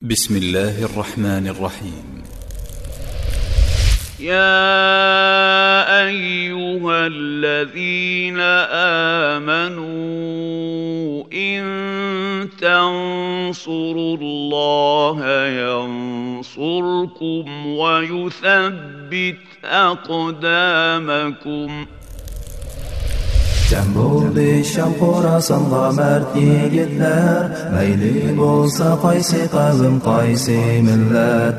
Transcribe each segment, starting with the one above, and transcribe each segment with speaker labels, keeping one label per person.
Speaker 1: بسم الله الرحمن الرحيم.
Speaker 2: يا أيها الذين آمنوا إن تنصروا الله ينصركم ويثبت أقدامكم.
Speaker 3: Cem bo'ldi Sham Xorasanға mard yigitlar, mayli bo'lsa qaysi qavm qaysi millat,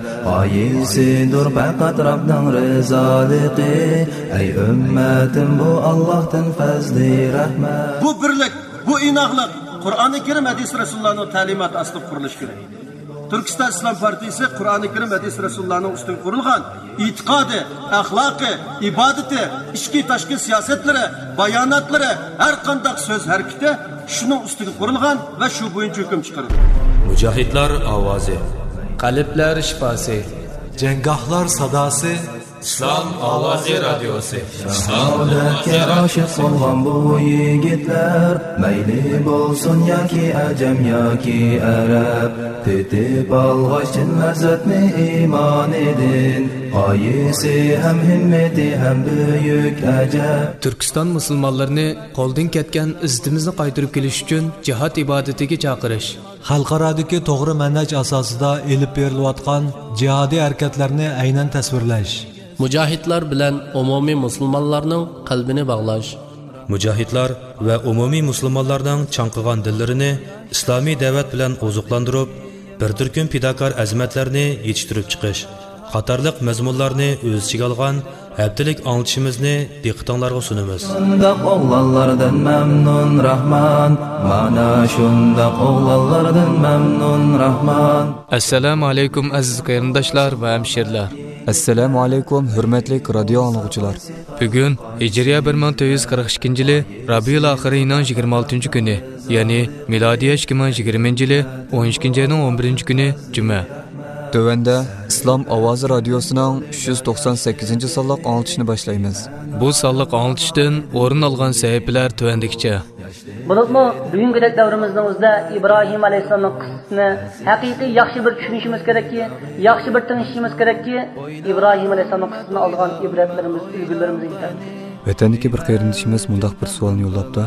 Speaker 3: qaysidir faqat Rabbning rizoligi. Ey ummatim, bu Allohdan fazli rahmat.
Speaker 4: Bu birlik, bu inoqlik Qur'oni Karim hadis Rasulullohning ta'limoti asli qurilishi kerak. Turkiston Islom partiyasi Qur'oni Karim hadis Rasulullohning ustidan qurilgan e'tiqodi, axloqi, ibodati, ichki tashqi siyosatlari, bayonotlari, har qanday so'z harakati shuning ustiga qurilgan va shu bo'yicha hukm chiqarilgan.
Speaker 5: Mujohidlar ovozi,
Speaker 6: qalblar shifosi,
Speaker 5: janggohlar sadosi, Islom ovozi radiosi.
Speaker 3: Saodatga oshiq bo'lgan bu yigitlar, mayli bo'lsin yoki ajam yoki arab, tetib olg'achin lazzatni iymon edin, qaysi ham himmati ham buyuk ajab.
Speaker 6: Turkiston musulmonlarini qo'ldan ketgan izzatimizni qaytarib kelish uchun jihad ibodatiga chaqirish,
Speaker 5: xalqarodagi to'g'ri manhaj asosida elib berilayotgan jihodiy harakatlarni aynan tasvirlash,
Speaker 7: mujohidlar bilan umumiy musulmonlarning qalbini bog'lash,
Speaker 5: mujohidlar va umumiy musulmonlarning chanqigan dillarini islomiy da'vat bilan oziqlantirib, bir turkum fidokor azmatlarni yetishtirib chiqish qatorliq mazmunlarni o'z ichiga olgan haftalik anglitishimizni diqqatingizga sunamiz.
Speaker 3: Shundoq o'g'lonlardan mamnun Rahman, mana shundoq o'g'lonlardan mamnun Rahman.
Speaker 6: Assalomu alaykum aziz qarindoshlar va hamshirlar.
Speaker 8: Assalomu alaykum hurmatli radio anglag'uchilar.
Speaker 6: Bugun Hijriya 1442-yili Rabiul oxirining 26-kuni, ya'ni milodiy 2020-yili 12-oyning 11-kuni juma.
Speaker 8: Tövəndə İslam Ovozi radiosining 398-sonliq anglitishni boshlaymiz.
Speaker 6: Bu sonliq anglitishdan o'rin olgan sahifalar tövəndikçe.
Speaker 9: Bulutmu bugungi davrimizning o'zida İbrahim alayhissalomning qissasini haqiqiy yaxshi bir tushunishimiz kerakki, yaxshi bir tanishimiz kerakki, İbrahim alayhissalomning qissasini olgan ibratlarimiz, ulgularimiz yetadi.
Speaker 8: Vatandagi bir qarindishimiz mundaq bir savolni yo'llabdi.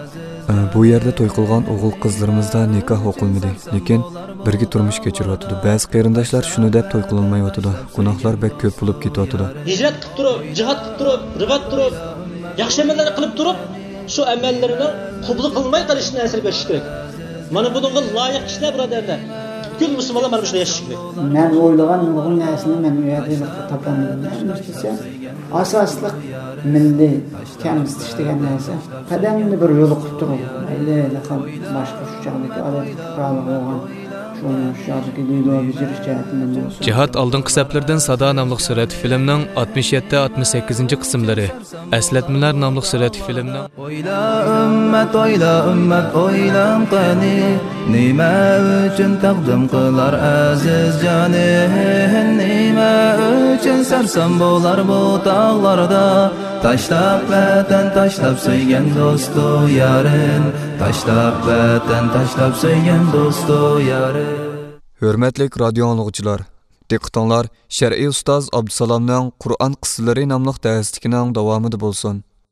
Speaker 8: Bu yerda to'y qilgan o'g'il qizlarimizda nikoh o'qilmadi, lekin birga turmush kechiryotdi. Ba'zi qarindoshlar shuni deb to'y qilinmayotdi. Gunohlar bek ko'p bo'lib ketyotdi.
Speaker 10: Hijrat qilib turib, jihad qilib turib, ribat turib, yaxshi amallar qilib turib, shu amallarini qabul qilmay qolishni asir berish kerak. Mana bunga loyiq kishilar birodarlar. Bütün musulmonlar mana shunday yashash kerak.
Speaker 11: Men o'ylagan nurg'un narsani men u yerda topolmadim. Eshitsa, asosliq milliy kamsitish degan narsa qadamni bir yo'l qilib turib, laqab boshqa shu chog'dagi odam quroli bo'lgan.
Speaker 6: Jihad oldingi saplardan Sada nomli surat filmning 67-68 qismlari, Aslatmalar nomli surat filmning
Speaker 3: Oyla ummat oylam qani, nima uchun taqdim qilar aziz jonin, nima uchun sarson bo'lar bu tog'larda, tashlab vatan tashlab sevgan do'stu yarin, tashlab vatan tashlab sevgan do'stu yarin.
Speaker 8: Hurmatli radio anglag'uchilar, diqqatinglar shar'iy ustoz Abdusalomning Qur'on qissalari nomli darsligining davomida bo'lsin.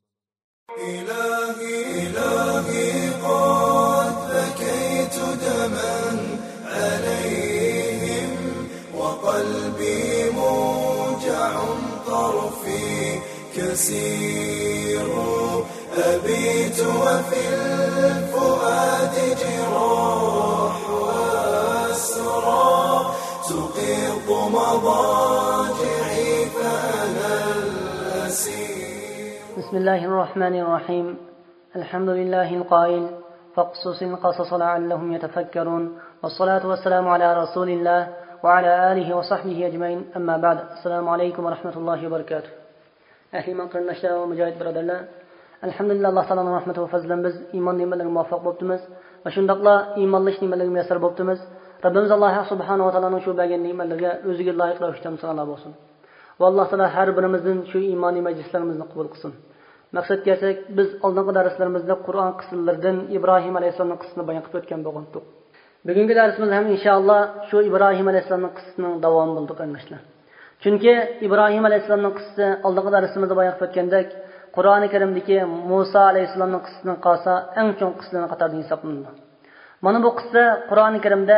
Speaker 3: أبيت وفي الفؤاد جراح وأسرى تقيض مضاجعي فأنا الأسير.
Speaker 9: بسم الله الرحمن الرحيم. الحمد لله القائل فاقصص القصص لعلهم يتفكرون، والصلاة والسلام على رسول الله وعلى آله وصحبه أجمعين. أما بعد، السلام عليكم ورحمة الله وبركاته. أهل من قرن نشر ومجاهد برادرlar, alhamdulillah Allah taolaning rahmati va fazlidan biz iymon ne'matlariga muvaffaq bo'libmiz va shundaqla iymonlash ne'matlariga muyassar bo'libmiz. Rabbimiz Alloh subhanahu va taolaning shu bergan ne'matlariga o'ziga loyiq ravishda sanolar bo'lsin. Va Alloh taolo har birimizning shu iymoniy majlislarimizni qabul qilsin. Maqsad kelsak, biz oldingi darslarimizda Qur'on qissallaridan İbrahim alayhissalomning qissasini bayon qilib o'tgan bo'lgandik. Bugungi darsimiz ham inshaalloh shu Ibrohim alayhisolamning qissasining davomi bo'ldi qardoshlar. Chunki Ibrohim alayhisolamning qissasi oldingi darsimizda bayon etgandek, Qur'oni Karimdagi Musa alayhisolamning qissasining qolsa eng chong qissalarning qatorida hisoblanadi. Mana bu qissa Qur'oni Karimda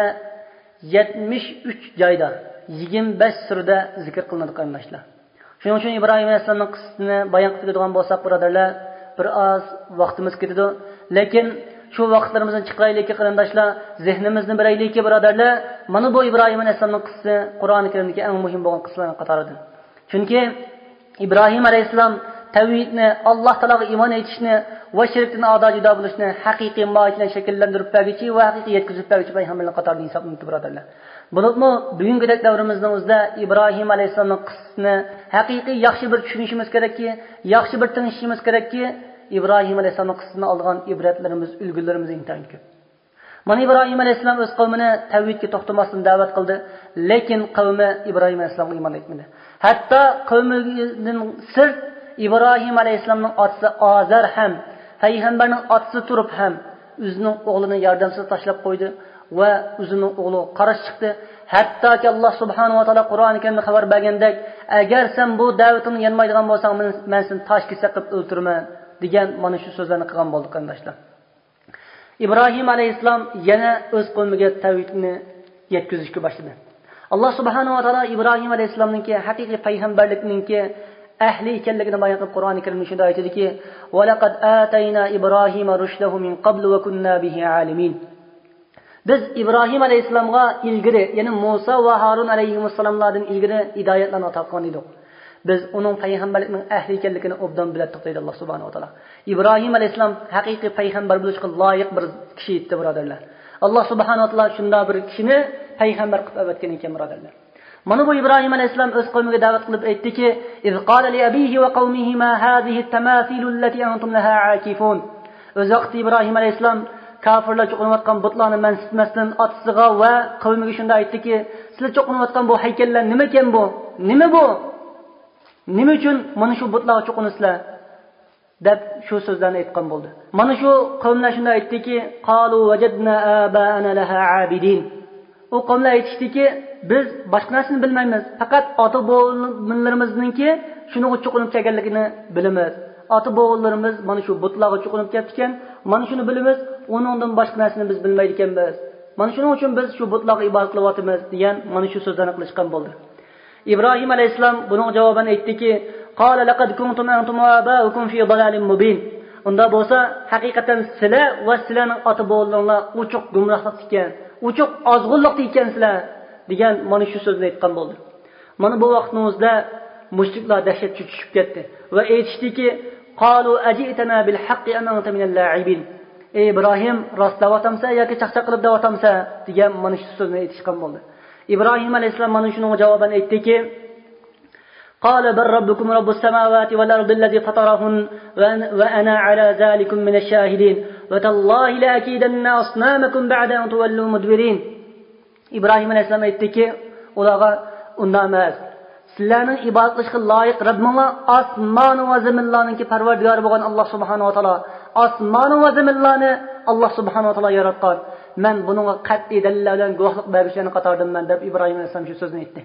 Speaker 9: 73 joyda 25 surada zikr qilinadi qardoshlar. Shuning uchun Ibrohim alayhisolamning qissasini bayon qiladigan bo'lsak, birodarlar, bir oz vaqtimiz ketadi. Lekin shu vaqtlarimizni chiqaraylik qarindoshlar, zehnimizni biraylik birodarlar. Mana bu Ibrohim alayhisolamning qissasi Qur'oni Karimdagi eng muhim bo'lgan qissalarning qatoridir. Chunki Ibrohim alayhisolam tavhidni, Alloh taologa iymon etishni va shirkdan ado judo bo'lishni haqiqiy mohiyatla shakllantirib bergichi va haqiqiy yetkazib bergichi payg'ambarlar qatorida hisoblanadi birodarlar. Buningmi bugungi davrimizning o'zida Ibrohim alayhisolamning qissasini haqiqiy yaxshi bir tushunishimiz kerakki, yaxshi bir tanishimiz kerakki, İbrahim Aleyhisselam'ın kıssasını aldıgan ibretlerimiz, ülgülerimiz intayin köp. Mana İbrahim Aleyhisselam öz kavmini tevhidga to'xtamasdan da'vat qildi, lekin qavmi İbrahim Aleyhisselamga iymon etmadi. Hatta qavmining sir İbrahim Aleyhisselam'ning otasi Azar ham, payg'ambarning otasi turib ham o'zining o'g'lini yordamsiz tashlab qo'ydi va o'zining o'g'li qarash chiqdi. Hattoki Alloh subhanahu va taolo Qur'oni Karimda xabar bergandek, agar sen bu da'vatimni yanmaydigan bo'lsang, men seni toshga saqib o'ltiraman degan mana shu so'zlarni qilgan bo'ldik qardoshlar. İbrahim alayhissalom yana o'z qavmiga tavhidni yetkazishga boshladi. Alloh subhanahu va taolo İbrahim alayhissalomningki haqiqiy payg'ambarlikningki ahli ekanligini bayon qilib Qur'oni Karimda shunday aytadiki: "Va laqad atayna Ibrohima rushdahu min qabl va kunna bihi alimin." Biz İbrahim alayhissalomga ilgari, ya'ni Musa va Harun alayhissalomlardan ilgari hidoyatlarni ato qilgan edik. Biz onun payg'ambarlikning ahli ekanligini obdan bilatdik deydi Alloh subhanahu va taolo. İbrahim alayhissalom haqiqiy payg'ambar bo'lishga loyiq bir kishi edi birodarlar. Alloh subhanahu va taolo shunday bir kishini payg'ambar qilib avatgan ekan birodarlar. Mana bu İbrahim alayhissalom o'z qavmiga da'vat qilib aytdiki: "İz qala li abihi va qawmihi ma hadhihi at-tamathil allati antum laha aakifun." O'z vaqti İbrahim alayhissalom kafirlar cho'qinayotgan butlarni mansitmasdan otasiga va qavmiga shunday aytdiki: "Sizlar cho'qinayotgan bu haykallar nima ekan bu? Nima bu? Nima uchun mana shu butlarga cho'qinasizlar?" deb shu so'zlarni aytgan bo'ldi. Mana shu qavmlar shunday aytdiki: "Qalu wajadna aba'ana laha abidin." U qavmlar aytishdiki, biz boshqa narsani bilmaymiz, faqat ota bobolarimizningki shuniga cho'qinib kelganligini bilamiz. Ota bobolarimiz mana shu butlarga cho'qinib ketgan, mana shuni bilamiz, uningdan boshqa narsani biz bilmaydi ekanmiz. Mana shuning uchun biz shu butlarga ibodat qilyapmiz degan mana shu so'zlarni qilishgan bo'ldi. İbrahim alayhissalom buning javoban aytdiki: "Qala laqad kuntum antum wa aba'ukum fi dalalin mubin." Unda bo'lsa, haqiqatan sizlar va sizlarning ota bobolaringlar uchuq gumrohlik ekan, uchuq ozg'unlik ekansizlar degan mana shu so'zni aytgan bo'ldi. Mana bu vaqtimizda mushriklar dahshatga tushib ketdi va aytishdiki: "Qalu ajitana bil haqqi am anta minal la'ibin." Ey Ibrohim, rostlawatamsa yoki chaqchaq qilib davatamsa degan mana shu so'zni aytishgan bo'ldi. İbrahim alayhissalom mana shuning javoban aytdiki: "Qala bar rabbukum rabbus samawati wal ardi allazi fatarahun va ana ala zalikum minash shahidin va tallahi la akidanna asnamakum ba'da an tuwallu mudbirin." İbrahim alayhissalom aytdiki, ularga undan emas. Sizlarning ibodat qilishga loyiq Rabbinglar osmon va zaminlarningki parvardigori bo'lgan Alloh subhanahu va taolo, osmon va zaminlarni Alloh subhanahu va taolo yaratgan. Men buningga qat'iy dalillar bilan guvohlik berishlarni qatordaman deb İbrahim alayhissalom shu so'zni aytdi.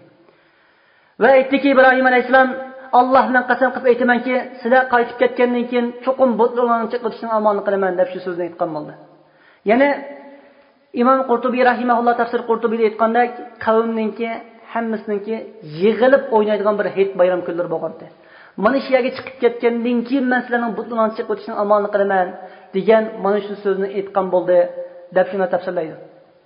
Speaker 9: Va aytdiki İbrahim alayhissalom: "Alloh bilan qasam qilib aytamanki, sizlar qaytib ketgandan keyin cho'qim butlarni chiqitishni amonlik qilaman" deb shu so'zni aytgan bo'ldi. Ya'ni İmam Qurtubi rahimahulloh tafsir Qurtubida aytgandek, qavmningki hammasiningki yig'ilib o'ynaydigan bir hayit bayram kunlari bo'lgandi. Mana shu yerga chiqib ketgandan keyin men sizlarning butlarni chiqitishni amonlik qilaman degan mana shu so'zni aytgan bo'ldi deb shuni tafsirlaydi.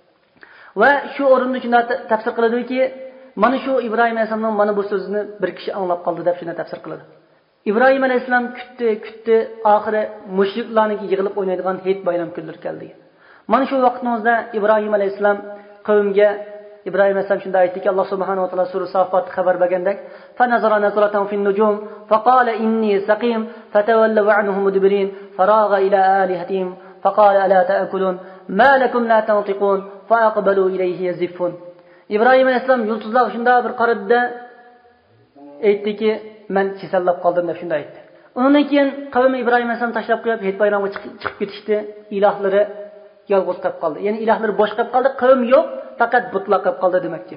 Speaker 9: Va shu o'rinda shuni tafsir qiladiki, mana shu İbrahim alayhissalomning mana bu so'zini bir kishi anglab qoldi deb shuni tafsir qiladi. İbrahim alayhissalom kutdi, oxiri mushriklarning yig'ilib o'ynaydigan hayit bayram kunlari keldi. Mana shu vaqtimizda İbrahim alayhissalom qavmga İbrahim alayhissalom shunday aytdiki, Alloh subhanahu va taolo sura Safat xabar bergandek: "Fa nazara nazratan fin nujum fa qala inni saqim fatawallaw anhu mudbirin faraga ila alihatihim fa qala ala ta'kulun ma lakum la tantiqun fa aqbalu ilayhi yazifun." İbrahim alayhissalom yulduzlarga shunday bir qaradida aytdiki, "Men kasallab qoldim" deb shunday aytdi. Undan keyin qavmi İbrahim alayhissalom tashlab qo'yib, hayit bayramga chiqib ketishdi. Ilohlari yolg'iz qolib qoldi. Ya'ni ilohlar bo'sh qolib qoldi, qavm yo'q, faqat butlar qolib qoldi demakki.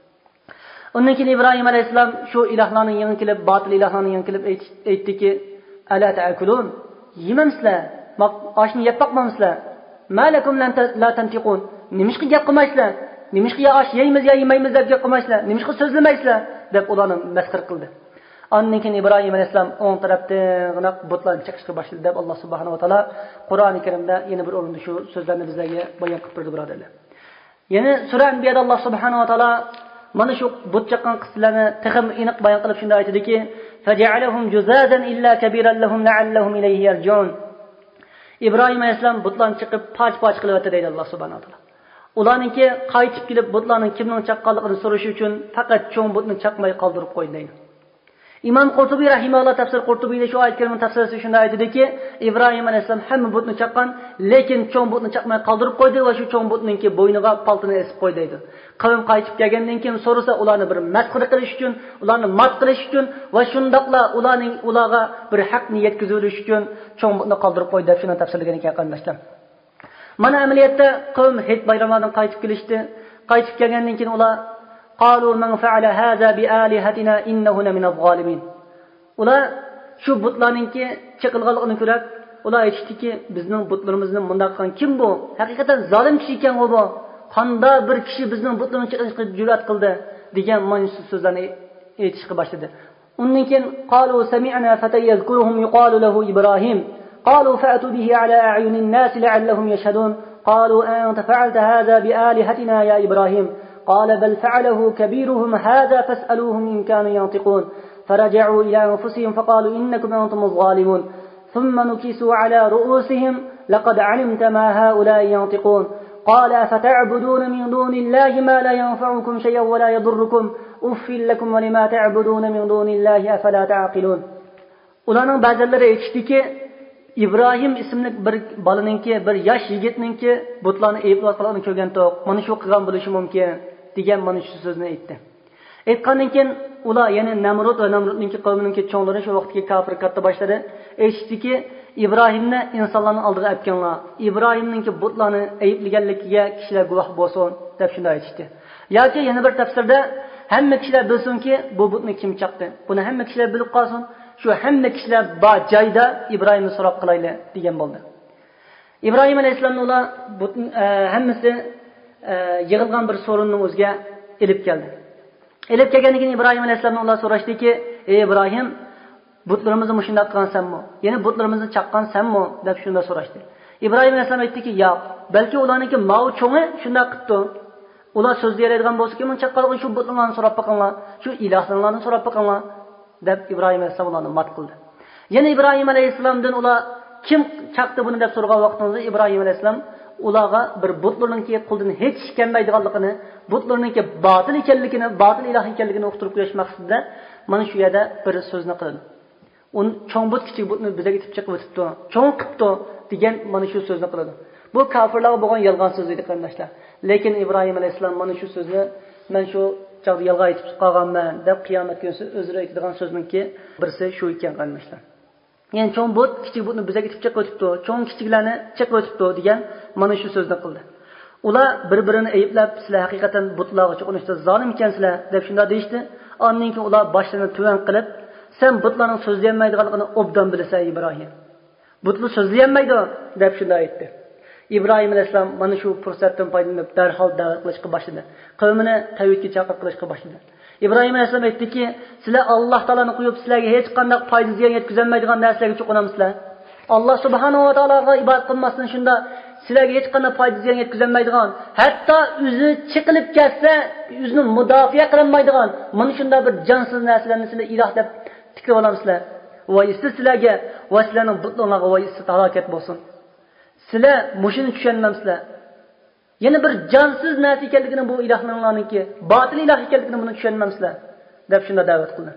Speaker 9: Undan keyin Ibrohim alayhisalom shu ilohlarning yangi kelib, botil ilohlarning yangi kelib aytdiki, ala ta'kulun, yemamsizlar, oshni yeb boqmamsizlar. Malakum la tantiqun, nimishqa gap qilmaysizlar? Nimishqa ya osh yeymiz ya yemaymiz deb gap qilmaysizlar? Nimishqa so'zlamaysizlar deb ularni masxir qildi. Ondan keyin Ibrohim alayhisalom o'ng tarafdan butlarni chiqishga boshladi deb Alloh subhanahu va taolo Qur'oni Karimda yana bir o'rinda shu so'zlarni bizlarga bayon qilib berdi, birodarlar. Yana sura Anbiyada Alloh subhanahu va taolo mana shu but chaqqan qissalarni texim aniq bayon qilib shunday aytadiki, faja'alahum juzazan illa kabiran lahum la'allahum ilayhi yarji'un. Ibrohim alayhisalom butlarni chiqib poch-poch qilyapti deydi Alloh subhanahu va taolo. Ularningki qaytib kelib butlarning kimning chaqqanligini so'rash uchun faqat cho'ng butni chaqmay qoldirib qo'ydi deydi. İmam Qurtubi rahimahulloh tafsir Qurtubiyda shu oyat karimani tafsirida shunday aytadiki, Ibrohim alayhisalom hamma butni chaqqan, lekin cho'ng butni chaqmay qoldirib qo'ydi va shu cho'ng butninki bo'yniga paltini esib qo'ydi deydi. Qavm qaytib kelgandan keyin so'rasa, ularni bir masxara qilish uchun, ularni mat qilish uchun va shundaqla ularga bir haqni yetkazilish uchun cho'ng butni qoldirib qo'ydi deb shuni tafsirlagan ekan qarindoshlar. Mana amaliyotda qavm Hit bayramlardan qaytib kelishdi. Qaytib kelgandan keyin ular qalu man fa'ala hadha bi alihatina innahu minaz zalimin. Ular shu butlarningki chiqilganligini ko'rib, ular aytishdiki, bizning butlarimizni bunday qilgan kim bu? Haqiqatan zolim kishi ekan u bu. Qanda bir kishi bizning butlarimizni chiqishga jur'at qildi degan mana shu so'zlarni aytishga boshladi. Undan keyin qalu sami'na fatayazkuruhum yuqalu lahu Ibrohim. Qalu fa'tu bihi ala a'yunin nas la'allahum yashhadun. Qalu anta fa'alta hadha bi alihatina ya Ibrohim. قال بل فعله كبيرهم هذا فاسألوهم إن كانوا ينطقون فرجعوا إلى أنفسهم فقالوا إنكم أنتم الظالمون ثم نكسوا على رؤوسهم لقد علمت ما هؤلاء ينطقون قال أفتعبدون من دون الله ما لا ينفعكم شيئا ولا يضركم أف لكم ولما تعبدون من دون الله أفلا تعقلون. Ularning ba'zilari aytishdiki, Ibrohim ismli bir bolaninki, bir yosh yigitninki butlarni e'tibor ko'rgan to'q, mana shu qilgan bo'lishi mumkin degan mana shu so'zni aytdi. Aytgandan keyin ular yana Namrud va Namrudninki qavmininki cho'nglari shu vaqtga kafir katta boshladi. Aytishdiki, Ibrohimni insonlarning oldiga olib kelganlar, Ibrohimninki butlarni ayblaganligiga kishilar guvoh bo'lsin deb shunday aytishdi. Yoki yana bir tafsirda hamma kishilar bilsinki, bu butni kim chaqdi. Buni hamma kishilar bilib qolsin. Shu hamma kishilar bor joyda Ibrohimni so'roq qilayli degan bo'ldi. Ibrohim alayhisalomning ular hammasi yig'ilgan bir so'rinning o'ziga elib keldi. Elib kelgandan keyin Ibrohim alayhisalomdan ular so'rashdiki, "Ey Ibrohim, butlarimizni mushunda qilgansanmi? Ya'ni butlarimizni chaqqansanmi?" deb shunda so'rashdi. Ibrohim alayhisalom aytdiki, "Yo'q, balki ularningki ma'u cho'ngi shunda qildi. Ular so'zlaydigan bo'lsa, kim chaqqanligini shu butlarni so'rab boqinglar, shu ilohlarni so'rab boqinglar." deb Ibrohim alayhisalom ularni mat qildi. Yana Ibrohim alayhisalomdan ular kim chaqdi buni deb so'ragan vaqtida Ibrohim alayhisalom ularga bir butlarningki quldan hech kelmaydiganligini, butlarningki botil ekanligini, botil iloh ekanligini uqtirib qo'yish maqsadida mana shu yerda bir so'zni qildi. Un cho'ng but kichik butni bizga yetib chiqib o'tibdi, cho'ng qilibdi degan mana shu so'zni qildi. Bu kofirlarga bo'lgan yolg'on so'z edi qarindoshlar. Lekin Ibrohim alayhisalom mana shu so'zni men shu chaqda yolg'on aytib qolganman deb qiyomat kuni o'zlari aytadigan so'zningki birsi shu ekan qarindoshlar. Yani cho'ng but kichik butni bizga yetib chiqib o'tibdi, cho'ng kichiklarni chiqib o'tibdi degan mana shu so'zni qildi. Ular bir-birini ayblab, sizlar haqiqatan butlarga cho'qinishda zolim ekansizlar deb shunday deyishdi. Ondan keyin ular boshlarini tuvan qilib, sen butlarning so'zlayolmaydiganligini obdan bilasan Ibrohim. Butlar so'zlayolmaydi deb shunday aytdi. Ibrohim alayhisalom mana shu fursatdan foydalanib darhol da'vat qilishga boshladi. Qavmini tavhidga chaqirib qilishga boshladi. Ibrohim alayhisalom aytdiki, sizlar Alloh taoloni qo'yib sizlarga hech qanday foyda ziyon yetkazolmaydigan narsalarga cho'qinamsizlar. Alloh subhanahu va taologa ibodat qilmasdan shunda sizlarga hech qanday foyda ziyon yetkazolmaydigan, hatto o'zi chiqilib ketsa, o'zini mudofaa qilolmaydigan, mana shunday bir jonsiz narsalarni sizlar iloh deb tiklab olamsizlar. Voyisi sizlarga, va sizlarning butlarga voyisi halokat bo'lsin. Sizlar mushuni tushunmamsizlar. Yana bir jonsiz narsa ekanligini bu ilohlarninki, botil iloh ekanligini buni tushunmamsizlar deb shunda da'vat qildi.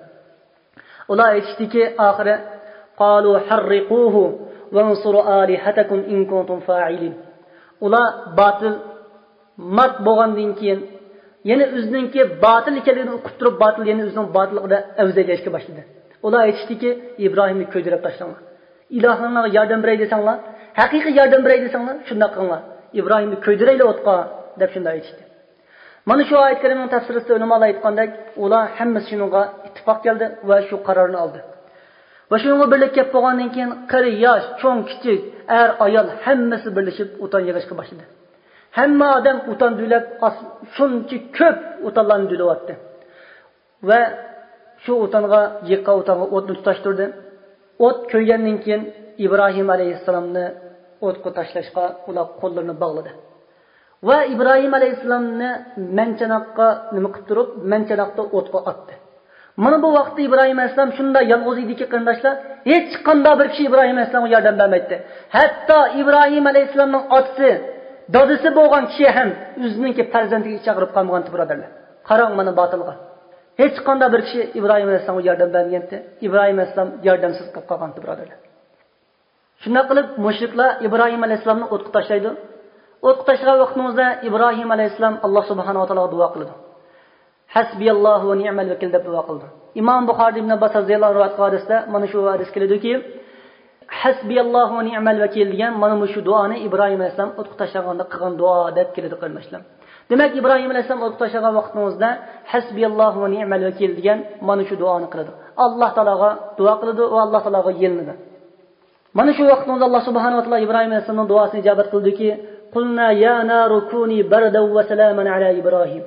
Speaker 9: Ular aytishdiki, oxiri qalu harriquhu wansuru alihatakum in kuntum fa'ilin. Ular botil mat bo'lgandan keyin yana o'zininki botil ekanligini o'qib turib, botil yana o'zining botilligida avzalashga boshladi. Ular aytishdiki, Ibrohimni ko'ydirib tashlanglar. Ilohlarga yordam beray desanglar, haqiqiy yordam beray desanglar, shunday qilinglar. İbrahimni ko'ydirayli o'tqa deb shunday aytdi. Mana shu oyat karimning tafsirida ulamolar aytgandek, ular hammasi shunga ittifoq keldi va shu qarorni oldi. Va shunga birlik kelib bo'lgandan keyin qari yosh, cho'ng, kichik, er, ayol hammasi birlashib o'tan yig'ishga boshladi. Hamma odam o'tan duylab, shuncha ko'p o'tanlarni duylayapti. Va shu o'tanga, yiqqa o'tanga o'tni tutashtirdi. O't ko'ygandan keyin İbrahim alayhissalomni o'tga tashlashga ular qo'llarini bog'ladi. Va İbrahim alayhissalomni manchanoqqa nima qilib turib, manchanoqda o'tga otdi. Mana bu vaqtda İbrahim alayhissalom shunda yolg'iz ediki, qarindoshlar, hech qanday bir kishi İbrahim alayhissalomga yordam bermaydi. Hatto İbrahim alayhissalomning otasi, dadasi bo'lgan kishi ham o'zining farzandiga chaqirib qolmagan birodarlar. Qarang mana botilga. Hech qanday bir kishi İbrahim alayhissalomga yordam bermaganda, İbrahim alayhissalom yordamsiz qolib qolgan birodarlar. Shunday qilib mushriklar İbrahim alayhissalomni o'tga tashlaydi. O'tga tashlagan vaqtimizda İbrahim alayhissalom Alloh subhanahu va taologa duo qildi. Hasbiyallohu va ni'mal vakil deb duo qildi. Imom Buxoriy ibn Abbos roziyallohu anhu hadisda mana shu hadis keladiki, Hasbiyallohu va ni'mal vakil degan mana shu duoni İbrahim alayhissalom o'tga tashlaganda qilgan duo deb keladi qarindoshlar. Demak, İbrahim alayhissalom o'tga tashlagan vaqtimizda Hasbiyallohu va ni'mal vakil degan mana shu duoni qildi. Alloh taologa duo qildi va Alloh taologa yelnidi. Mana shu vaqtda Alloh subhanahu va taolo İbrahim alayhissalomning duosini ijobat qildiki, "Qulna ya naru kuni bardan va salaman ala Ibrohim."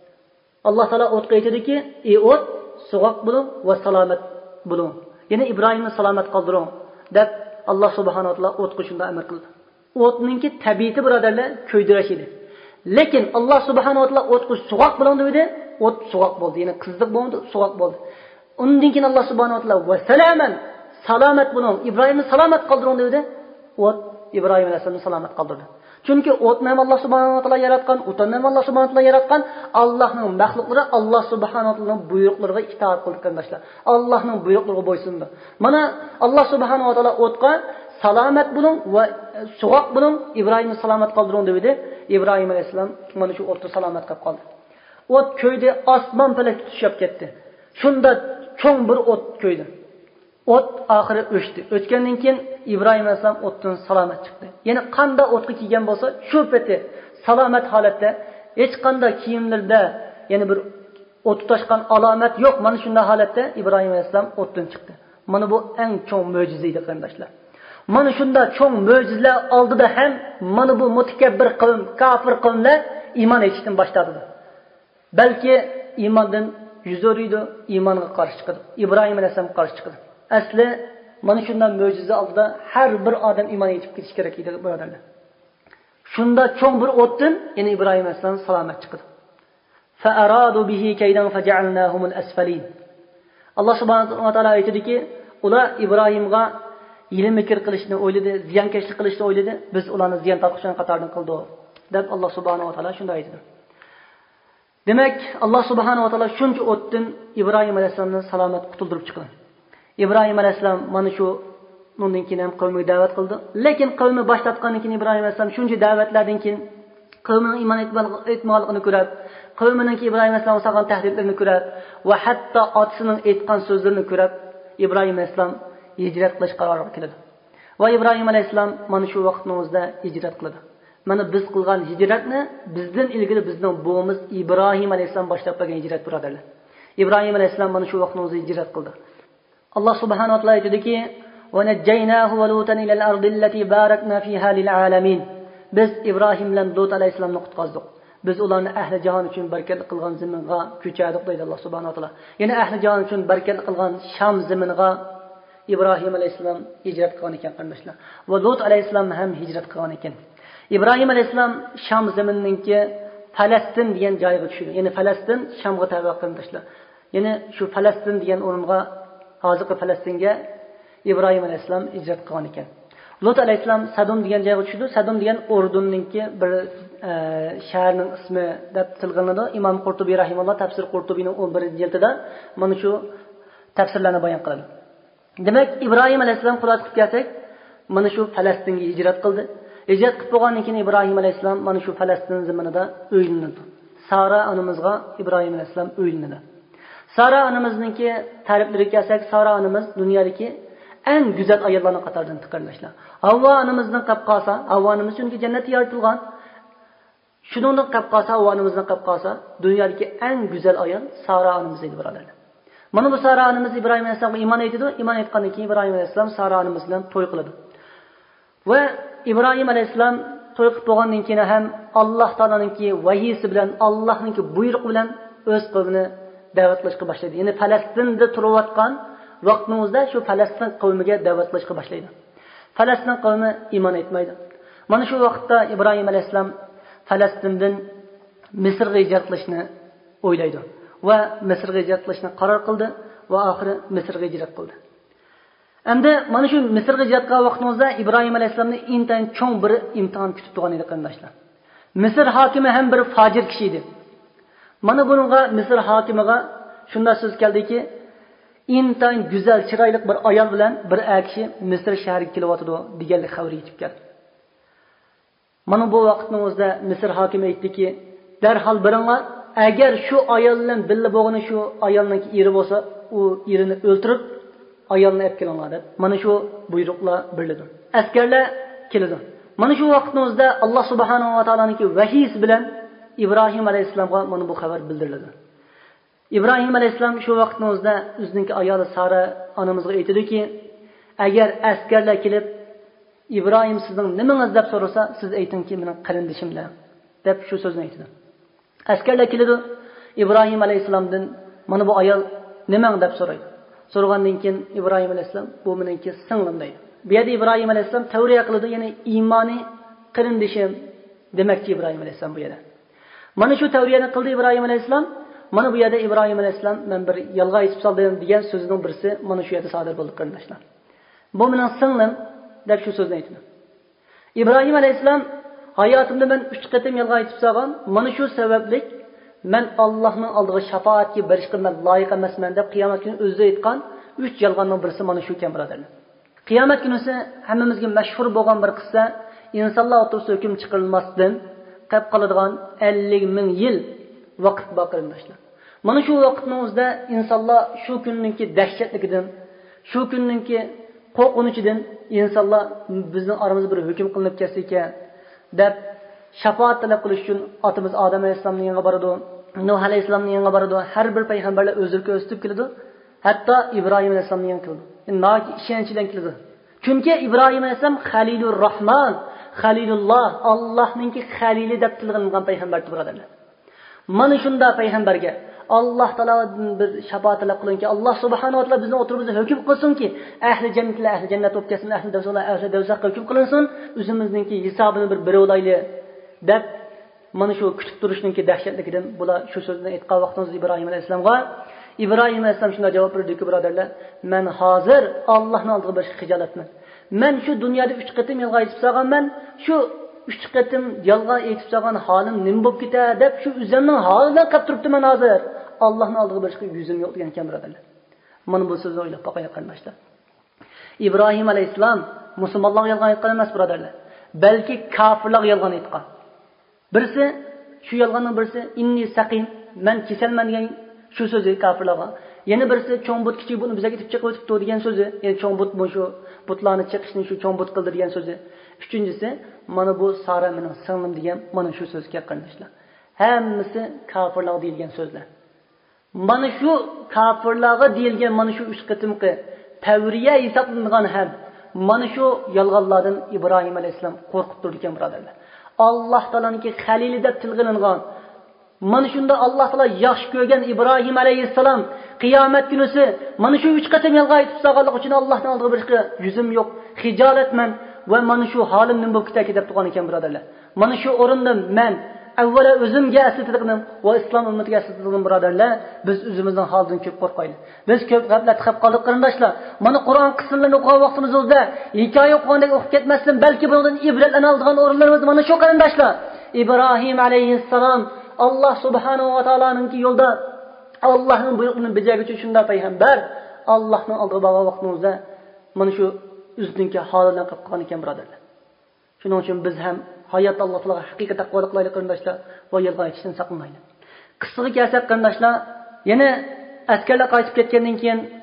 Speaker 9: Alloh taolo o'tga aytdiki, "Ey o't, so'g'oq bo'ling va salomat bo'ling." Ya'ni Ibrohimni salomat qoldiring deb Alloh subhanahu va taolo o'tga shunday amr qildi. O'tningki tabiati birodarlar ko'ydirish edi. Lekin Alloh subhanahu va taolo o'tga so'g'oq bo'ling dedi, o't so'g'oq bo'ldi. Ya'ni qizdiq bo'ldi, so'g'oq bo'ldi. Undan keyin Alloh subhanahu va taolo va salaman salomat bo'ling, Ibrohimni salomat qoldiring dedi. O't İbrahim alayhissalomni salomat qoldirdi. Chunki o'tni ham Alloh subhanahu va taolo yaratgan, o'tni ham Alloh subhanahu va taolo yaratgan. Allohning maxluqlari Alloh subhanahu va taoloning buyruqlariga itoat qildi qarindoshlar. Allohning buyruqlariga bo'ysundi. Mana Alloh subhanahu va taolo o'tga salomat bo'ling va so'g'oq bo'ling, Ibrohimni salomat qoldiring dedi. İbrahim alayhissalom mana shu o'tda salomat qolib qoldi. O't ko'ydi, osmon falak tushib ketdi. Shunda cho'ng bir o't ko'ydi. O't oxiri o'chdi. O'chgandan keyin İbrahim alayhissalom o'tdan salomat chiqdi. Ya'ni qanday o'tga kelgan bo'lsa, shu peti salomat holatda, hech qanday kiyimlarda, ya'ni bir o't tutashgan alomat yo'q. Mana shunday holatda İbrahim alayhissalom o'tdan chiqdi. Mana bu eng cho'ng mo'jiza edi qarindoshlar. Mana shunda cho'ng mo'jizalar oldida ham mana bu mutakabbir qavm, kofir qavmlar iymon etishdan boshladi. Balki iymondan yuz o'riydi, iymonga qarshi chiqdi. İbrahim alayhissalom qarshi chiqdi. Asli mana shunday mo'jiza oldida har bir odam iymon etib ketish kerak edi birodarlar. Shunda cho'ng bir o'tdan, ya'ni İbrahim alayhissalom salomat chiqdi. Fa aradu bihi kaydan faj'alnahumul asfalin. Alloh subhanahu va taolo aytadiki, ular İbrahimga yilmikir qilishni o'yladi, ziyonkashlik qilishni o'yladi, biz ularni ziyon tortishgan qatoridan qildik deb Alloh subhanahu va taolo shunday aytdi. Demak, Alloh subhanahu va taolo shuncha o'tdan İbrahim alayhissalomni salomat qutuldirib chiqdi. İbrahim alayhissalom mana shu undan keyin ham qavmiga da'vat qildi. Lekin qavmi boshlatgandan keyin İbrahim alayhissalom shuncha da'vatlardan keyin qavmining iymon etmoqligini ko'rib, qavmining İbrahim alayhissalom solgan tahdidlarini ko'rib va hatto otasining aytgan so'zlarini ko'rib, İbrahim alayhissalom hijrat qilish qaroriga keldi. Va İbrahim alayhissalom mana shu vaqtimizda hijrat qildi. Mana biz qilgan hijratni bizdan ilgari bizning buvimiz İbrahim alayhissalom boshlab qo'ygan hijrat birodarlar. İbrahim alayhissalom mana shu vaqtimizda hijrat qildi. Allah subhanahu wa ta'ala aytadiki: "Wa najjaynahu wa lutan ila al-ardi allati barakna fiha lil-alamin." Biz İbrahim bilan Lut alayhissalomni qutqazdik. Biz ularni ahli jahon uchun barakatli qilgan zaminga ko'chirdik deydi Alloh subhanahu wa ta'ala. Ya'ni ahli jahon uchun barakatli qilgan Sham zaminiga İbrahim alayhissalom hijrat qilgan ekan qarindoshlar. Va Lut alayhissalom ham hijrat qilgan ekan. İbrahim alayhissalom Sham zamininki Falastin degan joyga tushdi. Ya'ni Falastin Shamga tabi'a qarindoshlar. Ya'ni shu Falastin degan o'ringa hozirgi Falastinga İbrahim alayhissalom hijrat qilgan ekan. Lut alayhissalom Sadum degan joyga tushdi. Sadum degan Urdunninki bir shaharning ismi deb tilg'anadi. Imom Qurtubiy rahimahulloh tafsir Qurtubining 11-jildida mana shu tafsirlarni bayon qiladi. Demak, İbrahim alayhissalom xulosa qilib kelsak, mana shu Falastinga hijrat qildi. Hijrat qilib bo'lgandan keyin İbrahim alayhissalom mana shu Falastin zaminida uylandi. Sara onamizga İbrahim alayhissalom uylandi. Sara onamizningki ta'riflariga kelsak, Sara onamiz dunyodagi eng go'zal ayollarning qatoridan qarindashlar. Havvo onamizning qilib qolsa, Havvo onamiz chunki jannat yaratilgan. Shuningdek qilib qolsa, Havvo onamizning qilib qolsa, dunyodagi eng go'zal ayol Sara onamiz edi, birodarlar. Mana bu Sara onamiz Ibrohim alayhisolamga iymon etdi. Iymon etgandan keyin Ibrohim alayhisolam Sara onamiz bilan to'y qildi. Va Ibrohim alayhisolam to'y qilib bo'lgandan keyin ham Alloh taoloninki vahiysi bilan, Allohninki buyrug'i bilan o'z qavmini da'vatlashga boshlaydi. Ya'ni Falastinda turayotgan vaqtimizda shu Falastin qavmiga da'vatlashga boshlaydi. Falastin qavmi iymon etmaydi. Mana shu vaqtda Ibrohim alayhisolam Falastindan Misrga hijrat qilishni o'ylaydi va Misrga hijrat qilishni qaror qildi va oxiri Misrga hijrat qildi. Endi mana shu Misrga hijrat qilgan vaqtimizda Ibrohim alayhisolamni intayin cho'ng bir imtihon kutib turgan edi qarindoshlar. Misr hokimi ham bir fojir kishi edi. Mana buningga Misr hokimiga shunday so'z keldiki, intayin go'zal, chiroyli bir ayol bilan bir kishi Misr shahriga kelyotdi deganlik xabari yetib keldi. Mana bu vaqtning o'zida Misr hokimi aytdiki, darhol biringlar agar shu ayol bilan birga bo'lgani shu ayolning eri bo'lsa, u erini o'ltirib ayolni olib kelinglar deb. Mana shu buyruqlar berildi. Askarlar keldi. Mana shu vaqtning o'zida Alloh subhanahu va taoloning vahiysi bilan Ibrohim alayhisolamga mana bu xabar bildirildi. Ibrohim alayhisolam shu vaqtning o'zida o'zining ayoli Sara onamizga aytdiki, agar askarlar kelib Ibrohim sizning nimangiz deb so'rasa, siz aytingki, mening qarindishimlar deb shu so'zni aytdi. Askarlar keldi. Ibrohim alayhisolamdan mana bu ayol nimang deb so'raydi. So'rgandan keyin Ibrohim alayhisolam bu meningki singlim deydi. Bu yerda Ibrohim alayhisolam tavriya qildi, ya'ni iymoniy qarindishim demakchi Ibrohim alayhisolam bu yerda. Mana shu tavriyani qildi Ibrohim alayhisolam. Mana bu yerda Ibrohim alayhisolam men bir yolg'on aytib soldim degan so'zining birisi mana shu yerda sodir bo'ldi qarindoshlar. Bu mening singlim deb shu so'zni aytdi. Ibrohim alayhisolam hayotimda men 3 qatim yolg'on aytib solgan, mana shu sababli men Allohning oldiga shafaatga berishga men loyiq emasman deb qiyomat kuni o'zi aytgan 3 yolg'onning birisi mana shu ekan birodarlar. Qiyomat kunisi hammamizga mashhur bo'lgan bir qissa, insonlar o'rtasida hukm chiqarilmasdan qolib qoladigan 50 ming yil vaqt bor qarindoshlar. Mana shu vaqtning o'zida insonlar shu kunninki dahshatligidan, shu kunninki qo'rqinchidan insonlar bizning aramizda bir hukm qilinib ketsa ekan deb shafaat talab qilish uchun otimiz Odam alayhisolamning yangi boradi, Nuh alayhisolamning yangi boradi, har bir payg'ambarlar o'zini ko'rsatib keladi. Hatto Ibrohim alayhisolamning yangi keldi. Noki ishonchidan keldi. Chunki Ibrohim alayhisolam Xalilur Rahman, Xalilulloh, Allohninki xalili deb tilg'angan payg'ambardir birodarlar. Mana shunda payg'ambarga Alloh taolodan bir shafaat talab qilinki, Alloh subhanahu va taolo bizni o'tiribizda hukm qilsinki, ahli jannatlar ahli jannat bo'lib ketsin, ahli dovzalar ahli dovzaqqa hukm qilinsin, o'zimizningki hisobini bir olayli deb mana shu kutib turishningki dahshatligidan bular shu so'zni aytgan vaqtimizda Ibrohim alayhisolamga Ibrohim alayhisolam shunday javob berdiki, birodarlar, men hozir Allohning oldida bir xijolatman. Men shu dunyoda 3 qatim yolg'on aytib solganman, shu 3 qatim yolg'on aytib solgan holim nima bo'lib ketadi deb shu o'zimning holidan qolib turibman hozir. Allohning oldiga borishga yuzim yo'q degan ekan birodarlar. Mana bu so'zni o'ylab boqaylik qarindoshlar. Ibrohim alayhisolam musulmonlarga yolg'on aytgan emas birodarlar, balki kofirlarga yolg'on aytgan. Birisi shu yolg'onning birisi inni saqim, men kasalman degan shu so'zi kofirlarga. Yana birisi cho'ng but kichik buni bizga ketib chiqib o'tibdi degan so'zi, ya'ni cho'ng but bu shu butlarni chiqishni shu cho'ng but qildi degan so'zi. Uchinchisi mana bu Sara mening singlim degan mana shu so'zga qarindoshlar. Hammasi kofirlarga deyilgan so'zlar. Mana shu kofirlarga deyilgan mana shu 3 qatimqi tavriya hisoblangan ham mana shu yolg'onlardan Ibrohim alayhisolam qo'rqib turdi ekan birodarlar. Alloh taoloning xalili deb tilg'ilingan mana shunda Alloh taolo yaxshi ko'rgan Ibrohim alayhisolam qiyomat kunisi mana shu 3 qatim yolg'on aytib solganlik uchun Allohning oldiga borishga yuzim yo'q, xijolatman va mana shu holim nima bo'lib ketadi deb turgan ekan birodarlar. Mana shu o'rinda men avvalo o'zimga aslitildim va islom ummatiga aslitildim birodarlar. Biz o'zimizning holidan ko'p qo'rqaylik. Biz ko'p g'aflat qilib qoldik qarindoshlar. Mana Qur'on qismlarini o'qigan vaqtimizda hikoya o'qigandek o'qib ketmasdan, balki bundan ibratlanadigan o'rinlarimiz mana shu qarindoshlar. Ibrohim alayhissalom Alloh subhanahu va taoloning yo'lda Allohning buyruqlarini bajaruvchi shunday payg'ambar. Allohning oldiga borgan vaqtimizda mana shu o'zining holidan qolib qolgan ekan birodarlar. Shuning uchun biz ham hayot Alloh taologa haqiqat taqvo qilaylik qarindoshlar va yolg'on aytishdan saqlanmaylik. Qisqaga kelsak qarindoshlar, yana askarlar qaytib ketgandan keyin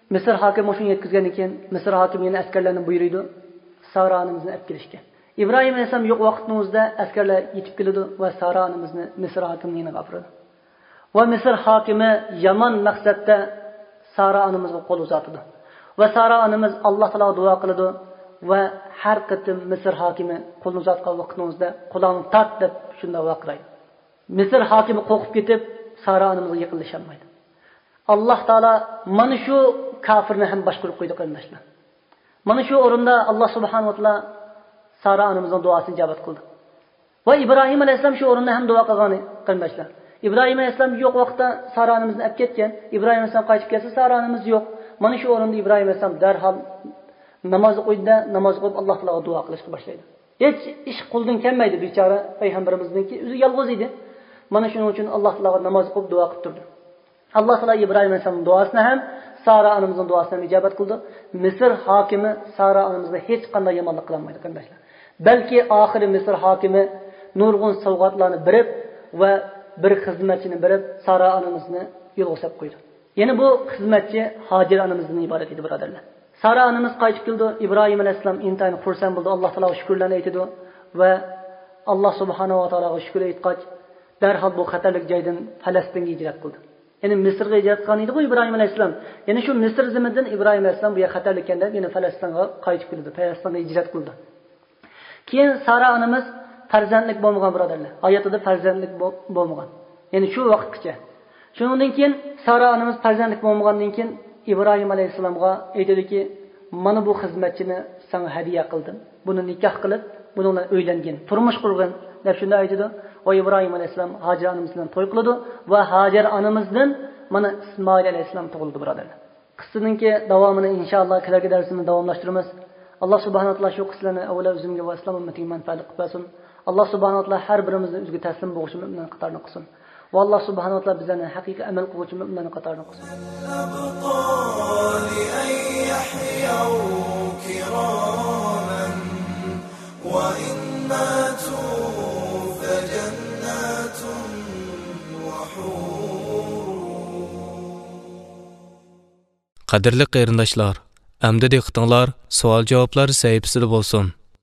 Speaker 9: Misr hokimi shuni yetkazgandan keyin Misr hokimi yana askarlarni buyurdi, Sara onamizni olib kelishga. İbrahim alayhisalom yo'q vaqtning o'zida askarlar yetib keladi va Sara onamizni Misr hokimining yoniga olib va Misr hokimi yomon maqsadda Sara onamizga qo'l uzatdi. Va Sara onamiz Alloh taologa duo qildi va har qatim Misr hokimi qo'lni uzatgan vaqtning o'zida qo'lini tart deb shunda vaqiraydi. Misr hokimi qo'rqib ketib Sara onamizga yaqinlasha olmaydi. Alloh taolo mana shu kafirni ham boshqarib qo'ydi qarindoshlar. Mana shu o'rinda Alloh subhanahu va taolo Sara onamizning duosini ijobat qildi. Va Ibrohim alayhisalom shu o'rinda ham duo qilgan qarindoshlar. İbrahim alayhisalom yo'q vaqtda Sara onamizni olib ketgan. İbrahim alayhisalom qaytib kelsa Sara onamiz yo'q. Mana shu o'rinda İbrahim alayhisalom darhol namoz o'qiydi, namoz o'qib Alloh taologa duo qilishga boshlaydi. Hech ish qo'ldan kelmaydi bechora payg'ambarimizningki, o'zi yolg'iz edi. Mana shuning uchun Alloh taologa namoz o'qib duo qilib turdi. Alloh taolo İbrahim alayhisalomning duosini ham Sara onamizning duosini ham ijobat qildi. Misr hokimi Sara onamizga hech qanday yomonlik qilmaydi qarindoshlar. Balki oxiri Misr hokimi nurg'un sovg'atlarni berib va bir xizmatchini berib Sara onamizni yo'lga qo'yib qo'ydi. Yana bu xizmatchi Hojir onamizdan iborat edi, birodarlar. Sara onamiz qaytib keldi. İbrahim alayhisalom intayin xursand bo'ldi. Alloh taologa shukrlarni aytdi va Alloh subhanahu va taologa shukr aytgach, darhol bu xatarlik joydan Falastinga hijrat qildi. Ya'ni Misrga hijrat qilgan edi İbrahim alayhisalom. Ya'ni shu Misr zimidan İbrahim alayhisalom bu yerga xatarlik ekan deb yana Falastinga qaytib keldi. Falastinga hijrat qildi. Keyin Sara onamiz farzandlik bo'lmagan, birodarlar. Hayotida farzandlik bo'lmagan. Ya'ni shu vaqtgacha. Shundan keyin Sara onamiz farzandlik bo'lmagandan keyin İbrahim alayhisalomga aytdiki, "Mana bu xizmatchini sana hadiya qildim. Buni nikoh qilib, buni bilan o'ylangin, turmush qurgin" deb shunda aytdi. Va İbrahim alayhisalom Hojir onamiz bilan to'y qildi va Hojir onamizdan mana İsmoil alayhisalom tug'ildi, birodarlar. Qissaninki davomini inshaalloh kelasi darsimizni davomlashtiramiz. Alloh subhanahu va taolo shu qissalarni avvalo o'zimga va islom ummatiga manfaat qilib bersin. Alloh subhanahu va taolo har birimizni o'ziga taslim bo'lishimiz bilan qatorni qilsin. Va Alloh subhanahu va taolo bizlarni haqiqiy amal qiluvchimiz bilan qatorni qilsin.
Speaker 6: Qadrli qarindoshlar, əmdi diqqətinizlər savol-javoblar səhifəsində olsun.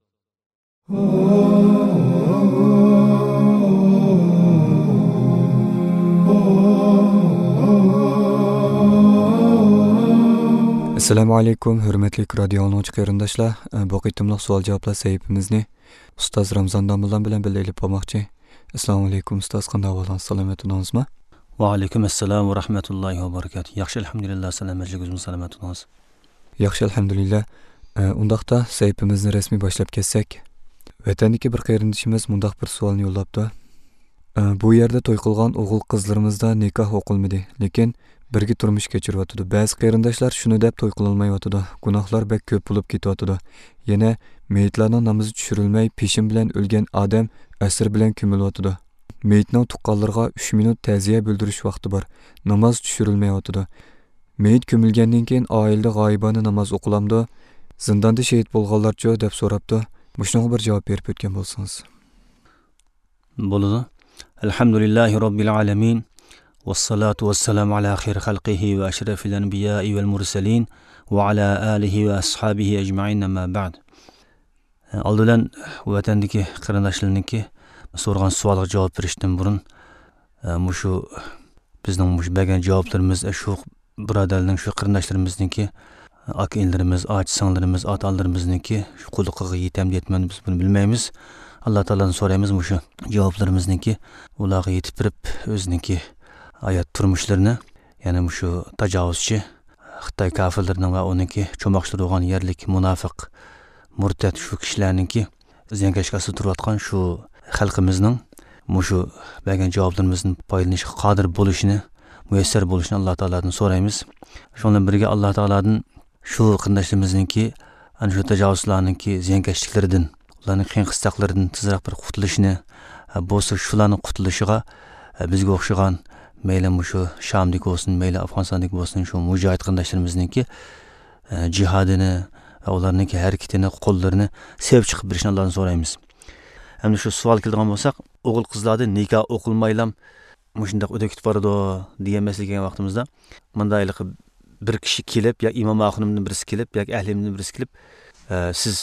Speaker 8: Assalamu alaykum, hurmatli radio anglag'uchi qarindoshlar. Bu qitimliq savol-javoblar sahifamizni ustoz Ramzon domla bilan birga olib bormoqchi. Assalomu alaykum ustoz, qanday ahvolingiz, salomatmisiz?
Speaker 12: Va alaykum assalom va rahmatullohi va barakatuh. Yaxshi, alhamdulillah, salomatligimiz salomatmisiz?
Speaker 8: Yaxshi, alhamdulillah. Undaqda sahifamizni rasmiy boshlab ketsak, vatandagi bir qarindoshimiz mundaq bir savolni yo'llabdi. Bu yerda to'y qilgan o'g'il qizlarimizda nikoh o'qilmadi, lekin birga turmush kechiryotdi. Ba'zi qarindoshlar shuni deb to'y qilolmayotdi. Gunohlar bek ko'p bo'lib ketyotdi. Yana meyitlarning namozi tushirilmay peshin bilan o'lgan odam asr bilan ko'milyotdi. Meyitning tuqqanlarga 3 minut ta'ziya bildirish vaqti bor. Namoz tushirilmayotdi. Meyit ko'milgandan keyin oilada g'oyibona namoz o'qilamdi. Zindonda shahid bo'lganlarcha deb so'rabdi. Mushunga bir javob berib o'tgan bo'lsangiz.
Speaker 12: Bo'ladi. Alhamdulillahi robbil alamin. والصلاة والسلام على خير خلقه وأشرف الأنبياء والمرسلين وعلى آله وأصحابه أجمعين ما بعد. Aldılan vatandagi qarindoshlarniki so'rgan savolga javob berishdan burun mushu bizning mush bergan javoblarimiz shu birodarlarning shu qarindoshlarimizniki aka-inlarimiz, ot-singlarimiz, ota-onlarimizniki shu quliqiga yetam yetmani biz buni bilmaymiz. Alloh taoladan so'raymiz mushu javoblarimizniki ularga yetib berib o'ziniki hayot turmushlarini, ya'ni mushu tajovuzchi Xitoy kafirlarining va uniki cho'moqchilar bo'lgan yerlik munofiq murtad shu kishilarningki ziyonkashkasi turayotgan shu xalqimizning mushu bergan javoblarimizni foydalanishga qodir bo'lishini, muyassar bo'lishini Alloh taoladan so'raymiz. Shundan birga Alloh taoladan shu qindoshlarimizninki ana shu tajovuzlarninki ziyonkashliklaridan, ularning qiyin-qistoqlaridan tezroq bir qutulishini, bo'lsa shularning qutulishiga bizga o'xshagan mayli mushu Shamdik bo'lsin, mayli Afg'onistonlik bo'lsin, shu mujohid qindoshlarimizninki jihodini va ularninki harakatini, qo'llarini sevib chiqib berishni Allohdan so'raymiz. Endi shu savol kelgan bo'lsak, o'g'il qizlarda nikoh o'qilmaylam mushundaq o'da ketib boradi degan masala kelgan vaqtimizda, mundaylik bir kishi kelib yoki imom xonimning birisi kelib yoki ahlimning birisi kelib siz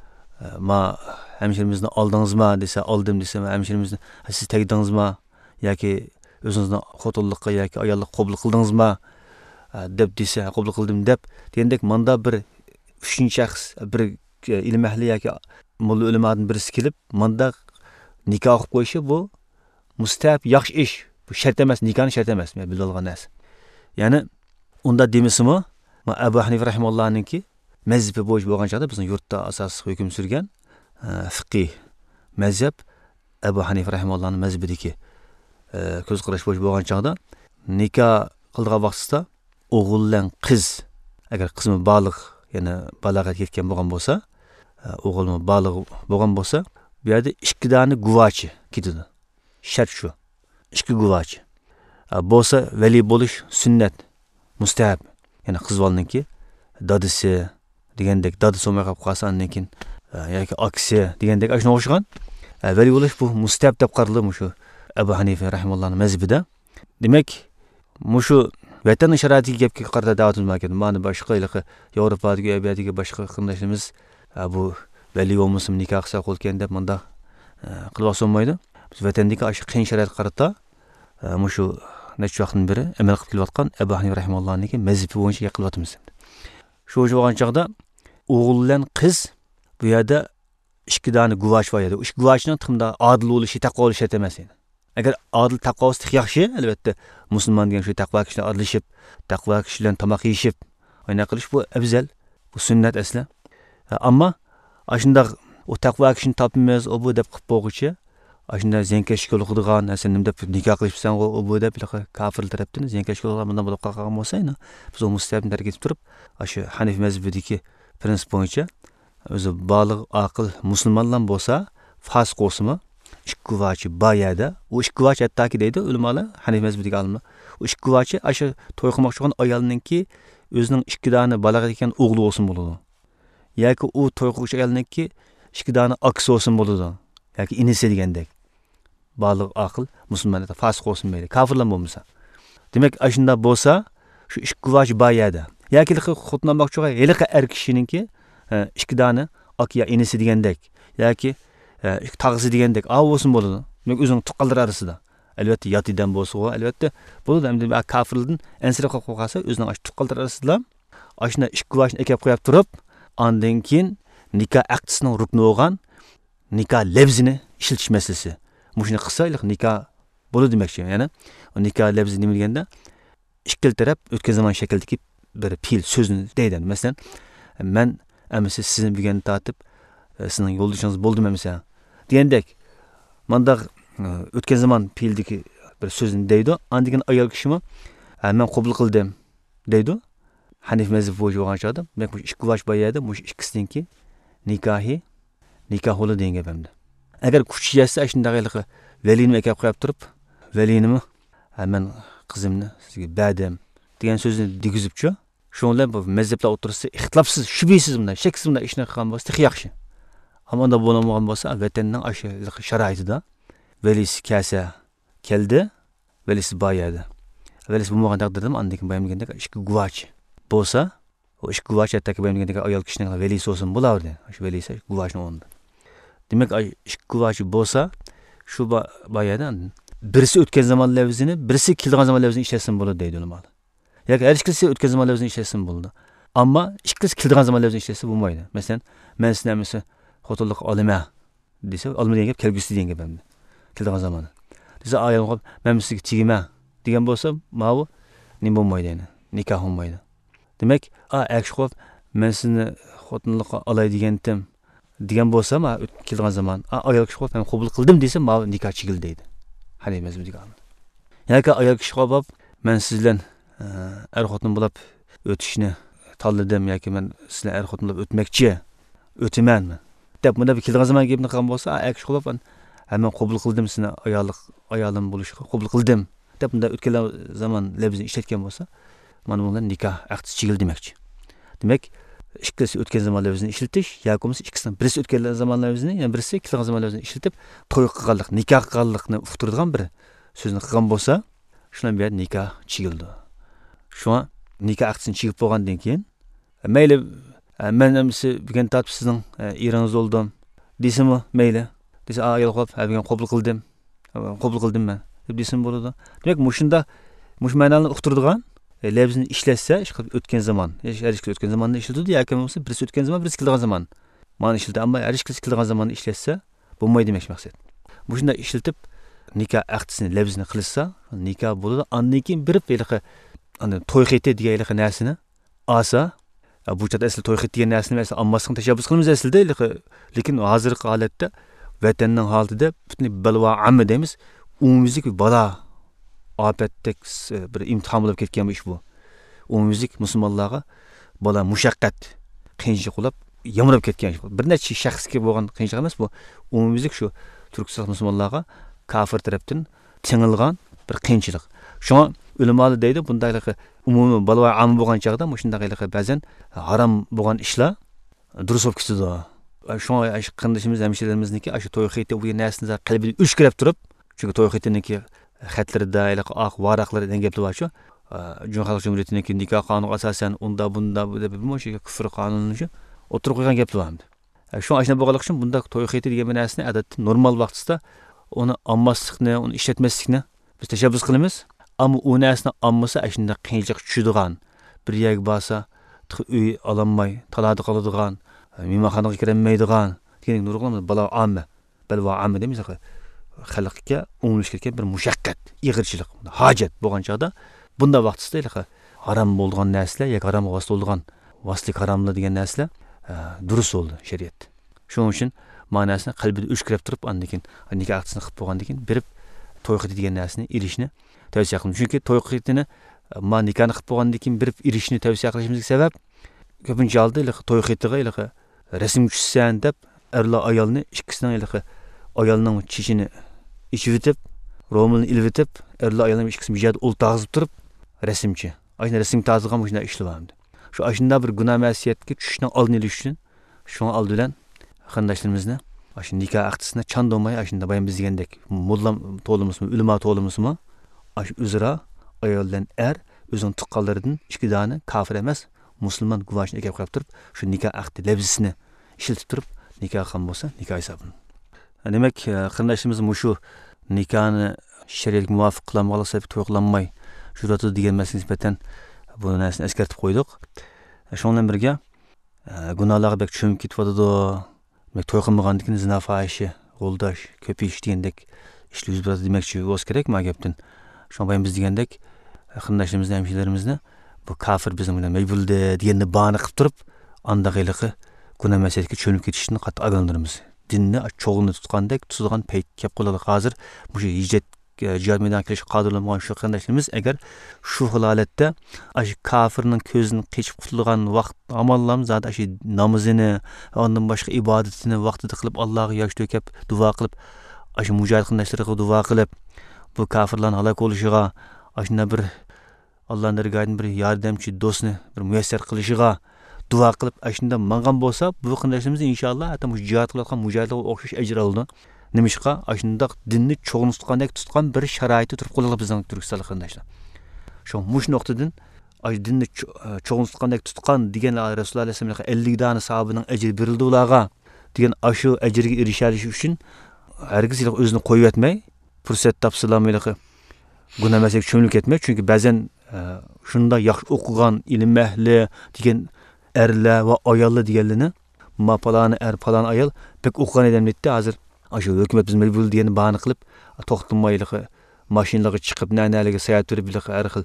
Speaker 12: ma hamshirimizni oldingizmi desa oldim desam hamshirimizni siz tegdingizmi yoki o'zingizni xotinlikqa yoki ayollik qabul qildingizmi deb desa qabul qildim deb degandek manda bir uchinchi shaxs bir ilm ahli yoki mulla ulamodan birisi kelib manda nikoh qilib qo'yishi bu mustahab yaxshi ish. Bu shart emas, nikohni shart emas, men bilib olgan narsa. Ya'ni unda demisimi, Abu Hanifa rahimahullohninki mazhabi bo'yicha bo'lgan chog'da bizning yurtda asosiy hukm surgan fiqh mazhab Abu Hanifa rahimahullohning mazhabidagi ko'z qarash bo'yicha bo'lgan chog'da nikoh qilgan vaqtida o'g'il bilan qiz agar qizmi baliq, ya'ni balog'at yetgan bo'lgan bo'lsa, o'g'ilmi baliq bo'lgan bo'lsa, bu yerda ikki dona guvochi ketadi. Shart shu. Ikki guvochi. Bo'lsa vali bo'lish sunnat, mustahab. Ya'ni qiz bolaniki dadisi degandek dadisi olmay qolib qolsa undan keyin yoki aksi degandek shunga o'xshagan vali bo'lish bu mustahab deb qaraladi shu Abu Hanifa rahimahullohning mazhabida. Demak, shu vatan sharoitiga gapga qarata da'vatimiz mumkin. Mana boshqa Yevropadagi, Abiyadagi boshqa qilishimiz bu vali bo'lmasam nikoh qilsa qo'lgan deb menda qilib olmaydi. Biz vatandagi shu qiyin sharoit qarata shu necha vaqtdan beri amal qilib kelayotgan Abu Hanifa rahimahullohniki mazhabi bo'yicha qilyapmiz. Shu bo'lgan chog'da o'g'il bilan qiz bu yerda ikki dona guvoch bor edi. Uch guvochning timda adil bo'lishi, taqvo bo'lishi shart emas edi. Agar adil taqvo bo'lsa yaxshi, albatta musulmon degan shu taqvo kishilar adilishib, taqvo kishilar tomoq yeyishib, ayna qilish bu afzal, bu sunnat asli. Ammo ashunda o taqvo kishini topmaymiz, o bu deb qilib qo'yguchi, ashunda zenkash qiladigan narsa nim deb nikoh qilibsan, o bu deb kofir tarafdan zenkash qiladigan bundan bo'lib qolgan bo'lsa, biz o mustabni tark etib turib, shu Hanif mazhabidagi prinsip bo'yicha o'zi baliq, aql musulmonlar bo'lsa, fasiq bo'lsa, ikki guvochi bayada, o ikki guvoch hattoki deydi ulamolar, Hanif mazhabidagi olimlar, o ikki guvochi shu to'y qilmoqchi bo'lgan ayolninki o'zining ikki dona balog'at ekan o'g'li bo'lsin bo'ladi. Yoki u to'y qiluvchi ayolninki ikki dona aksi bo'lsin bo'ladi. Yoki inisi degandek. Baliq, aql musulmonlar fasiq bo'lsin deydi. Kofirlar bo'lmasa. Demak, ashunda bo'lsa, shu ikki guvoch bayada. Yoki xotlanmoqchi bo'lgan heliqi er kishininki ikki dona ak ya inisi degandek, yoki tag'isi degandek bo'lsin bo'ladi. Demak, o'zining tuqqanlar orasida. Albatta yotidan bo'lsa, albatta bo'ladi. Endi kofirlardan ansirab qolib qolsa, o'zining tuqqanlar orasida ashuna ikki guvochni ekab qo'yib turib, ondan keyin nikoh aqdisining rukni bo'lgan nikoh lafzini ishlatish masalasi. Mushuni qilsa, nikoh bo'ladi demakchi. Ya'ni nikoh lafzi nima deganda ikkala taraf o'tgan zaman shakldagi bir fe'l so'zni deydi. Masalan, men amisi sizni bilgan tatib sizning yo'ldoshingiz bo'ldimi amisa degandek. Manda o'tgan zaman fe'ldagi bir so'zni deydi. Andigan ayol kishimi men qabul qildim deydi. Hanif mazhab bo'yicha bo'lgan chog'da, demak ikki guvoch bayada, mush ikkisiniki nikoh bo'ladi degan gapimda. Agar kuch yetsa shundaqayliqi valini akab qo'yib turib, valinimi men qizimni sizga berdim degan so'zni degizibchi, shunday bu mazhablar o'tirsa ixtilofsiz, shubhasiz bunday, shaksiz bunday ishni qilgan bo'lsa yaxshi. Ammo unda bo'lmagan bo'lsa, vatanning ashu sharoitida valisi keldi, valisi bayada. Valisi bo'lmagan taqdirda andikin bayamgandek ikki guvoch bo'lsa, o ikki guvoch hattoki bayamgandek ayol kishining valisi bo'lsin bo'lardi. Shu valisi guvochning o'rnida. Demak, ikki guvochi bo'lsa, shu bayadan birisi o'tgan zaman lafzini, birisi kelgan zaman lafzini ishlatsin bo'ladi deydi ular. Yoki har ikkisi o'tgan zaman lafzini ishlatsin bo'ladi. Ammo ikkisi kelgan zaman lafzini ishlatsa bo'lmaydi. Masalan, men sizlarni xotinlik olima desa, olma degan gap kelgusi degan gap endi. Kelgan zaman. Desa, ayol men sizga tegima degan bo'lsa, ma'vu nima bo'lmaydi endi. Nikoh bo'lmaydi. Demak, akshqof men sizni xotinlik olay degan bo'lsa, ma kelgan zaman ayol kishi qo'yib men qabul qildim desa, ma nikoh chigil deydi. Hanif mazhabiga. Yoki ayol kishi qo'yib men siz bilan er xotin bo'lib o'tishni tanladim yoki men sizlar er xotin bo'lib o'tmoqchi, o'tamanmi deb bunda bir kelgan zaman gapni qilgan bo'lsa, ayol kishi qo'yib men qabul qildim sizni ayolim bo'lishga qabul qildim deb bunda o'tgan zaman labzni ishlatgan bo'lsa, mana bundan nikoh aqdi chigil demakchi. Demak, ikkisi o'tgan zaman lafzini ishlatish, yoki bo'lmasa ikkisidan birisi o'tgan zaman lafzini, yana birisi kelgan zaman lafzini ishlatib, to'y qilganlik, nikoh qilganlikni uqtiradigan bir so'zni qilgan bo'lsa, shundan beri nikoh chigildi. Shuna nikah aqdisini chigib bo'lgandan keyin mayli men hamsi bugun tatib sizning eringiz oldim desimi mayli desa ayol qo'yib bugun qabul qildim men deb desam bo'ladi. Demak mushunda mush ma'noni uqtiradigan labzni ishlatsa o'tgan zaman o'tgan zamanda ishlatadi yoki bo'lmasa birisi o'tgan zaman birisi kelgan zaman mana ishlatadi, ammo har ikkisi kelgan zamanda ishlatsa bo'lmaydi demak maqsad. Mushunda ishlatib nikah aqdisini labzni qilsa nikah bo'ladi. Undan keyin birib ana to'y xiti degan narsani olsa bu yerda asli to'y xiti degan narsani asli ammasini tashabbus qilamiz aslida, lekin hozirgi holatda vatanning holatida butun balva amma deymiz, umumiylik bala ofatdek bir imtihon bo'lib ketgan ish bu. Umumiylik musulmonlarga bala mushaqqat qiyinchilik qilib yamrab ketgan ish. Bir necha shaxsga bo'lgan qiyinchilik emas bu. Umumiylik shu Turkiston musulmonlarga kafir tarafdan tengilgan bir qiyinchilik. Shunga ulamolar deydi bundaylik umumiy balva am bo'lgan chaqda shundaylik ba'zan harom bo'lgan ishlar durust bo'lib ketadi. Shunga qindishimiz hamshiralarimizniki shu to'y xiti bu narsani qalbiga o'shkirab turib, chunki to'y xitiniki xatlarida oq varaqlar degan gaplar bor shu. Jumhur xalq jumhuriyatiniki nikah qonuni asosan unda bunda deb shu kufr qonuni shu o'tirib qo'ygan gaplar bor. Shu ashna bo'lganlik uchun bunda to'y xiti degan narsani odatda normal vaqtda uni olmaslikni, uni ishlatmaslikni biz tashabbus qilamiz. Ammo u narsani olmasa shunda qiyinchilik tushadigan, bir yerga borsa uy ololmay, talada qoladigan, mehmonxonaga kirolmaydigan degan nurg'on balo amma, balva amma deymiz. Xalqqa umumlashgan bir mushaqqat, ig'irchilik, hojat bo'lgan chaqda bunda vaqtida harom bo'lgan narsalar, yoki harom bo'lgan vaslik haromlar degan narsalar durust bo'ldi shariat. Shuning uchun ma'nosini qalbida o'shkirab turib, undan keyin nikah aqdisini qilib bo'lgandan keyin berib to'y xiti degan narsani ilishni tavsiya qilamiz. Chunki to'y xitini nikahni qilib bo'lgandan keyin berib ilishni tavsiya qilishimizga sabab ko'pincha holda to'y xitiga rasm tushsan deb erlar ayolni ikkisining ayolning chishini ichib o'tib, ro'milni ilib o'tib, erlar ayolning ikkisini bir joyda o'ltag'izib turib rasmchi. Ayni rasm tozig'an shunday ishlar bo'ldi. Shu ashunda bir gunoh masiyatga tushishning oldini olish uchun shunga oldi bilan qandoshlarimizni shu nikah aqdisini chandomay ashunda bayon biz degandek mulla to'limizmi, ulamo to'limizmi shu o'zaro ayol bilan o'zining tuqqanlaridan ikki dona kafir emas musulmon guvohni ekib qo'yib turib shu nikah aqdi labzisini ishlatib turib nikah qilgan bo'lsa nikah hisoblanadi. Demak, qandoshimiz shu nikahni shariatga muvofiq qilmagan sabab to'y qilolmay jur'ati degan masalaga nisbatan bu narsani eskartib qo'ydik. Shundan birga gunohlarga bek cho'mib ketyapti. To'y qilmagandan keyin zina fohishi, qo'ldash, ko'pish degandek ishlar yuz beradi demakchi bo'lsa kerak ma gapdan. Shunday biz degandek qandoshimizni, hamshiralarimizni bu kafir bizning bilan maybildi deganni bahona qilib turib, andaqiliqi gunoh masalaga cho'mib ketishni qattiq ogohlantiramiz. Dinni cho'g'ini tutgandek tutadigan payt kelib qoladi. Hozir bu hijrat jihad maydoniga kelish qodirlanmagan shu qandoshlarimiz agar shu holatda shu kafirning ko'zini qechib qutulgan vaqt amallarimiz zada shu namozini, ondan boshqa ibodatini vaqtida qilib Allohga yosh to'kib duo qilib, shu mujohid qandoshlarga duo qilib bu kafirlarning halok bo'lishiga, shunda bir Allohning dargohidan bir yordamchi do'stni bir muyassar qilishiga duo qilib shunda mangan bo'lsa, bu qandoshlarimiz inshaalloh hatta jihad qilayotgan mujohidlarga o'xshash ajr oldi. Nimishqa shunda dinni cho'g'ini tutgan bir sharoitda turib qoladi bizning turkistonlik qandoshlar. Shu mush nuqtadan dinni cho'g'ini tutgan degan Rasululloh alayhisolom 50 dona sahobaning ajri berildi ularga degan shu ajrga erishish uchun hargiz o'zini qo'yib yetmay, fursat topsalarmiliqi gunoh masalaga cho'milib ketmay, chunki ba'zan shunda yaxshi o'qigan ilm ahli degan erlar va ayollar deganlarni ma palani palani ayol pek o'qigan odam deydi hozir shu hukumat biz majbur degan bahona qilib to'xtamayliqi mashinalarga chiqib nanalarga sayat turib har xil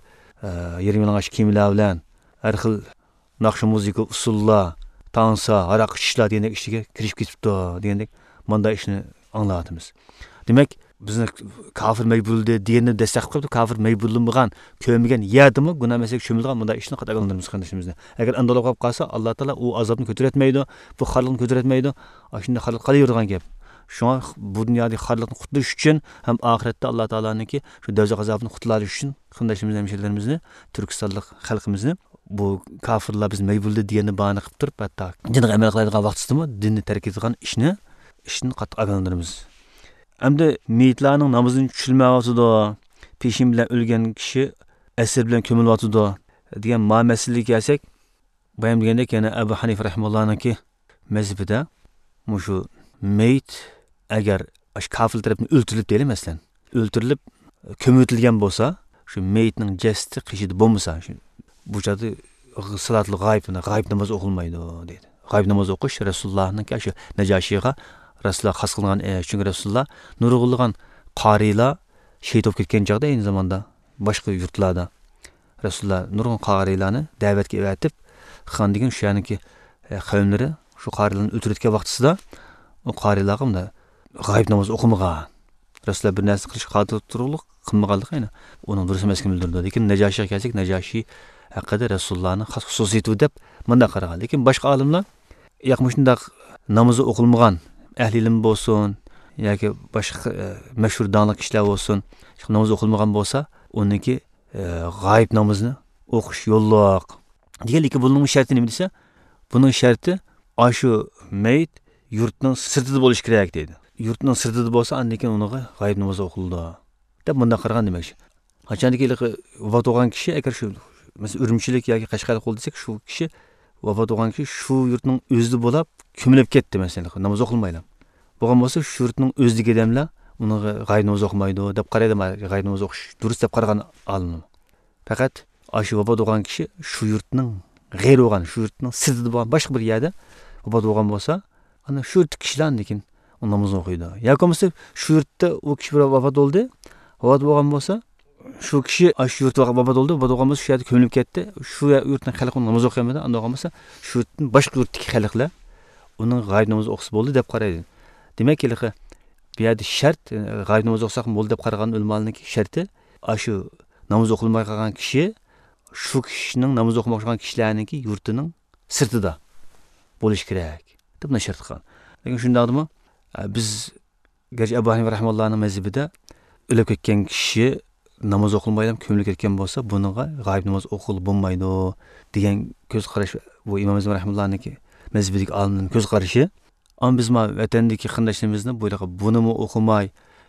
Speaker 12: 20 ming kiyimlar bilan har xil naqsh musiqa usullar tansa araq ishlar degan ishga kirib ketibdi degandek manda ishni anglatamiz. Demak bizni kafir majburdi deganni dastlab qilib kafir majburlanmagan ko'migan yerdimi gunoh masalaga cho'milgan bunda ishni qatag'andirmiz qandishimizni. Agar andalab qolib qolsa Alloh taolo u azobni ko'tarmaydi, bu xorlikni ko'tarmaydi. Shunda xorlik qolaveradigan gap. Şuna bu dünyada xorlikni qutuluş uchun ham oxiratda Alloh taoloninki shu do'zax azobini qutulash uchun qandishimiz hamshirlarimizni, Turkistonlik xalqimizni bu kafirlar biz majburdi deganni bahona qilib turib, hatto dinga amal qiladigan vaqtidami dinni tark etadigan ishni qatag'andirmiz. Hamda meyitlarning namozini tushilmayotdi, peshin bilan o'lgan kishi asr bilan ko'milyotdi. degan masalaga kelsak, bu ham degandek yana Abu Hanifa rahimahullohninki mazhabida shu mayit agar kafir tarafdan o'ltirilib deylik masalan, o'ltirilib ko'mitilgan bo'lsa, shu mayitning jasadi qishida bo'lmasa, bu joyda salatul g'oyib namoz o'qilmaydi deydi. G'oyib namoz o'qish Rasulullohning shu Najoshiga Rasululloh xos qilgan, chunki Rasululloh nurg'ulg'an qorilar shahid bo'lib ketgan chog'da aynı zamanda boshqa yurtlarda Rasululloh nurg'un qorilarni da'vatga evatib, xon degan shu yaniki qavmlari shu qorilarni o'ltirayotgan vaqtida o qorilarga bunda g'oyib namoz o'qimagan. Rasululloh bir narsa qilish qodir turliq qilmaganligini uning durust emasligini bildirdi. Lekin Najoshiga kelsak, Najoshi haqida Rasulullohning xos xususiyati deb bunda qaragan. Lekin boshqa olimlar yo'q shunday namoz o'qilmagan ahli ilm bo'lsin yoki boshqa mashhur donliq kishilar bo'lsin, namoz o'qilmagan bo'lsa, uniki g'oyib namozni o'qish yo'lliq. Deganlikki buning sharti nima desa, buning sharti shu mayit yurtning sirtida bo'lish kerak deydi. Yurtning sirtida bo'lsa, undan keyin unga g'oyib namoz o'qildi deb bunda qaragan demak. Qachonki vafot bo'lgan kishi agar shu mesela Urumchilik yoki Qashqar qo'l desak, shu kishi vafot bo'lgan kishi shu yurtning o'zida bo'lib ko'milib ketdi masalan, namoz o'qilmaydi. Bo'lgan bo'lsa, shu yurtning o'zidagi odamlar uni g'oyib namoz o'qimaydi deb qaraydi, g'oyib namoz o'qish durust deb qaragan olimlar. Faqat shu vafot bo'lgan kishi shu yurtning g'ayr bo'lgan, shu yurtning sirtida bo'lgan boshqa bir yerda vafot bo'lgan bo'lsa, ana shu kishilarnikin namoz o'qiydi. Yoki bo'lmasa shu yurtda u kishi vafot bo'ldi, vafot bo'lgan bo'lsa, shu kishi shu yurtda vafot bo'ldi, vafot bo'lgan bo'lsa shu yerda ko'milib ketdi, shu yurtning xalqi namoz o'qiymadi, unda bo'lmasa shu yurtning boshqa yurtdagi xalqlar uning g'oyib namoz o'qisa bo'ldi deb qaraydi. Demak, bu yerda shart g'oyib namoz o'qisak bo'ldi deb qaragan ulamalarning sharti shu namoz o'qilmay qolgan kishi shu kishining namoz o'qimoqchi bo'lgan kishilarningki yurtining sirtida bo'lish kerak deb shart qilgan. Lekin shundaqmi biz garchi Abu Hanifa rahimahullohning mazhabida o'lib ketgan kishi namoz o'qilmaydi, ko'milib ketgan bo'lsa, buningga g'oyib namoz o'qilib bo'lmaydi degan ko'z qarash bu Imom Azam rahimahullohniki mazhabidagi olimlarning ko'z qarashi. Am biz vatandagi qindashlarimizni bo'ylaqa buni o'qimay,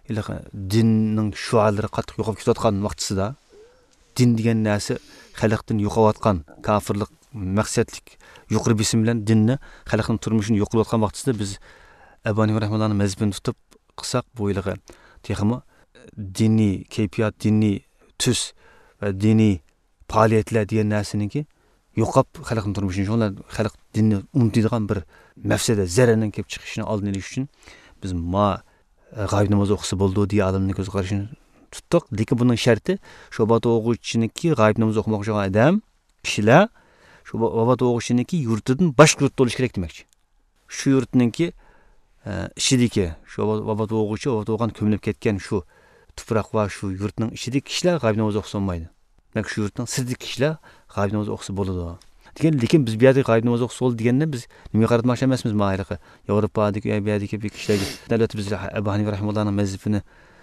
Speaker 12: dinning shualari qattiq yo'qolib ketayotgan vaqtida, din degan narsa xalqdan yo'qayotgan, kofirlik, maqsadlik yuqori bisim bilan dinni, xalqning turmushini yo'qlayotgan vaqtida biz Abu Hanifa rahimahullohning mazhabini tutib qilsak, bo'ylaqa texmi diniy kayfiyat, diniy tus va diniy faoliyatlar degan narsaniki yo'qab xalqning turmushini, shunlar xalq dinni unutadigan bir mafsada, zararning kelib chiqishini oldini olish uchun biz g'oyib namoz o'qisa bo'ldi deya olimning ko'z qarashini tutdik. Lekin buning sharti shu vafot o'quvchiniki g'oyib namoz o'qimoqchi bo'lgan odam kishilar shu vafot o'quvchiniki yurtidan boshqa yurtda bo'lish kerak demakchi. Shu yurtninki ishidagi shu vafot o'quvchi vafot bo'lgan ko'milib ketgan shu tuproq va shu yurtning ishidagi kishilar g'oyib namoz o'qisa olmaydi. Demak, shu yurtning sirtidagi kishilar g'oyib namoz o'qisa bo'ladi. Lekin biz bu yerda g'oyib namoz o'qisa bo'ldi deganda biz nimaga qaratmoqchi emasmiz? Mayliqa Yevropadagi bu yerdagi kishilarga albatta biz Abu Hanifa rahimahullohning mazhabini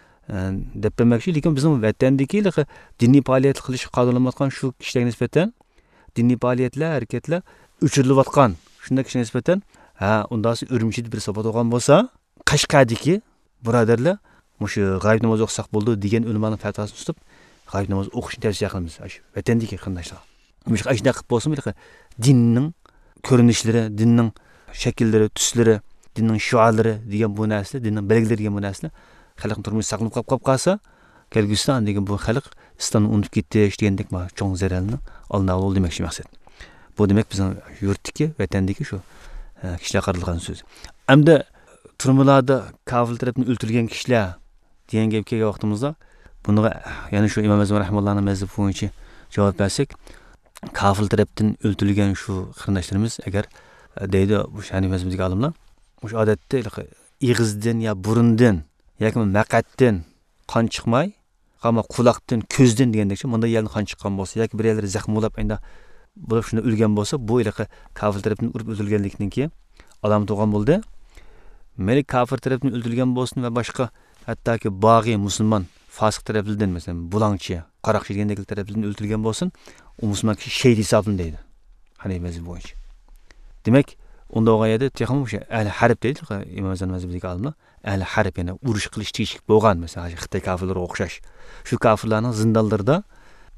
Speaker 12: deb bilmoqchi, lekin bizning vatandagi diniy faoliyat qilish qodirlanmayotgan shu kishilarga nisbatan diniy faoliyatlar, harakatlar o'chirilayotgan shunday kishilarga nisbatan undasi Urumchida bir sabot bo'lgan bo'lsa, Qashqardagi birodarlar shu g'oyib namoz o'qisak bo'ldi degan ulamoning fatvosini tutib g'oyib namoz o'qishni tavsiya qilamiz. Vatandagi qindashlar Müşk aşna qilib bo'lsin, dinning ko'rinishlari, dinning shakllari, tuslari, dinning shualari degan bu narsa, dinning belgilari degan bu narsa xalqning turmushi saqlanib qolib qolsa, kelgusida degan bu xalq islomni unutib ketdi degandek cho'ng zararni oldini oldi demoqchi maqsad. Bu demak bizning yurtdagi, vatandagi shu kishilar qaralgan so'z. Hamda turmalarda kafir tarafdan o'ltirilgan kishilar degan gapga kelgan vaqtimizda bunga ya'ni shu Imom Azam rahimahullohning mazhabi bo'yicha javob bersak, kafir tarafdan o'ltirilgan shu qarindoshlarimiz agar deydi bu shani mazhabidagi olimlar o'sha odatda ig'izdan yo burundan yoki maqatdan qon chiqmay, qama quloqdan, ko'zdan degandekcha bunda yerni qon chiqqan bo'lsa yoki bir yerlari zaxm bo'lib endi bo'lib shunda o'lgan bo'lsa, bu kafir tarafdan urib o'ldirilganlikdan keyin odam tug'an bo'ldi. Malik kafir tarafdan o'ldirilgan bo'lsin va boshqa hattoki bog'i musulmon fosiq tarafdan masalan bulangchi, qaroqchi degandek tarafdan o'ldirilgan bo'lsin, u musulmon kishi shahid hisoblanadi. Haniy mazhab bo'yicha. Demak, unda o'g'ayda texnik o'sha ahli harb deydi, Imom Azam mazhabidagi olimlar, ahli harb yana urush qilish teshik bo'lgan, masalan, Xitoy kafirlariga o'xshash. Shu kafirlarning zindonlarida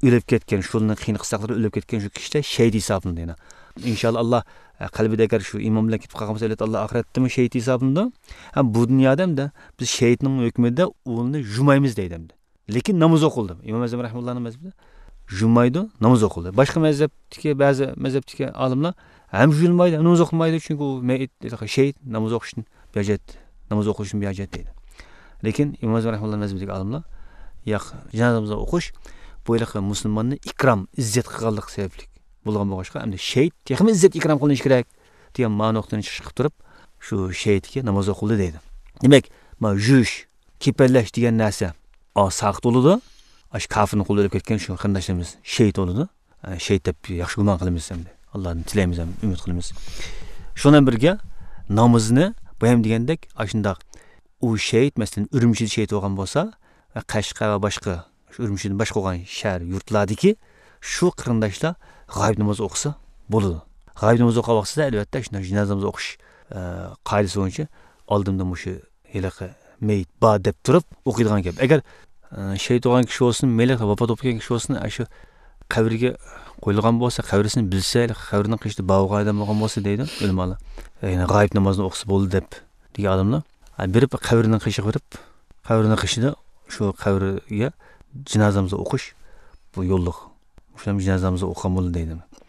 Speaker 12: o'lib ketgan, shundan qiyin qisaqlar o'lib ketgan shu kishida shahid hisoblanadi. İnşallah Allah qalbida agar shu imom bilan ketib qolgan bo'lsa, Allah oxiratdami shahid hisoblanadi. Ham bu dunyoda ham da biz shahidning hukmida o'lni jumaymiz deydi. Lekin namoz o'qildi. Imom Azam rahimahullohning mazhabida jumaydi, namoz o'qildi. Boshqa mazhabdagi ba'zi mazhabdagi olimlar ham julmaydi, namoz o'qimaydi, chunki u shahid namoz o'qishni bajat, namoz o'qishni bajat deydi. Lekin Imom Azam rahimahullohning mazhabidagi olimlar yo'q, janozamizni o'qish bu musulmonni ikrom, izzat qilganlik sababli bo'lgan bo'lg'achqa, endi shahid texmi izzat ikrom qilinish kerak degan ma'nodan chiqib turib, shu shahidga namoz o'qildi deydi. Demak, ma jush, kepallash degan narsa saqt bo'ladi. Ash kafirni qo'lda o'lib ketgan shu qarindoshlarimiz shahid bo'ladi. Shahid deb yaxshi gumon qilamiz hamda. Allohni tilaymiz ham, umid qilamiz. Shundan birga namozni bu ham degandek, ashundaq u shahid, masalan, Urumchida shahid bo'lgan bo'lsa, va Qashqa va boshqa shu Urumchidan boshqa bo'lgan shahar yurtlardagi shu qarindoshlar g'oyib namoz o'qisa bo'ladi. G'oyib namoz o'qigan vaqtida albatta shunday janozamizni o'qish qoidasi bo'yicha oldimda mushu helaqa meyit ba deb turib o'qiydigan gap. Agar shahid bo'lgan kishi bo'lsin, melek vafot etgan kishi bo'lsin, shu qabrga qo'yilgan bo'lsa, qabrisini bilsa, qabrining qishida bog'ga odam bo'lgan bo'lsa deydi ulamolar. Ya'ni g'oyib namozni o'qisa bo'ldi deb degan olimlar. Berib qabrining qishiga berib, qabrining qishida shu qabriga janozamizni o'qish bu yo'lliq. O'sha janozamizni o'qigan bo'ldi deydi.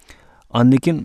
Speaker 12: Andikin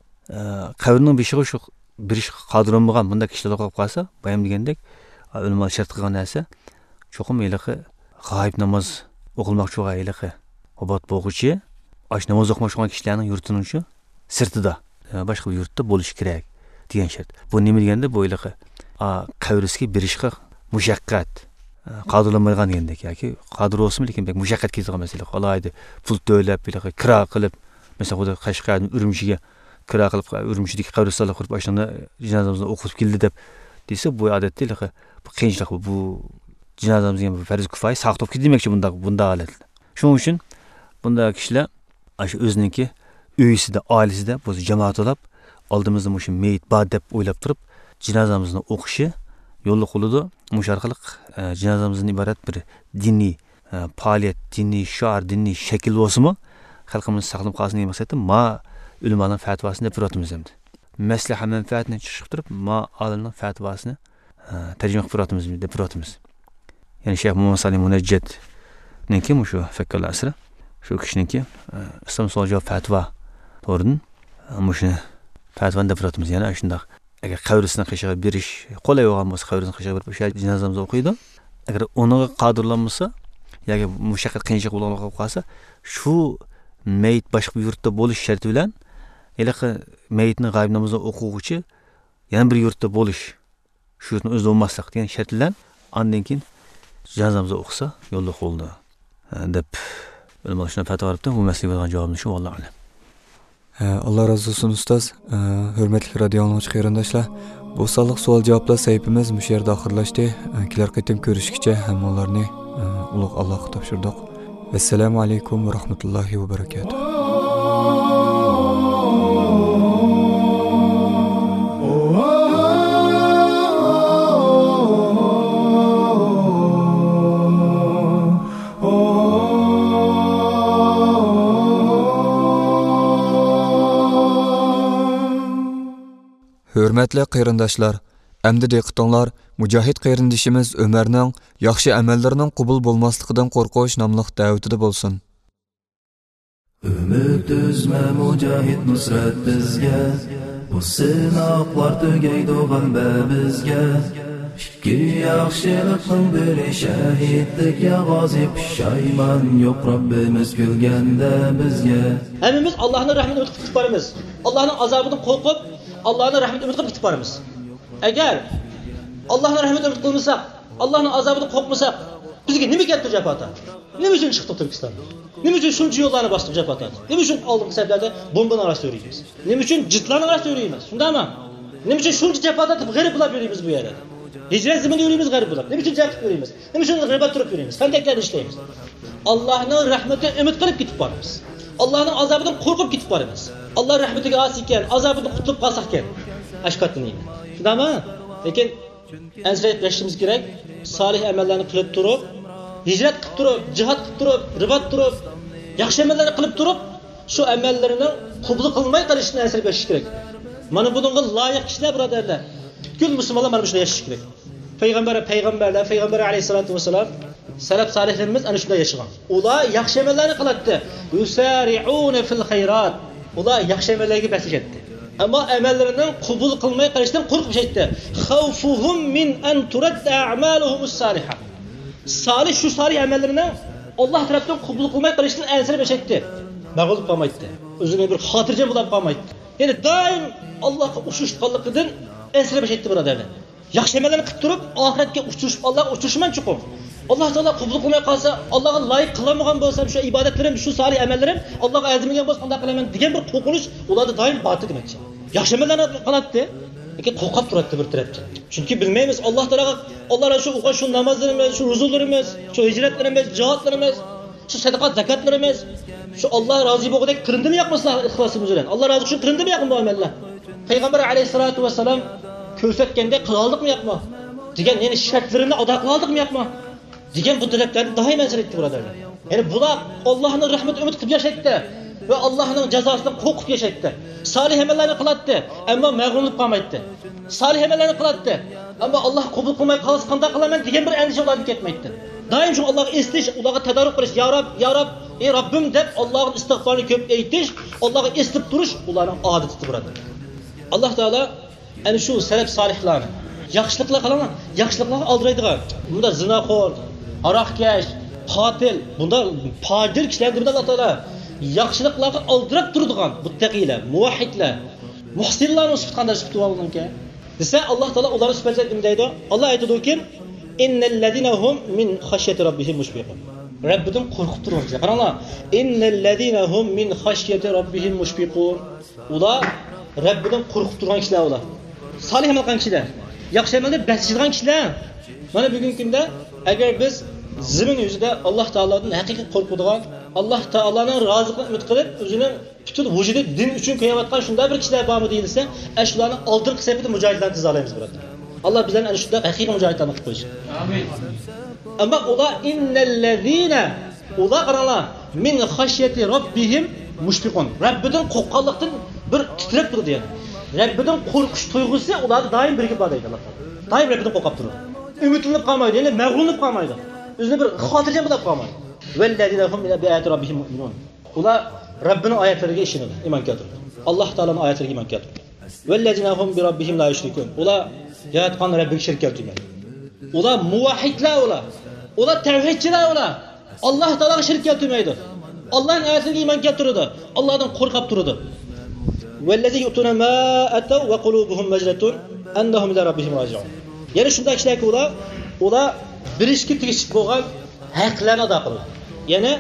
Speaker 12: qabrining beshiga shu birish qoldirilmagan bunda kishilar qo'yib qolsa, bayam degandek, ulamolar shart qilgan narsa cho'qim eliqi g'oyib namoz o'qilmoqchi bo'lgan eliqi vafot bo'lguchi, ash namoz o'qimoqchi bo'lgan kishilarning yurtining shu sirtida, boshqa bir yurtda bo'lishi kerak degan shart. Bu nima deganda bu eliqi qabrisiga berishga mushaqqat qoldirilmagan degandek yoki qodir bo'lsin, lekin bek mushaqqat ketadigan masala. Qolaydi pul to'lab, kira qilib, masalan, xudo Qashqardan Urumchiga kira qilib, Urumchidagi qabristonga qurib ashuna janozamizni o'qib keldi deb desa, bu odatda bu qiyinchilik, bu janozamizga farz kifoya saqt bo'lib demakchi bunda holat. Shuning uchun bunda kishilar shu o'ziniki uyisida, oilasida bu jamoat olib, oldimizda mushu meyit bor deb o'ylab turib, janozamizni o'qishi yo'lli qiladi. Mush orqali janozamizning iborat bir diniy faoliyat, diniy shior, diniy shakl bo'lsa-mu, xalqimiz saqlanib qolsin degan maqsadda ma ulamoning fatvosini deb turamiz endi. Maslaha manfaatni chiqib turib, ma olimning fatvosini tarjima qilib turamiz deb turamiz. Ya'ni Shayx Muhammad Salim Munajjidniki shu fakkarlar asri, shu kishiniki islom so'zga fatvo to'g'ridan mushuni fatvoni deb turamiz. Ya'ni shunday agar qabrisini qishiga berish qolay bo'lgan bo'lsa, qabrisini qishiga berib o'sha janozamizni o'qiydi. Agar uniga qodirlanmasa yoki mushaqqat qiyinchilik bo'lgan qolsa, shu meyit boshqa bir yurtda bo'lish sharti bilan eliqi meyitni g'oyib namozini o'quvchi yana bir yurtda bo'lish, shu yurtning o'zida bo'lmaslik degan shart bilan ondan keyin janozamizni o'qisa yo'lda qo'ldi deb ulamolar shuni fatvo beribdi. Bu masalaga bo'lgan javobim shu, vallohu a'lam.
Speaker 8: Allah razı olsun ustoz. Hurmatli radio anglag'uchi qarindoshlar, bu sonliq savol-javoblar sahifamiz mush yerda oxirlashdi. Kelar qaytim ko'rishguncha hammalarni ulug' Allohga topshirdik. Assalomu alaykum va rahmatullohi va barakatuh. Hürmetli qarindoshlar, endi diqqatinglar, Mujohid qarindishimiz Ömerning yaxshi amallarining qabul bo'lmasligidan qo'rqish nomli da'vatida bo'lsin.
Speaker 3: Umid üzme Mujohid nusrat bizga, bu sinoqlar tugaydi g'alaba bizga. Ikki yaxshilikning biri shahidlik, ya g'ozi pushaymon yo'q Robbimiz kulganda bizga.
Speaker 10: Hammamiz Allohning rahmatini umid qilib boramiz. Allohning azobidan qo'rqib, Allah'ın rahmetini umid qilib ketib Agar Allah'ın rahmetini umid qilmasak, Allah'ın azobidan qo'rqmasak, bizga nima ketdi jafota? Nima uchun chiqdik Turkiston? Nima uchun shuncha yo'llarni bosdik jafota? Nima uchun oldingi saflarda bombani arasida yuribmiz? Nima uchun jitlarni arasida yuribmiz? Shundaymi? Nima uchun shuncha jafota qilib g'arib bo'lib yuribmiz bu yerda? Hijrat zamonida yuribmiz g'arib bo'lib. Nima uchun jafot yuribmiz? Nima uchun g'arbat turib yuribmiz? Qandaylarni ishlaymiz? Allohning rahmatiga umid qilib ketib boramiz. Allohning azobidan qo'rqib ketib boramiz. Allah rahmetiga osi ekan, azobidan qutulib qolsak ekan. Ashqatni nima? Shundaymi? Lekin ansirayib yashashimiz kerak. Solih amallarni qilib turib, hijrat qilib turib, jihad qilib turib, ribat turib, yaxshi amallarni qilib turib, shu amallarining qabul qilmay qolishini ta'sir berish kerak. Mana bunga loyiq kishilar birodarlar. Bütün musulmonlar mana shunday yashash kerak. Payg'ambar alayhisolatu vasallam salaf solihlarimiz ana shunday yashagan. Ular yaxshi amallarni qiladi. Yusari'una fil khayrat. Ular yaxshi amallarga bosishadi. Ammo amallarining qabul qilmay qolishdan qo'rqib yashaydi. Xawfuhum min an turadda a'maluhumus salihah. Salih shu salih amallarini Alloh tarafdan qabul qilmay qolishdan ansirab yashaydi. Mag'lub qolmaydi. O'zini bir xotirjam bo'lib qolmaydi. Ya'ni doim Allohga ushishganligidan ansirab yashaydi birodarlar. Yaxshi amallarni qilib turib, oxiratga uchishib, Allohga uchishman chuqur. Alloh taolo qabul qilmay qolsa, Allohga loyiq qilmagan bo'lsam, shu ibodatlarim, shu salih amallarim Allohga arzimagan bo'lsa, qanday qilaman degan bir qo'rqinish ularda doim bor demakchi. Yaxshi amallarni qiladi, lekin qo'rqib turadi bir tarafdan. Chunki bilmaymiz Alloh taologa Alloh shu o'qish, shu namozlarimiz, shu ro'zalarimiz, shu hijratlarimiz, jihodlarimiz, shu sadaqat, zakatlarimiz, shu Alloh rozi bo'lgandek qilindimi yo'qmi ixlosimiz bilan? Alloh rozi uchun qilindimi yo'qmi bu amallar? Payg'ambar alayhisolatu vasallam ko'rsatgandek qila oldikmi yo'qmi? degan, ya'ni shartlarini ado qila oldikmi yo'qmi? degan bu talablarni doim asiraydi birodarlar. Ya'ni bular Allohning rahmat umid qilib yashaydi va Allohning jazosidan qo'rqib yashaydi. Salih amallarni qiladi, ammo mag'rur bo'lib qolmaydi. Salih amallarni qiladi, ammo Alloh qabul qilmay qolsa qanday qilaman degan bir andisha ularga ketmaydi. Doim shu Allohga estish, ularga tadarruk qilish, ya Rob, ey Robbim deb Allohning istig'forini ko'p aytish, Allohga esib turish ularning odati birodarlar. Alloh taolo ana shu salaf solihlarni yaxshiliklar qilaman, yaxshiliklarga oldiradigan. Bunda zinoxo'r, aroqkash, qotil, bunda fojir kishilar deb Alloh taolo yaxshiliklarga oldirib turadigan muttaqiylar, muvahhidlar, muhsinlarni sifatida sifatlangan. Desa Alloh taolo ularni sifatlaydi nima deydi? Alloh aytadiki, innallazina hum min khashyati robbihim mushfiqun. Rabbidan qo'rqib turuvchilar. Qaranglar, innallazina hum min khashyati robbihim mushfiqun. Ular Rabbidan qo'rqib turgan kishilar ular. Salih amal qilgan kishilar, yaxshi amalda basishgan kishilar. Mana bugungi kunda agar biz zimin yuzida Alloh taolodan haqiqiy qo'rqadigan, Alloh taoloning roziligini umid qilib, o'zining butun vujudi din uchun qo'yayotgan shunday bir kishilar bormi deyilsa, shularning oldingi safida mujohidlarni tiz olamiz birodar. Alloh bizlarni ana shunday haqiqiy mujohidlarni qilib qo'ysin. Amin. Ammo ular innallazina ular qaranglar min khashyati robbihim mushfiqun. Rabbidan qo'rqqanlikdan bir titrab turdi yani. Rabbidan qo'rqish tuyg'usi ularda doim birga bor deydi Alloh. Doim Rabbidan qo'rqib turadi. Umidlanib qolmaydi, ya'ni mag'rurlanib qolmaydi. O'zini bir xotirjam bo'lib qolmaydi. Vallazina hum bi ayati robbihim mu'minun. Ular Rabbining oyatlariga ishonadi, iymon keltiradi. Alloh taolaning oyatlariga iymon keltiradi. Vallazina hum bi robbihim la yushrikun. Ular yaratgan Rabbiga shirk keltirmaydi. Ular muvahhidlar ular. Ular tavhidchilar ular. Alloh taolaga shirk keltirmaydi. Allohning oyatlariga iymon keltiradi. Allohdan qo'rqib turadi. Vallazi yutuna ma ataw va qulubuhum majlatun annahum ila rabbihim raji'un. Ya'ni shunday kishilarki ular bilishga tegishli bo'lgan haqlarni ado qiladi. Ya'ni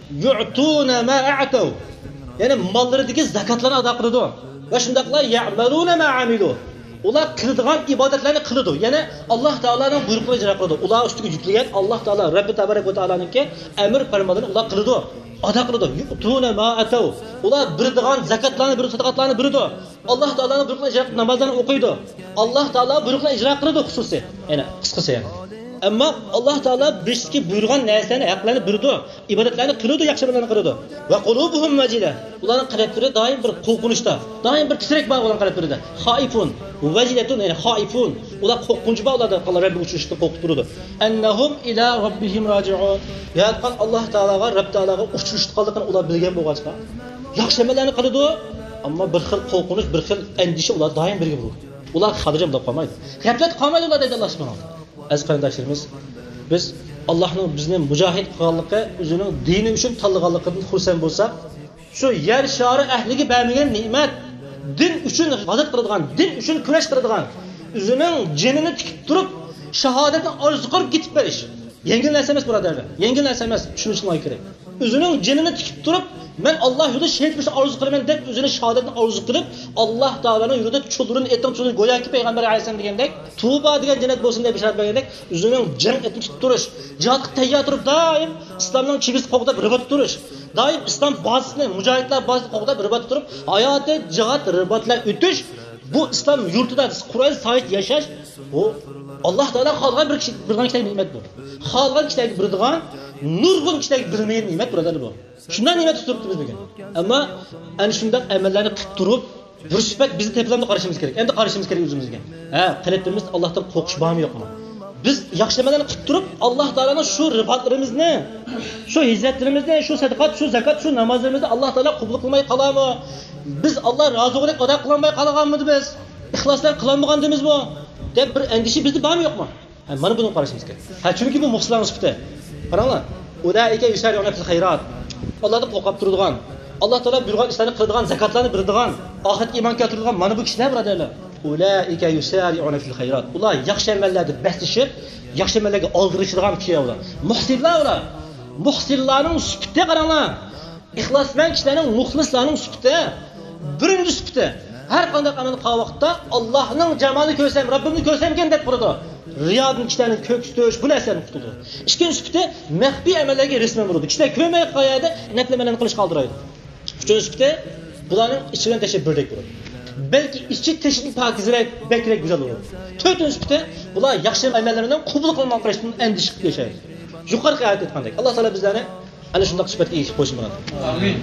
Speaker 10: yu'tuna ma a'taw. Ya'ni mollaridagi zakatlarni ado qiladi. Va shundaqlar ya'maluna ma amilu. Ular qiladigan ibodatlarni qiladi. Ya'ni Alloh taolaning buyruqlarini ijro qiladi. Ular ustiga yuklangan Alloh taolo Robbi tabarak va taolaninki amr farmonlarini ular qiladi. Ado qiladi. Yu'tuna ma ataw. Ular birdigan zakatlarni, bir sadaqatlarni birdi. Alloh taolaning buyruqlarini ijro qilib namozlarni o'qiydi. Alloh taolo buyruqlarini ijro qiladi xususiy. Ya'ni qisqasi yani. Ammo Alloh taolo bizga buyurgan narsalarni, haqlarni birdi. Ibodatlarni qiladi, yaxshi amallarni qiladi. Va qulubuhum majila. Ularning qalblari doim bir qo'rqinchda, doim bir titrek bor ularning qalblarida. Xoifun, vajilatun, ya'ni xoifun. Ular qo'rqinch bor ularda, Alloh Rabbi uchishda qo'rqib turadi. Annahum ila robbihim raji'un. Yaratgan Alloh taologa, Rabb taologa uchishganligini ular bilgan bo'lgancha, yaxshi amallarni qiladi, ammo bir xil qo'rqinch, bir xil andisha ular doim birga bo'ladi. Ular xotirjam bo'lib qolmaydi. G'aflat qolmaydi ular deydi Alloh subhanahu va taolo. Aziz qarindoshlarimiz, biz Allohning bizni mujohid qilganligi, o'zining dini uchun tanlaganligidan xursand bo'lsak, shu yer shari ahliga bermagan ne'mat, din uchun g'azat qiladigan, din uchun kurash qiladigan, o'zining jinini tikib turib, shahodatni orzu qilib ketib berish. Yengil narsa emas birodarlar. Yengil narsa emas, tushunishimiz kerak. O'zining jinini tikib turib, men Alloh yo'lida shahid bo'lishni orzu qilaman deb o'zini shahodatni orzu qilib, Alloh taolaning yo'lida chuldurini etim chuldur go'yoki payg'ambar alayhisalom degandek, Tuba degan jannat bo'lsin deb bishorat bergandek, o'zining jang etib turish, jihodga tayyor turib, doim islomning chigisi qo'g'dab ribat turish, doim islom bazasini, mujohidlar bazasini qo'g'dab ribat turib, hayoti jihod ribatlar o'tish, bu islom yurtida Qur'on soyit yashash, bu Alloh taolo xohlagan bir kishilarga ne'mat bu. Xohlagan kishilarga birdigan, nurg'un kishilarga bilmagan ne'mat birodar bu. Shundan ne'mat turibdi biz bugun. Ammo ana shunday amallarni qilib turib, bir sifat bizni teplamda qarashimiz kerak. Endi qarashimiz kerak o'zimizga. Qalbimiz Allohdan qo'rqish bormi yo'qmi? Biz yaxshi amallarni qilib turib, Alloh taolaning shu ribatlarimizni, shu hijratlarimizni, shu sadaqat, shu zakat, shu namozlarimizni Alloh taolo qabul qilmay qoladimi? Biz Alloh rozilik ado qilmay qolganmidi biz? İxloslar qilolmaganimiz bu deb bir andishi bizda bormi yo'qmi? Mana buni qarashimiz kerak. Chunki bu muhsinlarning sifati. Qaranglar, ulaika yusari'una fil khayrat. Allohdan qo'rqib turadigan, Alloh taolo buyurgan ishlarni qiladigan, zakatlarni beradigan, oxiratga iymon keltiradigan mana bu kishilar birodarlar. Ulaika yusari'una fil khayrat. Ular yaxshi amallarni bastishib, yaxshi amallarga oldirishadigan kishilar ular. Muhsinlar ular. Muhsinlarning sifati qaranglar. İxlosmand kishilarning, muxlislarning sifati. Birinchi sifati har qanday amal qilgan vaqtda Allohning jamolini ko'rsam, Rabbimni ko'rsamkan deb turadi. Riyodning kishilarning ko'ksitish bu narsani tutadi. Ikkinchi sifati maxfiy amallarga rasman uradi. Kishilar ko'rmay qo'yadi, naflamalarni qilish qoldiradi. Uchinchi sifati bularning ichidan tashabburdek bo'ladi. Belki ichi tashini pokizroq, bekrak go'zal bo'ladi. To'rtinchi sifati bular yaxshi amallarni qabul qilmoq qilishdan andish qilib yashaydi. Yuqori ayt etgandek Alloh taolo bizlarni ana shunday sifatga ega qo'ysin. Amin.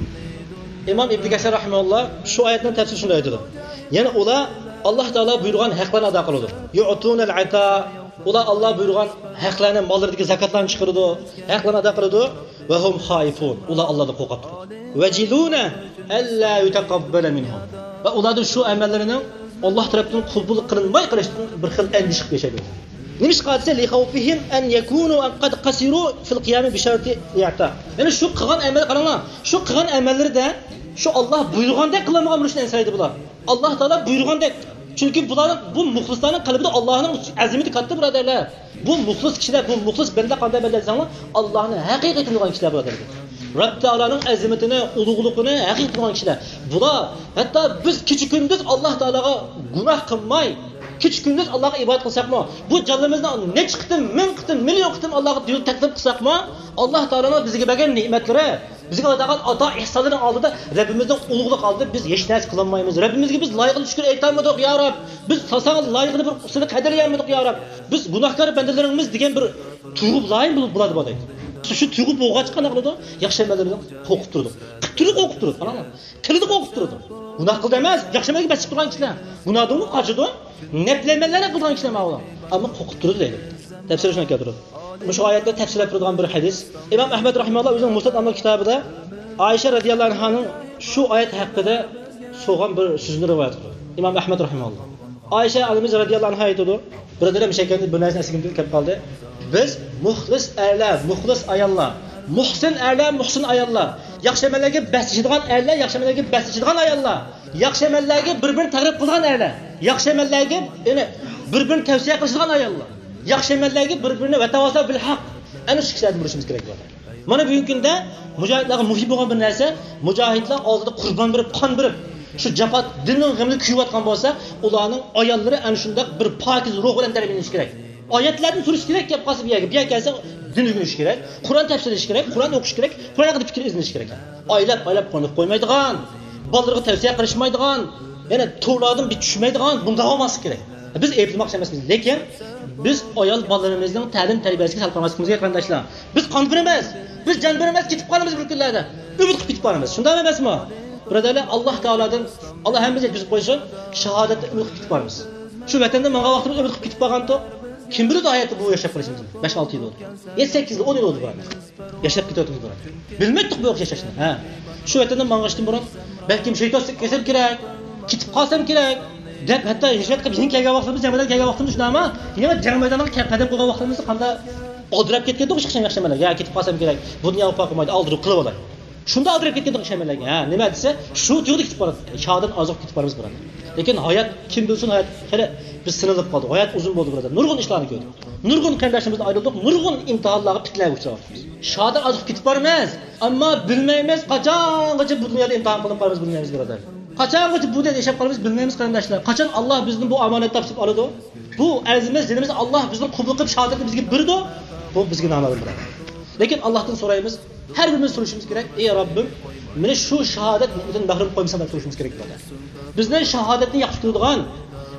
Speaker 10: İmam İbn Kasir rahimehullah şu oyatning tafsiri shunday aytadi. Yana ular Alloh taolo buyurgan haqlarni ado qiladi. Yu'tunal ata. Ular Alloh buyurgan haqlarni, mollaridagi zakatlarni chiqaradi, haqlarni ado qiladi va hum xaifun. Ular Allohdan qo'rqib turadi. Vajiluna alla yutaqabbala minhum. Va ularning shu amallarining Alloh tomonidan qabul qilinmay qolishdan bir xil andish qilib yashaydi. Nimish qadse li khawfihim an yakunu qad qasiru fil qiyam bi sharti i'ta. Yani shu qilgan amal qaranglar. Shu qilgan amallarda shu Alloh buyurgandek qilmagan bo'lishni ansaydi bular. Alloh taolo buyurgandek. Chunki bularning bu muxlislarning qalbida Allohning azimati katta birodarlar. Bu muxlis kishilar, bu muxlis banda qanday banda desanglar, Allohni haqiqiy tuyg'an kishilar birodarlar. Rabb taolaning azimatini, ulug'ligini haqiqiy tuyg'an kishilar. Bular hatto biz kecha kunduz Alloh taolaga gunoh qilmay kecha kunduz Allohga ibodat qilsakmi, bu jonimizni necha qitim, ming qitim, million qitim Allohga yo'l taklif qilsakmi, Alloh taolaning bizga bergan ne'matlari, bizga bergan ato ihsonlarining oldida Rabbimizning ulug'lik oldida biz hech narsa qila olmaymiz. Rabbimizga biz loyiqli shukr aytolmadik, ya Rabb. Biz sasang loyiqli bir usuli qadrlayolmadik, ya Rabb. Biz gunohkor bandalarimiz degan bir tuyg'u loyiq bo'ladi bu deydi. Shu tuyg'u bo'lgach qana qiladi? Yaxshi amallarni qo'qib turdi. Qilib qo'qib turdi, ana. Tilni qo'qib turdi. Gunoh qildi emas, yaxshi amalga basib turgan kishilar. Gunohdan qochidi, naflamalarni qilgan kishilar ma'lum. Ammo qo'qib turdi deydi. Tafsir shunday keltiradi. Shu oyatda tafsirlab turgan bir hadis. Imom Ahmad rahimahulloh o'zining Musnad Amal kitobida Aisha radhiyallohu anhaning shu oyat haqida so'g'an bir so'zni rivoyat qildi. Imom Ahmad rahimahulloh. Aisha onamiz radhiyallohu anha aytadi, birodarim shekilli bir narsa esimga kelib qoldi. Biz muxlis erlar, muxlis ayollar, muhsin erlar, muhsin ayollar, yaxshi amallarga basishadigan erlar, yaxshi amallarga basishadigan ayollar, yaxshi amallarga bir-birini targ'ib qilgan erlar, yaxshi amallarga bir-birini tavsiya qiladigan ayollar, yaxshi amallarga bir-birini vatavasa bil haq. Ana shu kishilarni bilishimiz kerak bo'ladi. Mana bugungi kunda mujohidlarga muhim bo'lgan bir narsa, mujohidlar oldida qurbon berib, qon berib, shu jafot dinning g'amini kuyayotgan bo'lsa, ularning ayollari ana shunday bir pokiz ruh bilan tarbiyalanish kerak. Oyatlarni surish kerak, kelib qolsa bu yerga kelsa din o'rganish kerak, Qur'on tafsirlash kerak, Qur'on o'qish kerak, Qur'on haqida fikr izlash kerak. Oylab qo'yib qo'ymaydigan, bolalarga tavsiya qilishmaydigan, yana to'g'ridan bir tushmaydigan bunda olmaslik kerak. Biz e'timoq emasmiz, lekin biz ayol bolalarimizning ta'lim tarbiyasiga sal qilmasligimiz kerak qardoshlar. Biz qon emas, biz jon emas ketib qolamiz bir kunlarda. Umid qilib ketib qolamiz. Shunday emasmi? Birodarlar, Alloh taoladan Alloh hammamizga yetkazib qo'ysin, shahodatni umid qilib ketib qolamiz. Shu vatanda menga vaqtimiz umid qilib ketib qolgan-to, kim biladi hayotda bu yashab qolishimizni? 5-6 yil bo'ldi. 7-8 yil, 10 yil bo'ldi bu. Yashab ketyapmiz bu. Bilmaydik bu yashashni. Ha. Shu vatanda menga burun balkim shayton kesib kerak, ketib qolsam kerak. Deb hatto hijratga bizning kelgan vaqtimiz, jamiyadan kelgan vaqtimiz shunami? Yana jamiyadan qadam qo'ygan vaqtimizni qanday oldirib ketganda o'sha yaxshi amalar. Ya ketib qolsam kerak. Bu dunyo qo'ymaydi, oldirib qilib olay. Shunda oldirib ketganda o'sha amalarga. Ha, nima desa, shu tuyuqda ketib qoladi. Shodan azob ketib qolamiz bilan. Lekin hayot kim bilsin hayot hali biz sinilib qoldik. Hayot uzun bo'ldi birodar. Nurg'un ishlarni ko'rdik. Nurg'un qandoshimizdan ayrildik. Nurg'un imtihonlarga pitlar uchrayapmiz. Shodan azob ketib boramiz, ammo bilmaymiz qachongacha bu dunyoda imtihon qilinib qolamiz bilmaymiz birodar. Qachongacha bu yerda yashab qolamiz bilmaymiz qarindoshlar. Qachon Alloh bizni bu omonat topib oladi? Bu arzimiz, dinimiz Alloh bizni qabul qilib shahodatni bizga berdi. Bu bizga noma'lum birodar. Lekin Allohdan so'raymiz, har birimiz so'rashimiz kerak. Ey Robbim, meni shu shahodat ne'matidan mahrum qo'ymasan deb so'rashimiz kerak birodar. Bizning shahodatni yaxshi ko'radigan,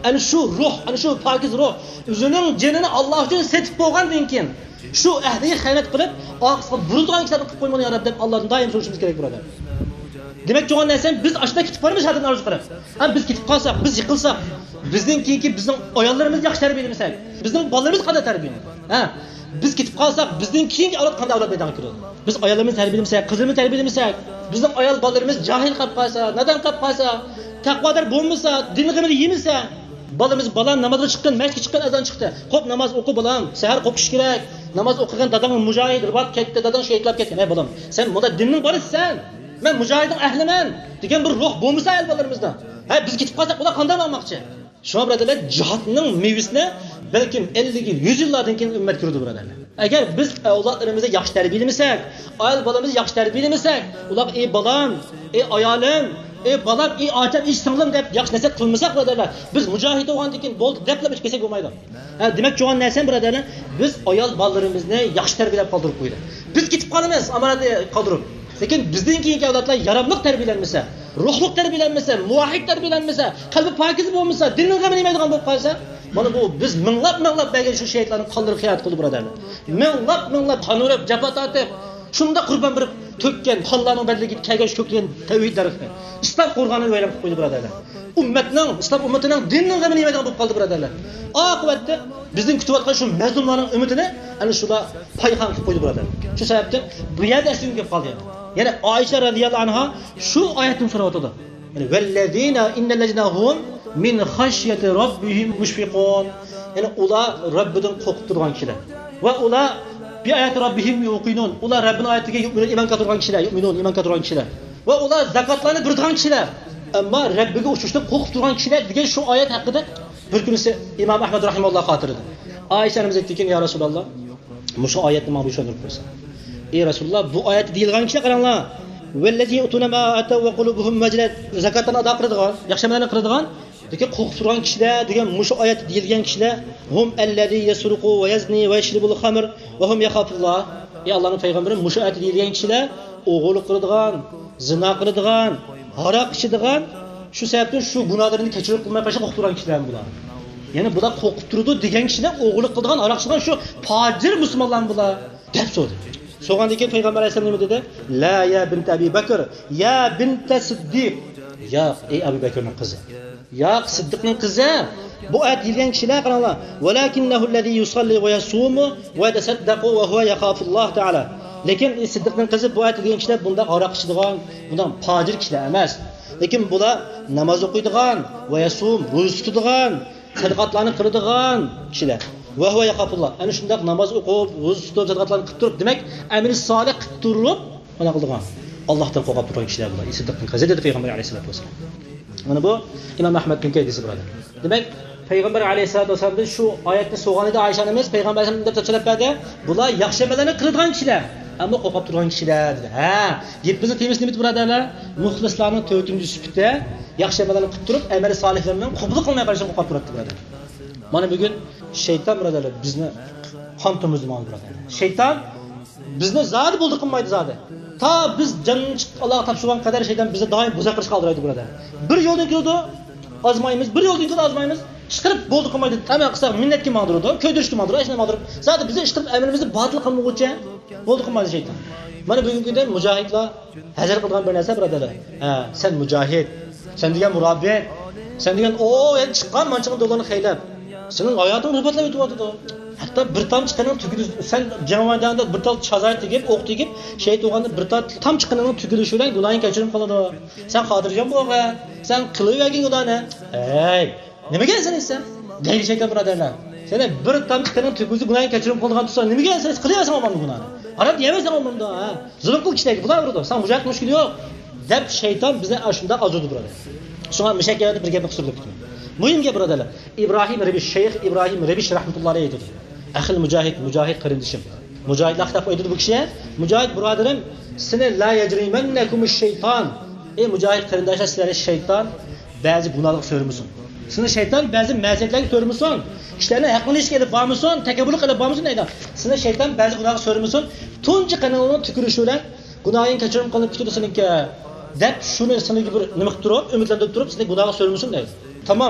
Speaker 10: Ana shu ruh, ana shu pokiz ruh o'zining jinini Alloh uchun setib qo'ygandan keyin shu ahdiga xiyonat qilib, oqisga burilgan kishilarni qilib qo'ymagan ya Rabb deb Allohdan doim so'rashimiz kerak birodar. Demak, jo'g'an narsa biz ashda ketib qolamiz haddan arzu qilib. Ham biz ketib qolsak, biz yiqilsak, bizning keyingi bizning ayollarimiz yaxshi tarbiyalamasak, bizning bolalarimiz qanday tarbiyalanadi? Ha, biz ketib qolsak, bizning keyingi avlod qanday avlod meydonga kiradi? Biz ayollarimizni tarbiyalamasak, qizlarimizni tarbiyalamasak, bizning ayol bolalarimiz jahil qolib qolsa, nadan qolib qolsa, taqvodor bo'lmasa, din g'amini yemasa, balamiz balam namozga chiqqan, masjidga chiqqan azon chiqdi. Xo'p, namoz o'qi balam, sahar o'qish kerak. Namoz o'qigan dadang mujohid, ribat ketdi, dadang shehidlab ketgan. Ey balam, sen bunda dinning borisisan. Men mujohidning ahliman degan bir ruh bo'lmasa ayolbalarimizdan. Ha, biz ketib qolsak, ular qanday bo'lmoqchi? Shuna birodarlar, jihodning mevasini balkim 50 yil, 100 yillardan keyin ummat ko'rdi birodarlar. Agar biz avlodlarimizni yaxshi tarbiyalamasak, ayol bolamizni yaxshi tarbiyalamasak, ular ey balam, ey ayolim, ey balam, ey otam, ey singlim deb yaxshi narsa qilmasak birodarlar, biz mujohid bo'lgandan keyin bo'ldi deplab ichib kelsak bo'lmaydi. Ha, demak jo'g'an narsa birodarlar, biz ayol bolalarimizni yaxshi tarbiyalab qoldirib qo'ydik. Biz ketib qolamiz, amonatni qoldirib. Lekin bizning keyingi avlodlar yaramliq tarbiyalanmasa, ruhliq tarbiyalanmasa, muvahhid tarbiyalanmasa, qalbi pokiz bo'lmasa, dinning g'amini yemaydigan bo'lib qolsa, mana bu biz minglab belgi shu shehidlarning qonlari xiyonat qildi birodarlar. Minglab qon urib, jafo tortib, shunda qurban berib to'kkan qonlarning badaliga kelgan ko'klan tavhid daraxti. Islom qo'rg'onini o'ylab qo'ydi birodarlar. Ummatning, islom ummatining dinning g'amini yemaydigan bo'lib qoldi birodarlar. Oqibatda bizning kutayotgan shu mazlumlarning umidini ana shular payxon qilib qo'ydi birodarlar. Shu sababdan bu yerda esimga kelib qoldi. Yani Ayşe radhiyallohu anha şu oyatni so'rayotdi. Yani vallazina innallazina hum min khashyati robbihim mushfiqun. Yani ular Robbidan qo'rqib turgan kishilar. Va ular bi ayati robbihim yuqinun. Ular Robbining oyatiga iymon keltirgan kishilar, iymon keltirgan kishilar. Va ular zakotlarni beradigan kishilar. Ammo Robbiga o'chishdan qo'rqib turgan kishilar degan shu oyat haqida bir kunisi Imom Ahmad rahimahulloh xotirida. Ayşe anamiz aytdiki, ya Rasululloh, shu oyatni menga tushuntirib qo'ysa. Ey Rasululloh, bu oyat deyilgan kishilar qaranglar. Vallazi utuna ma ataw wa qulubuhum majlat. Zakatdan ado qiladigan, yaxshi amallarni qiladigan, lekin qo'rqib turgan kishilar degan shu oyat deyilgan kishilar hum allazi yasruqu va yazni va yashribul khamr va hum yakhafullah. Ey Allohning payg'ambari, shu oyat deyilgan kishilar o'g'irlik qiladigan, zina qiladigan, haroq ichadigan, shu sababdan shu gunohlarni kechirib qilmay qo'ysa qo'rqib turgan kishilar bular. Ya'ni bular qo'rqib turadi degan kishilar o'g'irlik qiladigan, haroq ichadigan shu fojir musulmonlar bular deb so'radi. So'g'andagi payg'ambar alayhisalom nima dedi? La ya bint Abi Bakr, ya bint Siddiq. Ya ey Abu Bakrning qizi. Ya Siddiqning qizi. Bu ayet deyilgan kishilar qaranglar. Walakinnahu allazi yusalli va yasumu va yatasaddaqu va huwa yakhafulloh taala. Lekin Siddiqning qizi bu ayet deyilgan kishilar bunda aroq ichadigan, bundan fojir kishilar emas. Lekin bular namoz o'qiydigan va yasum, ro'za tutadigan, sadaqatlarni qiladigan kishilar. Va huwa yaqafulloh. Ana shunday namoz o'qib, ro'za tutib, sadaqatlarni qilib turib, demak, amil solih qilib turib, mana qilgan. Allohdan qo'rqib turgan kishilar bular. Siddiqning qizi dedi payg'ambar alayhisolatu vasallam. Mana bu Imom Ahmadning hadisi bo'ladi. Demak, payg'ambar alayhisolatu vasallam shu oyatni so'g'anida Oysha onamiz payg'ambar alayhisolam deb tafsirlab berdi. Bular yaxshi amallarni qiladigan kishilar, ammo qo'rqib turgan kishilar dedi. Ha, bizni temiz nima birodarlar? Muxlislarning to'rtinchi sifati yaxshi amallarni qilib turib, amali solihlarni qabul qilmay qolishdan qo'rqib turibdi birodar. Mana bugun shayton birodarlar bizni qon tomizdi mana birodarlar. Shayton bizni zodi bo'ldi qilmaydi zodi. Ta biz jannatga chiqib Alloh topshirgan qadar shayton bizni doim buzaqirish qoldiradi birodar. Bir yo'ldan kirdi, azmaymiz, bir yo'ldan kirdi azmaymiz, chiqirib bo'ldi qilmaydi. Tamam qilsak minnatga mag'dirdi, ko'ydirishga mag'dirdi, ishni mag'dirib. Zodi bizni ish qilib amalimizni botil qilmoqchi bo'ldi qilmaydi shayton. Mana bugungi kunda mujohidlar hazar qilgan bir narsa birodarlar. Ha, sen mujohid, sen degan murabbiy, sen degan endi chiqqan manchiqni dollarni xaylab sening hayoting ribatlab o'tyapti. Hatto bir tomchi qanining tugili sen jamoadanda bir tal chazar tegib, o'q tegib, shahid bo'lganda bir tal tomchi qanining tugilishi bilan gunohing kechirim qiladi. Sen xotirjam bo'lgan, sen qilavergan gunohni. Ey, nimaga sen esa? Deydi shayton birodarlar. Sen bir tomchi qanining tugilishi gunohing kechirim qilgan tursa, nimaga sen qilaversan bu gunohni? Arab yemasan bunda, ha. Zulm qilishdagi bular urdi. Sen mujohid mushkil yo'q. Deb shayton bizni ashunda azurdi birodar. Shunga mushakkalada bir gapni qisirib o'tdim. Muhim gap birodarlar. İbrahim Rebish, Sheyx İbrahim Rebish rahmetullahi aytdi. Ahil mujahid qarindishim. Mujohidlar xitob aytdi bu kishiga. Mujohid birodarim, seni la yajrimannakumish shayton. Ey mujohid qarindoshlar, sizlar shayton ba'zi gunohlar so'rmusun. Seni shayton ba'zi ma'siyatlarga so'rmusun. Kishilarni haqini ishga olib bormusun, takabbur qilib bormusun deydi. Seni shayton ba'zi gunohlar so'rmusun. Tunji qanonini tukirishi bilan gunohing kechirim qilib ketdi seniki. Deb shuni seniga bir nima qilib turib, umidlantirib turib, seni gunohga so'rmusun deydi. Tamam.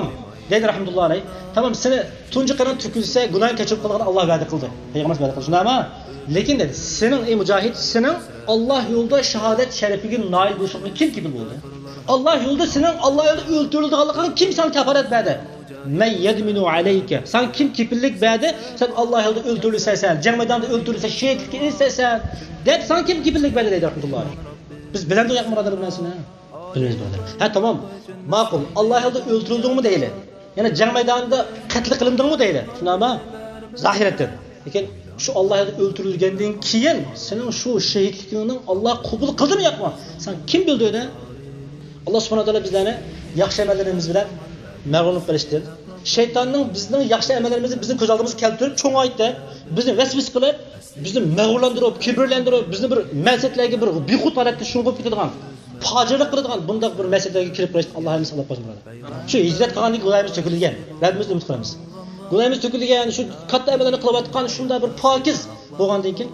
Speaker 10: Deydi rahmetullah aleyh. Tamam seni tuncu kanın tükülse günahın keçirip kalığını Allah vədə qıldı. Peygamber vədə qıldı. Şuna ama lekin dedi senin ey mücahid senin Allah yolda şehadet şerefine nail buluşunu kim gibi buldu? Allah yolda senin Allah yolda öldürüldüğünü kim sana kefaret verdi? Men yedminu aleyke. Sen kim kipillik verdi? Sen Allah yolda öldürülsen, cenk meydanında öldürülsen, şehitlik istesen. Deyip sen kim kipillik verdi deydi rahmetullah aleyh. Biz bilen de yakmıradır ben sana. Bilmeyiz burada. Ha tamam. Makul. Allah yolda öldürüldün mü değil. Yani cenk meydanında katli kılındın mı değil. Şuna ama zahiretten. Lekin şu Allah yolda öldürülgenden keyin senin şu şehitliğinin Allah kabul kıldı mı yapma? Sen kim bildi öyle? Allah subhanahu teala bizlerni yaxshi amallarimiz bilan mag'lub qilishdi. Shaytonning bizning yaxshi amallarimizni bizning ko'z oldimizga keltirib, cho'ng'aytdi, bizni vasvas qilib, bizni mag'rurlantirib, kibrlantirib, bizni bir maqsadlarga bir bexud holatda sho'ng'ib ketadigan, fojirlik qiladigan bunday bir maqsadlarga kirib qolish Allohimiz saqlab qolsin. Shu hijrat qilganlik gunohimiz to'kilgan. Rabbimiz umid qilamiz. Gunohimiz to'kilgan, shu katta amallarni qilayotgan shunda bir pokiz bo'lgandan keyin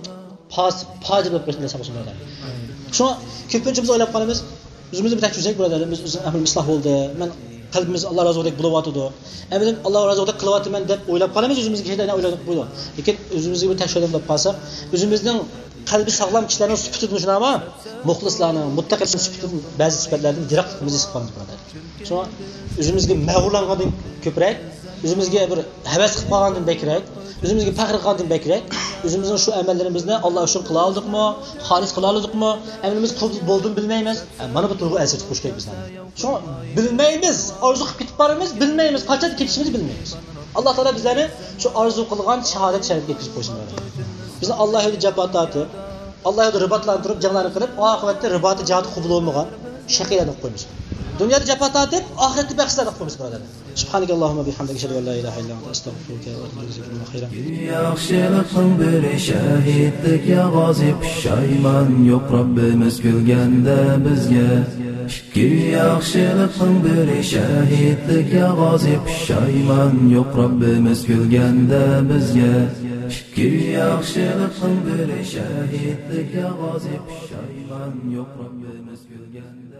Speaker 10: fojir bo'lib qolishni saqlasin. Shuna ko'pincha biz o'ylab qolamiz. Özümüzü bir tek çözecek buralarım. Biz ahlimiz ıslah oldu. Ben kalbimiz Allah razı olacak bulavatıydı. Emin Allah razı olacak kılavatı ben de oylap kalamız özümüzü şeyden ne oyladık buydu. Lakin özümüzü bir tek şöyle bulup kalsak, özümüzün kalbi sağlam kişilerin süpütü düşünün ama muhlislarının, mutlaka süpütü bazı sıfatlardan direkt bizi sıkmalıyız burada. Sonra özümüzü mağrurlanğandan köprek, özümüzü bir heves kılmağandan bekrek, özümüzü fəxr qılğandan bekrek, özümüzün şu əməllərimizni Allah üçün qıla aldıqmı, xalis qıla aldıqmı, əməlimiz qılıb bolduğunu bilməyimiz. Mana bu turğu əsir xoş gəlib bizdən. Şu bilməyimiz, arzu qılıb bitib barımız, bilməyimiz, qaçad ketişimizi bilməyimiz. Allah Taala bizləri şu arzu qılğan şahadət şərəfinə yetkizib qoysun. Bizni Allah yolu cəbbat atıb, Allah yolu ribatlandırıb, canlarını qırıb, axirətdə ribatı cihadı qəbul olmayan şəqilərə qoymuş. Dünyada cəbhat atıb, axirətdə bəxslərə qoymuş buralar. Subhaneke Allahumma bihamdike eşhedü en la ilahe illa ente estağfiruke ve etûbü ileyke khayran.
Speaker 3: Yaxshilikning biri shahidlik ya g'ozi pushayman yo'q Rabbimiz kulganda bizga. Ikki yaxshilikning biri shahidlik ya g'ozi pushayman yo'q Rabbimiz kulganda bizga. Ikki yaxshilikning biri shahidlik ya g'ozi pushayman yo'q Rabbimiz kulganda.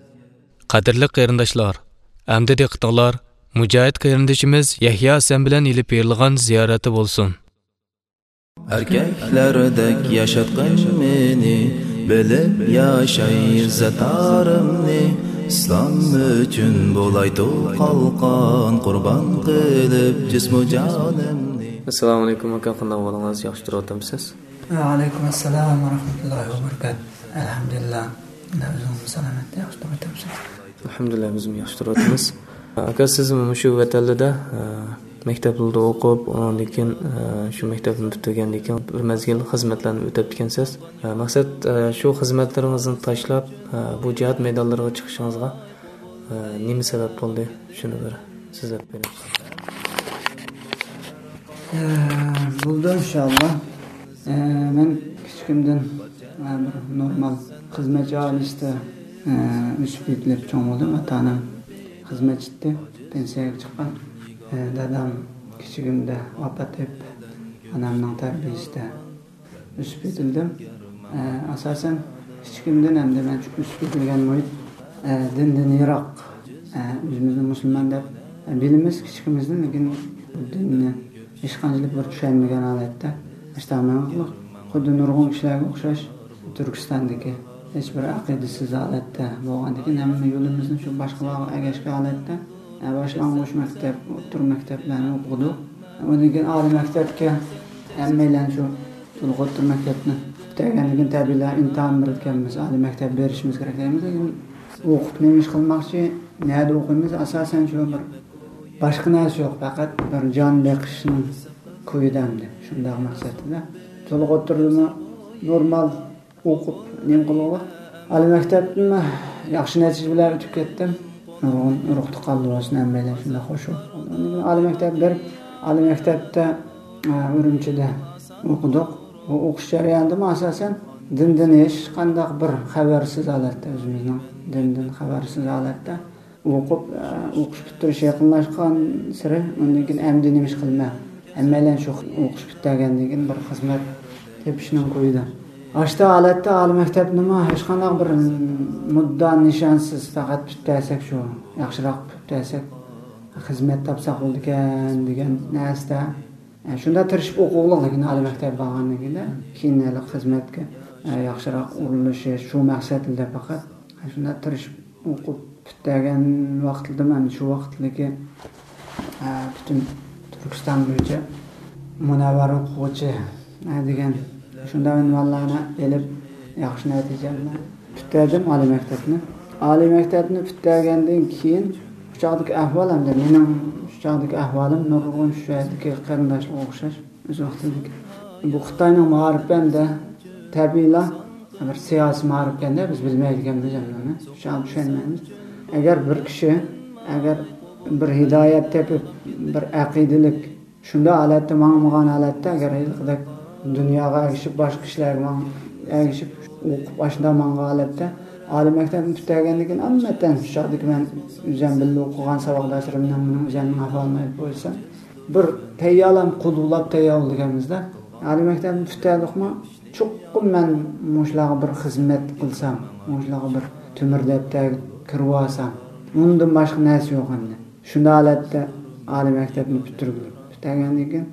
Speaker 6: Qadrli qarindoshlar, amdi diqqatlar Mücahid qarindoshimiz Yahya Hasan bilan ilib berilgan ziyarati bo'lsin.
Speaker 3: Erkeklardek yaşatqın meni, bilib yaşay izzatarimni, İslam üçün bolaydı qalqan, qurban qilib jismu jonimni.
Speaker 13: Assalomu alaykum aka, qanday bo'ldingiz? Yaxshi turibmisiz?
Speaker 11: Va alaykum assalom va rahmatullohi va barakatuh. Alhamdulillah. O'zimiz salomat, yaxshi turibmiz.
Speaker 13: Alhamdulillah, biz yaxshi turibmiz. Aka siz shu vatanda maktablarda o'qib, undan keyin shu maktabni bitirgandan keyin bir mazgil xizmatlarni o'tab ekansiz. Maqsad shu xizmatlaringizni tashlab bu jihad maydonlariga chiqishingizga nima sabab bo'ldi? Shuni bir so'zlab berasiz.
Speaker 11: Bo'ldi inshaalloh. Men kichikimdan normal xizmatchi oilasida o'sib yetilib cho'ng bo'ldim. Ota-onam xizmatchida pensiyaga chiqqan. Dadam kichigimda vafot etib, onamning tarbiyasida o'sib yetildim. Asosan kichigimdan ham men o'sib yetilgan muhit dindan yiroq. O'zimizni musulmon deb bilamiz kichigimizdan, lekin dinni hech qanchalik bir tushunmagan holatda ishtamanlik xuddi nurg'un kishilarga o'xshash Turkistondagi hech bir aqidasiz holatda bo'lgandan keyin hamma yo'limizni shu boshqalarga agashgan holatda boshlang'ich maktab, o'rta maktablarni o'qidik. Undan keyin oliy maktabga hammalar shu o'rta maktabni bitirgandan keyin tabiiylar imtihon berganmiz, oliy maktab berishimiz kerak deymiz. Lekin o'qitmaymiz qilmoqchi, nima o'qiymiz? Asosan shu bir boshqa narsa yo'q, faqat bir jon beqishning ko'yidamdi. Shunday maqsadda to'liq o'tirdimmi, normal o'qib, nima qilib, oliy maktabni yaxshi natija bilan o'tib ketdim. Ruhni qalbimizdan hammalar shunday qo'shib. Oliy maktab berib, oliy maktabda Urumchida o'qidik. Bu o'qish jarayonida asosan dindan hech qanday bir xabarsiz holatda, o'zimizning dindan xabarsiz holatda o'qish bitirish yaqinlashgan siri, undan keyin ham din ish qilma. Hammalar shu o'qish bitgandan keyin bir xizmat tepishning qo'ydi. Ashta holatda oliy maktab nima hech qanday bir mudda nishonsiz, faqat bittasak shu yaxshiroq bittasak xizmat topsaq bo'ldi ekan degan narsa. Shunda tirishib o'quvliq, lekin oliy maktab bo'lganligida keyin xizmatga yaxshiroq urilishi shu maqsadida faqat shunda tirishib o'qib bitgan vaqtida men shu vaqtdagi butun Turkiston bo'yicha munavvar o'quvchi degan shunda unvonlarni elib yaxshi natija bilan bitirdim oliy maktabni. Oliy maktabni bitirgandan keyin chog'dagi ahvol hamda mening chog'dagi ahvolim nurg'un shulardagi qarindoshlar o'xshash o'z vaqtidagi. Bu Xitoyning ma'rifanda tabiiyla bir siyosiy ma'rifanda biz bilmaydiganmiz jamlanma. Shuni tushunmaymiz. Agar bir kishi agar bir hidoyat tepib bir aqidalik shunda holatda ma'lumot holatda agar dunyoga erishib boshqa ishlarga erishib o'qib boshlangan holatda oliy maktabni bitirgandan keyin albatta sho'dek men o'zim birga o'qigan saboqdoshlarimdan buni o'zimning ahvolimni bo'lsam bir tayyorlam qudulab tayyorlaganimizda oliy maktabni bitirganimda chuqur men mushlarga bir xizmat qilsam mushlarga bir tumirlabda kirib olsam undan boshqa narsa yo'q endi shunda holatda oliy maktabni bitirgandan keyin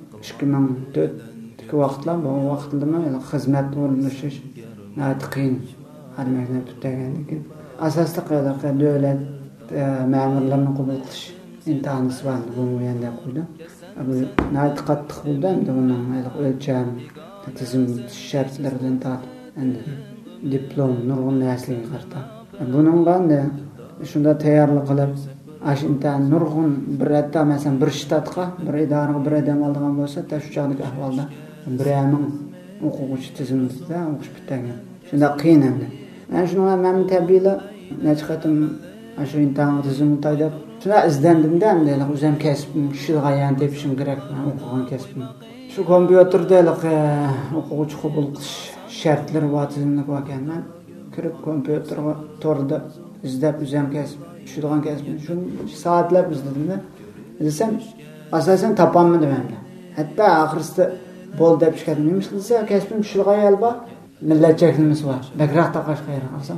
Speaker 11: 2004 vaqtlar bu vaqtda men xizmat o'rnatishish nayt qiyin oliy maktab bitirgandan keyin asosli davlat ma'murlarni qabul qilish imtihoni bor bu yanda qo'ydi bu nayt qattiq bo'ldi endi bundan o'lcham tizim shartlaridan tortib endi diplom nurg'un narsalarga qarta buningga shunda tayyorlik qilib ash imtihon nurg'un bir hatta masalan bir shtatga bir idoraga bir odam olgan bo'lsa shu chog'dagi ahvolda bir yamin o'quvchi tizimida o'qish bitgan shunda qiyin endi mana shunga men tabiiyla nechiqatim shu imtihon tizimini taydab shuna izdandimda endi o'zim kasbim shilg'ayan tepishim kerak o'qigan kasbim shu kompyuterda o'quvchi qabul qilish shartlari bor tizimni ko'rgan men kirib kompyuterga torda izlab o'zim kasb tushirgan kasbim shu soatlab izdadimda desam asosan topolmadim endi hatto oxirsida bo'l deb chiqardim nima qilsa kasbim tushirgan alba millatchiligimiz bor bakroq taqash qayra qilsam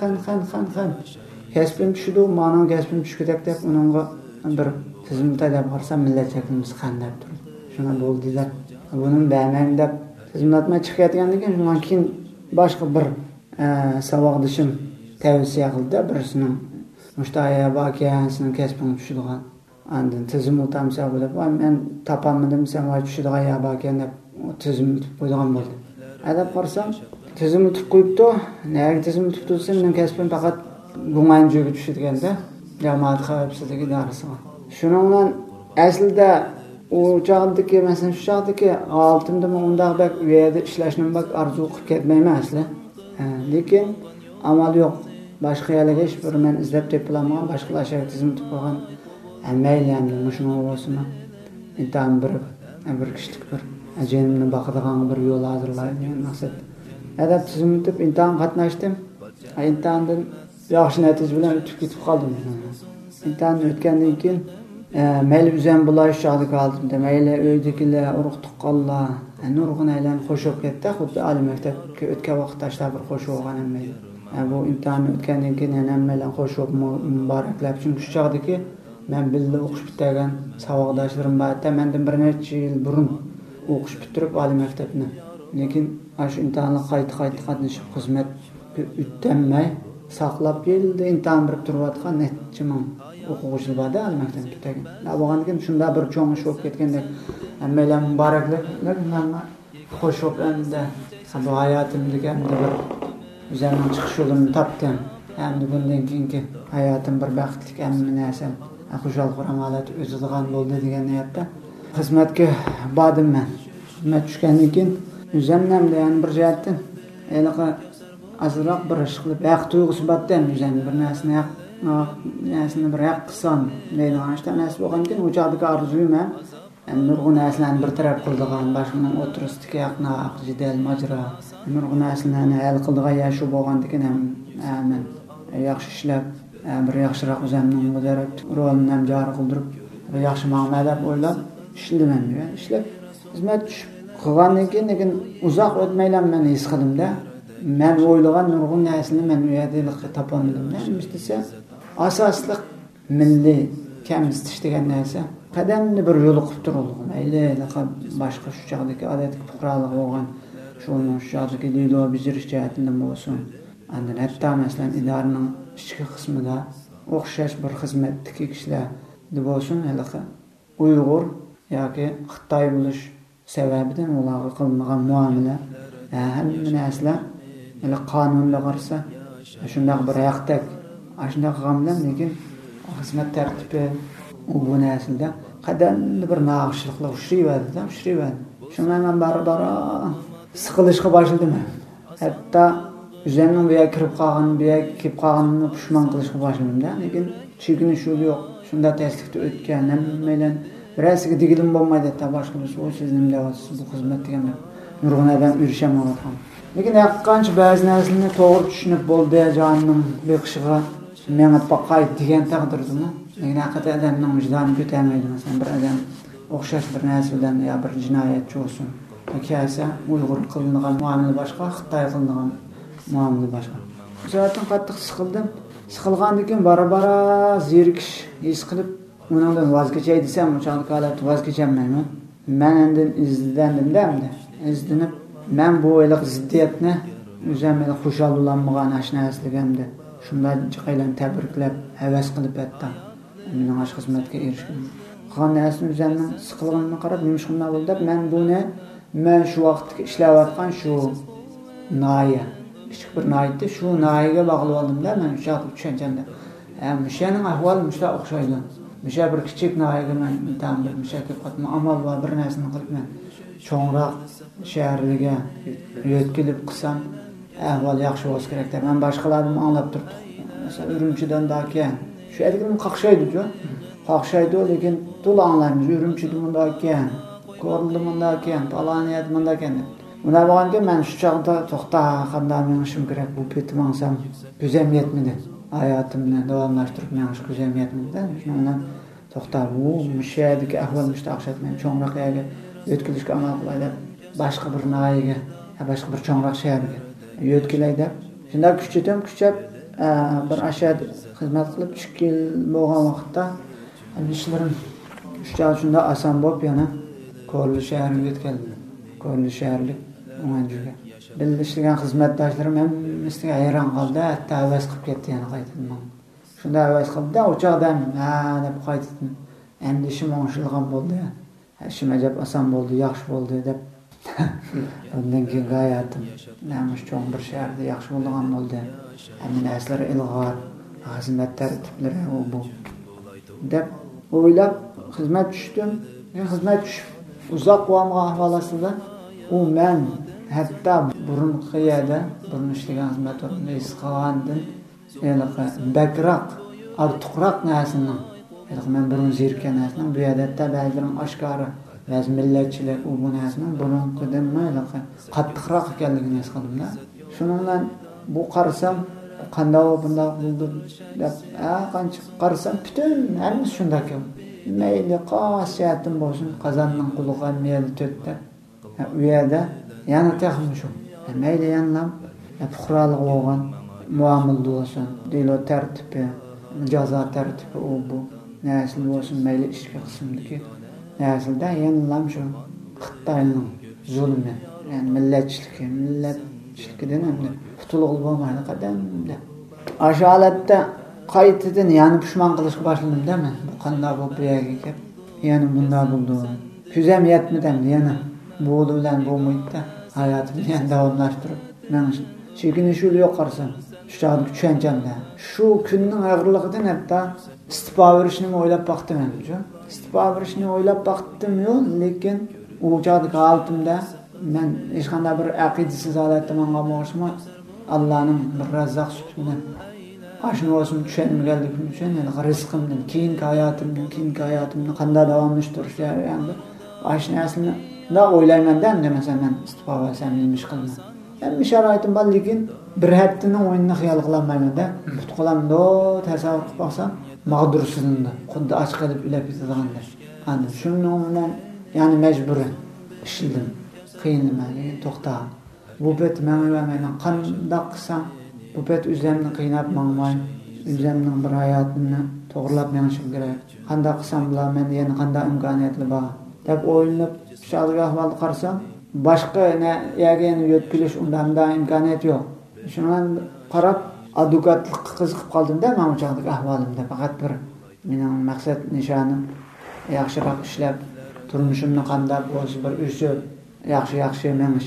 Speaker 11: xan kasbim tushdi ma'non kasbim tushgudek deb uningga bir tizimni taylab qarsam millatchiligimiz qan deb turdi shuna bo'ldilar buni ba'man deb tizimlatma chiqayotgandan keyin shundan keyin boshqa bir saboqdoshim tavsiya qildi birisini mushtaya bakiyasini kasbini tushirgan andin tizim o'tamsa bo'lib men topolmadim sen voy tushirgan ya bakiyan deb tizimni tutib qo'ygan bo'ldi adab qarsam tizimni tutib qo'yibdi nega tizimni tutib tursa mening kasbim faqat gumon joyga tushirganda jamoat xavfsizligi idorasiga shuning bilan aslida u chog'dagi masalan shu chog'dagi oltimda men undaqdek u yerda ishlashni orzu qilib ketmayman asli lekin amal yo'q boshqa yerga hech bir men izlab topolmagan boshqalar tizim tutib qo'ygan mayli endi shuni o'zim intan bir kishilik bir ajenimni boqadigan bir yo'l hozirlaydi degan maqsad adab tizimni tutib intan qatnashdim intandan yaxshi natija bilan o'tib ketib qoldim intan o'tgandan keyin mayli o'zim bo'lash chog'da qoldimda mayli uydagilar urug' tuqqanlar nurg'un aylanib xo'sh bo'lib ketdi xuddi oliy maktabga o'tgan vaqtda bir xo'sh bo'lgan mayli bu imtihonni o'tgandan keyin yana hammalar xo'sh bo'lib muboraklab chunki shu chog'dagi men birga o'qish bitirgan saboqdoshlarim bor mendan bir necha yil burun o'qish bitirib oliy maktabni lekin shu imtihonga qayta qatnashib xizmat o'tmay saqlab yilda imtihon berib turayotgan necha ming o'quvchilar bor oliy maktabni bitirgan bo'lgandan keyin shunda bir cho'ng ish bo'lib ketgandek hammalar muboraklab men xo'sh bo'lib endi bu hayotimdagi bir o'zimning chiqish yo'limni topdim endi bundan keyingi hayotim bir baxtli hamma narsa xushal quramolat o'zilgan bo'ldi degan niyatda xizmatga bordim men xizmat tushgandan keyin o'zimdan yani bir jihatdan ozroq bir ish qilib haq tuyg'usi borda o'zim bir narsani bir haq qilsam deydigan ishda narsa bo'lgandan keyin o'chog'dagi orzuyim nurg'un narsalarni bir taraf qildigan boshqaning o'tirishdagi haqni jidal majra nurg'un narsalarni hal qildigan yashu bo'lgandan keyin men yaxshi ishlab bir yaxshiroq o'zimning mudarris rolini ham joriy qildirib bir yaxshi ma'no deb o'ylab ishladim ishlab xizmat tushib qilgandan keyin lekin uzoq o'tmaylar men his qildimda men o'ylagan nurg'un narsani men u yerda topolmadim nima desa asosli milliy kemsitish degan narsa qadamni bir yo'l qilib turuldi. Mayli boshqa shu chog'dagi odatga fuqarolik bo'lgan shuning shu chog'dagi dilo bijirish jihatidan bo'lsin. Andan hatto masalan idoraning ichki qismida o'xshash bir xizmatdagi kishilar bo'lsin, haliqa Uyg'ur yoki Xitoy bo'lish sababidan ularga qilingan muomala hamma narsalar hali qonunga qarasa shunday bir haqdek ashunday qilgan, lekin xizmat tartibi bu narsalarda qadamli bir naqshliqlar ushrayverdi. Shundan men bari siqilishga boshladim. Hatto üzerinden bir kirib qolganini pushmon qilishga boshladim-da, lekin chekinish yo'li yo'q. Shunda tasdiqda o'tgan hammadan birasiga digilim bo'lmaydi, boshqa siz nima deyapsiz bu xizmat degan nurg'un odam urishamayotgan. Lekin haqqancha ba'zi narsalarni to'g'ri tushunib bo'ldi, jonim beqishiga menga paqay degan taqdirdimi? Lekin haqiqatan odamning vijdoni ko'tarmaydi. Masalan, bir odam o'xshash bir narsadan yo bir jinoyatchi bo'lsin, yoki Uyg'ur qilingan muomala boshqa, Xitoy qilingan muomala boshqa. Zaten qattiq siqildim. Siqilgandan keyin bara zerikish his qilib, undan voz kechay desam, o'shanda holat voz kechammayman. Men endi izlanib, men bu o'yliq ziddiyatni o'zimga xushallolmagan ashnaasligimda shunday jiqaylarni tabriklab, havas qilib aytdim. Mening ash xizmatga erishdim. Qanday o'zimning siqilganini qarab, nimishqimdan bo'ldi. Men shu vaqtda ishlayotgan shu noya kichik bir noyatda shu noyaga bog'lab oldim-da, men o'sha tushunchanda. Mushaning ahvoli musha o'xshaydi. Musha bir kichik noyaga men bir musha kelib qotdim, amal va bir narsani qilibman. Cho'ngroq shaharga yo'tkilib qilsam, ahvol yaxshi bo'lsa kerak-da. Men boshqalarni anglab turdim. Masalan, Urumchidan dakan shu yerga qaqshaydi-ku. Qaqshaydi, lekin to'la anglaymiz. Urumchida bunday ekan, ko'rildi bunday ekan, paloniyat bunday ekan. Buna bo'lganda men shu chaqda to'xta qanday men ishim kerak bu petmansam ko'zim yetmadi. Hayotimni davomlashtirib men shu ko'zim yetmadi. Shundan to'xta bu mushadagi ahvol mushtaqshat men cho'ngroq yerga yo'tkilishga amal qilaydi. Boshqa bir nayiga, boshqa bir cho'ngroq shaharga yo'tkilaydi. Shunda kuchab bir ashad xizmat qilib 2 yil bo'lgan vaqtda ishlarim shunda oson bo'lib yana Ko'rli shaharga yetgandim. Ko'rli shaharlik o'njuga. Bilishgan xizmatdoshlarim hammasiga hayron qoldi, hatto havas qilib ketdi yana qaytadan. Shunda havas qildi, o'choqdan deb qaytdim. Endi ishim o'ng'ishilgan bo'ldi. Ishim ajab oson bo'ldi, yaxshi bo'ldi deb. Undan keyin hayotim namish cho'ng bir shaharda yaxshi bo'lgan bo'ldi. Hamma narsalar ilg'or, xizmat tartiblari bu deb o'ylab xizmat tushdim. Xizmat tushib uzoq bo'lgan ahvolasida men hatto burunqi yerda ishlagan xizmat o'rnida isqagandan bakroq, ortiqroq narsani men burun zerikkan narsani bu yerda ba'zilarim oshkora ba'zi millatchilar bu narsani burunqidan qattiqroq ekanligini his qildim-da. Shuningdan bu qarasam qanday bunday bo'ldi deb qancha qarasam butun hammasi shunday ekan. Mayli qosiyatim bo'lsin, qozonning quliga meyli to'tdi. U yerda yana taxmin shu. Mayli yanlam fuqarolik bo'lgan muomala bo'lsin, dilo tartibi, jazo tartibi bu narsa bo'lsin, mayli ishga qismdagi narsalarda yanlam shu Xitoyning zulmi, ya'ni millatchilikdan endi qutulib bo'lmaydi qadamda. O'sha holatda qaytadan yana pushmon qilishga boshladim-da men. Bu qanday bo'lib bu yerga kelib, yana bunday bo'ldi. Ko'zim yetmadi yana. Bu bilan bu muhitda hayotimni yana davomlashtirib, men chekinish yo'li yo'q qarsam, shu chog'da tushunchamda. Shu kunning og'irligidan hatto istiqbo berishni o'ylab baqdim men. Istiqbo berishni o'ylab baqdim-yu, lekin u chog'dagi holatimda men hech qanday bir aqidasiz holatda menga bo'lishma Allohning bir razzoq subhanahu ashuni o'zim tushunmaganligim uchun rizqimdan keyingi hayotimni qanday davomlashtirish jarayonida ash narsani o'ylayman-da, masalan men istiqbo bo'lsam nima ish qilaman. Hamma sharoitim bor, lekin bir haftaning o'yinini xiyol qilolmayman-da. Qutqilamda tasavvur qilib bo'lsam mag'dursizimda, xuddi och qolib ulab ketadaganda. Ana shundan bilan ya'ni majburan ishildim. Qiyinman, to'xta. Bu bet men qanday qilsam bu bet o'zimni qiynab mangmay o'zimning bir hayotimni to'g'rilab menishim kerak. Qanday qilsam bilaman, yana qanday imkoniyatlar bor deb o'ylab shunday ahvolga qarasam, boshqa yagani yo'tkilish unda imkoniyat yo'q. Shundan qarab advokatlikqa qiziqib qoldimda, men o'sha ahvolimda faqat bir mening maqsad nishonim yaxshiroq ishlab turmushimni qanday bo'lsa bir o'sib yaxshi menish.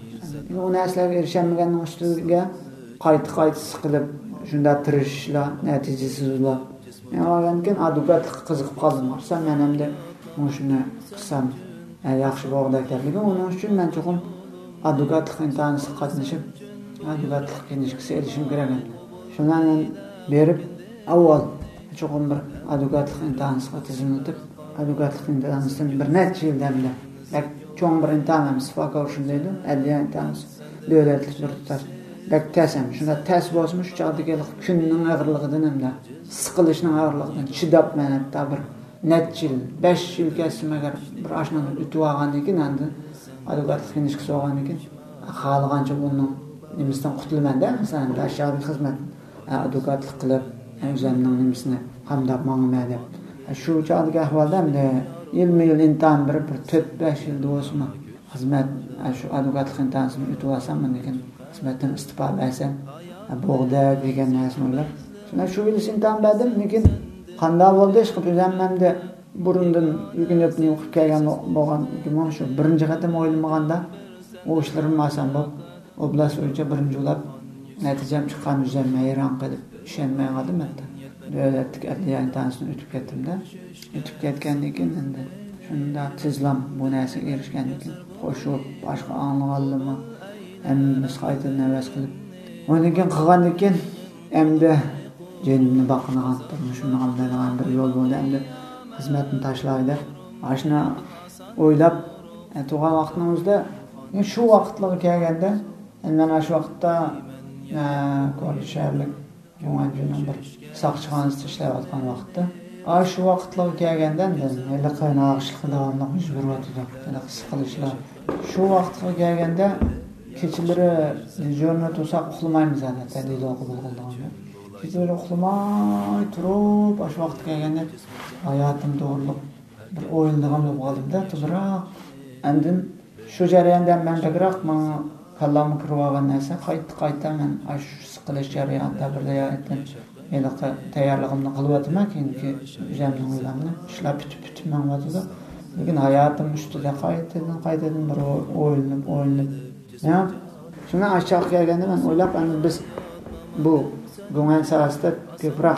Speaker 11: U narsalarga erishamaganning ustiga qayta siqilib shunda tirishishlar natijasizlar. Men o'ylagankin advokatlikqa qiziqib qoldim. Qarsam men hamda shuni qilsam yaxshi bo'ladi. Uning uchun men cho'qim advokatlik imtihoniga qatnashib advokatlik kengashga erishim kerak edi. Shundan berib avval cho'qim bir advokatlik imtihoniga tizimlatib advokatlik imtihonidan bir necha yildan beri cho'ng bir imtihon sifokor shundaydi, adliya imtihoni davlatlik bir tutar. Bak tasam, shunda tas bo'lsa shu chaqdagi kunning og'irligidan hamda siqilishning og'irligidan chidab men hatta bir necha yil 5 yil kesdim agar bir ashnani o'tib olgandan keyin endi advokatlik kengashga so'rgandan keyin xohlagancha bundan nimasidan qutulaman-da, masalan, aşağıdagi xizmat advokatlik qilib o'zimning nimasini qamdab mangman deb. Shu chaqdagi ahvolda hamda yil imtihon bir 4-5 yil bo'lsa xizmat shu advokatlik imtihonini o'tib olsam, lekin xizmatdan istifa bersam bo'g'da degan narsani o'ylab. Shundan shu yil imtihon berdim, lekin qanday bo'ldi ish qilib o'zimda burundan yukinibni o'qib kelgan bo'lgan men shu birinchi qatam o'ylamaganda o ishlarim oson bo'lib oblast bo'yicha birinchi bo'lib natijam chiqqan o'zimga hayron qilib ishonmay qoldim hatta. Davlatlik adliya imtihonidan o'tib ketdim-da. O'tib ketgandan keyin endi shunda tezlam bu narsaga erishgandan keyin qo'shib boshqa anglaganlarni hammamiz qaytadan navas qilib o'ynagan qilgandan keyin endi jenimni baqinagan turmushimni qamdaydigan bir yo'l bo'ldi. Endi xizmatni tashlaydi. Ashna o'ylab tug'an vaqtning o'zida shu vaqtlarga kelganda mana shu vaqtda ko'rishalik Yo'qonchining bir saqchixonasida ishlayotgan vaqtda shu vaqtlarga kelganda hali qiynoqchilik davomli yuz beryapti. Siqilishlar. Shu vaqtga kelganda kechalari diyorni to'saq uxlamaymiz albatta, deydi qabul qilganlar. Kechalari uxlamay turib, shu vaqtga kelganda hayotim to'g'rilib bir o'yinligim bo'lib qoldi-da, tuzroq. Endi shu jarayonda men bagroq kallamni kirib olgan narsa qayta men shu siqilish jarayonida bir deyayotgan tayyorligimni qilyapman, keyingi o'zimning o'ylamni ishlab bitib mang'otida. Lekin hayotim ustida qaytadan bir o'yinib. Ya, shuna aşağı kelganda men o'ylab, endi biz bu bungan sohasida ko'proq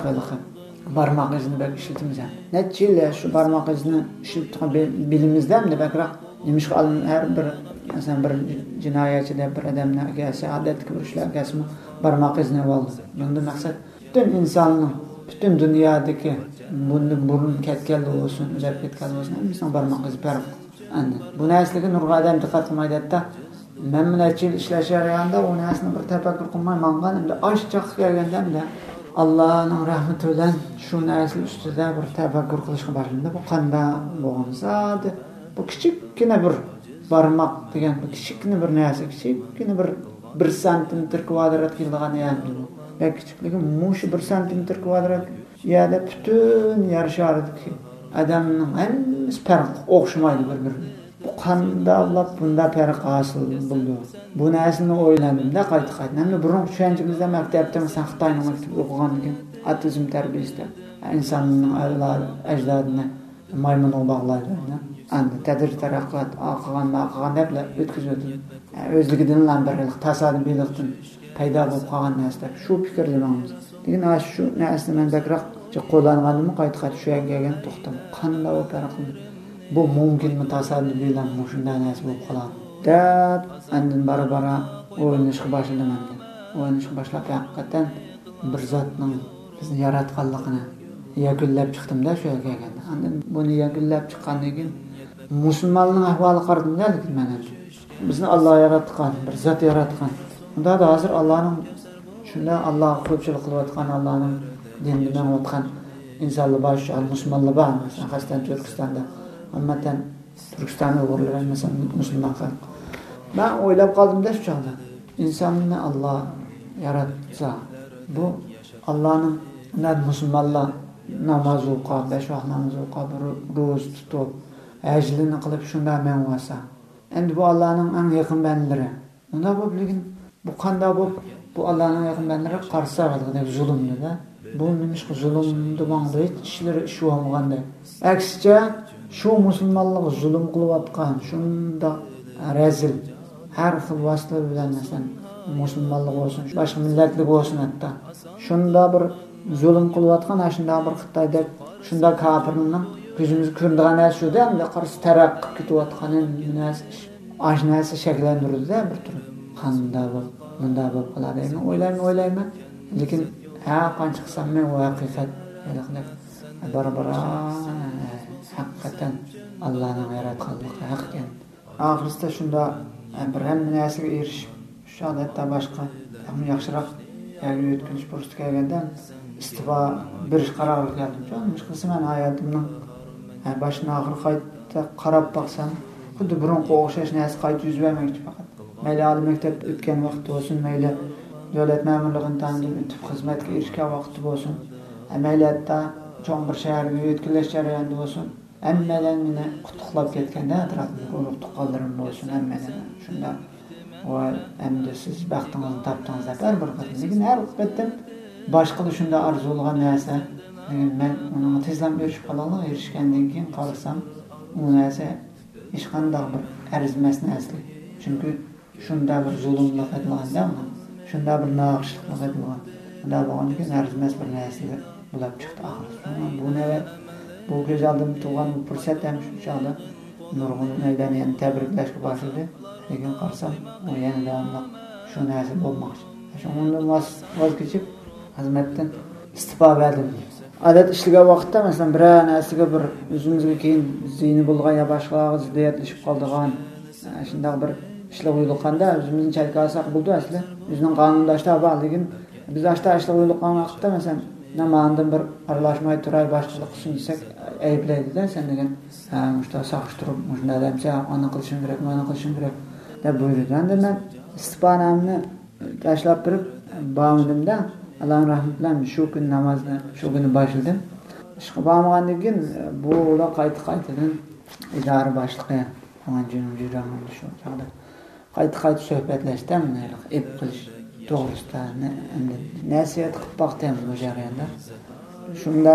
Speaker 11: barmoq izini bak ishlatamiz. Necha yil shu barmoq izini ishlatib bilimizdan bagroq nimish qilgan har bir masalan bir jinoyatchida bir odamni egasi odatga bir ishlar egasi barmoq izini oldi. Bunda maqsad butun insonning butun dunyodagi burun ketgan bo'lsin, uzab ketgan bo'lsin, hammasini barmoq izi bor. Endi bu narsaga nurg'adam diqqat qilmaydi-da. Men necha yil ishlash jarayonida u narsani bir tafakkur qilmay mangan, endi oshchoq kelganda Allohning rahmati bilan shu narsa ustida bir tafakkur qilishga boshladim. Bu qanday bo'lsa, bu kichikgina bir barmoq degan bu kichikgina bir narsa, kichikgina bir 1 santimetr kvadrat kelgan yani. Ya kichikligi mush 1 santimetr kvadrat yerda butun yer sharidagi odamning hammasi farq o'xshamaydi bir-biriga. Bu qanday Alloh bunda farq hosil bo'ldi. Bu narsani o'ylandim-da qayta. Endi burun tushunchimizda maktabda masalan Xitoyning maktabida o'qigandan atizm tarbiyasida insonning ajdodini maymunga bog'laydi. Endi tadrij taraqqiyot qilgan deb o'tkazadi. O'zligidan bir tasodifiylikdan paydo bo'lib qolgan narsa. Shu fikrlamaymiz. Lekin shu narsani men bagroq qo'llanganimni qayta shu yerga kelgan to'xtam. Qanday o farq bu mumkinmi tasodifiylar shunday narsa bo'lib qoladi. Deb endi bara o'ynashga boshladim. O'ynashga boshlab haqiqatan bir zotning bizni yaratganligini yakunlab chiqdim-da shu yerga kelganda. Endi buni yakunlab chiqqandan keyin musulmonning ahvoli qardim-da, lekin men bizni Alloh yaratgan, bir zot yaratgan. Unda da hozir Allohning shunda Alloh ko'pchilik qilayotgan Allohning dinidan o'tgan insonlar bosh musulmonlar bor. Masalan, xostan Turkistonda, ummatan Turkiston uyg'urlar masalan musulmon xalq. Men o'ylab qoldim-da shu chog'da. İnsonni Alloh yaratsa, bu Allohning Bunlar Müslümanlar namaz o'qib, 5 vaqt namoz o'qib, ro'za tutib, ajlini qilib shunda men bo'lsa. Endi bu Allohning eng yaqin bandalari. Unda bu bilgin bu qanday bu Allohning yaqin bandalari qarsa qilgan zulmni-da. Bu nimishqa zulmni mangda hech ishlari ish bo'lmaganda. Aksicha shu musulmonlar zulm qilayotgan, shunda rezil har xil vositalar bilan masalan musulmonlar bo'lsin, boshqa millatlar bo'lsin hatta. Shunda bir zulm qilayotgan, shunda bir Xitoyda shunda kafirning ko'zimiz ko'radigan narsa shu-da, endi qarshi taraqqib ketayotgan narsa shakllantirildi bir tur. Qanday bo'lib, bunda bo'lib qoladi. O'ylayman, lekin qancha qilsam men haqiqat barbara haqiqatan Allohning yaratganligi haq ekan. Oxirida shunda bir hamma narsaga erishib, shu odatda boshqa yaxshiroq o'tkazilish fursati kelganda istifa berish qaroriga keldim. Nima qilsam men hayotimning boshdan oxir qayta qarab baqsam, xuddi burunga o'xshash narsa qayta yuz bermoqchi faqat. Mayli oliy maktabda o'tgan vaqt bo'lsin, mayli davlat ma'murligini tanlab o'tib xizmatga erishgan vaqt bo'lsin, mayli hatto cho'ng bir shaharga yetkazilish jarayonida bo'lsin, hammadan meni qutuqlab ketganda atrofimda urug' tuqqanlarim bo'lsin, hammadan shunda va endi siz baxtingizni topdingiz deb bir qildim. Lekin har vaqtda boshqa shunda orzu qilgan narsa, men uni tezdan erishib qolaman, erishgandan keyin qarasam, u narsa hech qanday bir arzimas narsa. Chunki shunda bir zulmlar qilganda, shunda bir noxushlik qilgan, unda bo'lgan keyin arzimas bir narsa bo'lib chiqdi oxirida. Bu navbat bu ko'z oldimda turgan fursat ham shu chog'da nurg'un maydani yana tabriklashga boshladi. Lekin qarasam, u yana davomli shu narsa bo'lmoqchi. Shundan voz kechib xizmatdan istifa berdim. Odat ishlagan vaqtda masalan bir narsaga bir o'zimizga keyin ziyni bo'lgan ya boshqa ziddiyatlashib qoldigan shunday bir ishlar o'ylayotganda o'zimizni chalkasak bo'ldi asli. Bizning qonundoshlar bor, lekin biz ashta ishlar o'ylayotgan vaqtda masalan namandan bir aralashmay turay boshchilik qilsin desak ayblaydi-da sen degan. Mushta saqsh turib, shunda demsa, ana qilishim kerak deb buyurdi. Endi men istifanamni tashlab turib bağımdımda Allah'ın rahmetiyle shu kun namozni shu kuni boshladim. Ishga bormagandan keyin bu ular qayta-qaytadan idora boshlig'i mana juramanda shu chog'da qayta suhbatlashdim, ep qilish to'g'risida nasihat qilib baqdim bu jarayonda. Shunda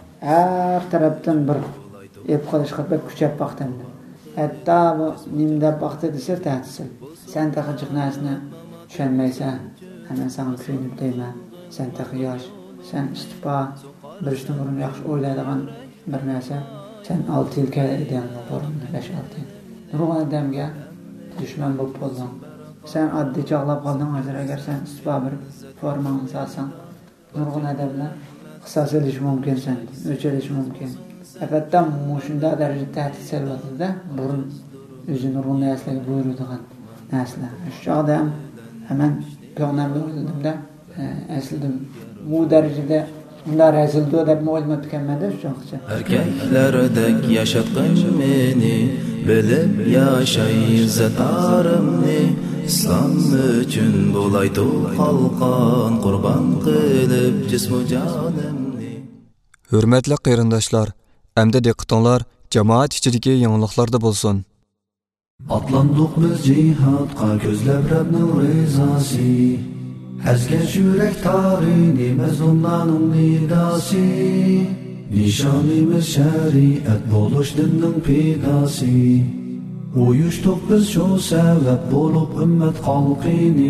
Speaker 11: har tarafdan bir ep qilishga bir kuchab baqdim. Hatta bu nimda baqdi desa ta'til. Sen taqachiq narsani tushunmaysan. Hemen sana kuyunib deyman. Sen yosh, sen istifa berishdan burun yaxshi o'ylaydigan bir narsa. Sen 6 yil kelgan burun 5-6 yil. Nurg'un odamga dushman bo'lib qolding. Sen oddiy chog'lab qolding, hozir agar sen istifa berib formangni solsang, nurg'un odamlar qisos olishi mumkin, sen o'chirish mumkin. Albatta, shunda darajada tahdid soladi-da, burun o'zi nurg'un narsalarga buyuradigan narsalar. Shu chog'da ham hemen planlarımda oldumda aslında bu derecede bunlar rezildi deb o'ylab kelmadi shu vaqtcha.
Speaker 3: Erkeklardek yaşatqın meni, bilib yaşay izzatarimni, İslam üçün bo'lay qalqan qurban qilib jismu jonimni.
Speaker 8: Hurmatli qarindoshlar, endi diqqatinglar jamoat ichidagi yangiliklarda bo'lsin.
Speaker 3: Atlandık biz cihatqa gözləb Rəbbnin rizası. Əzgəş yürək tarini məzlumların nidası. Nişanımız şəriət buluş dinin pidası. Uyuşduq biz şu səbəb bulub ümmət xalqini.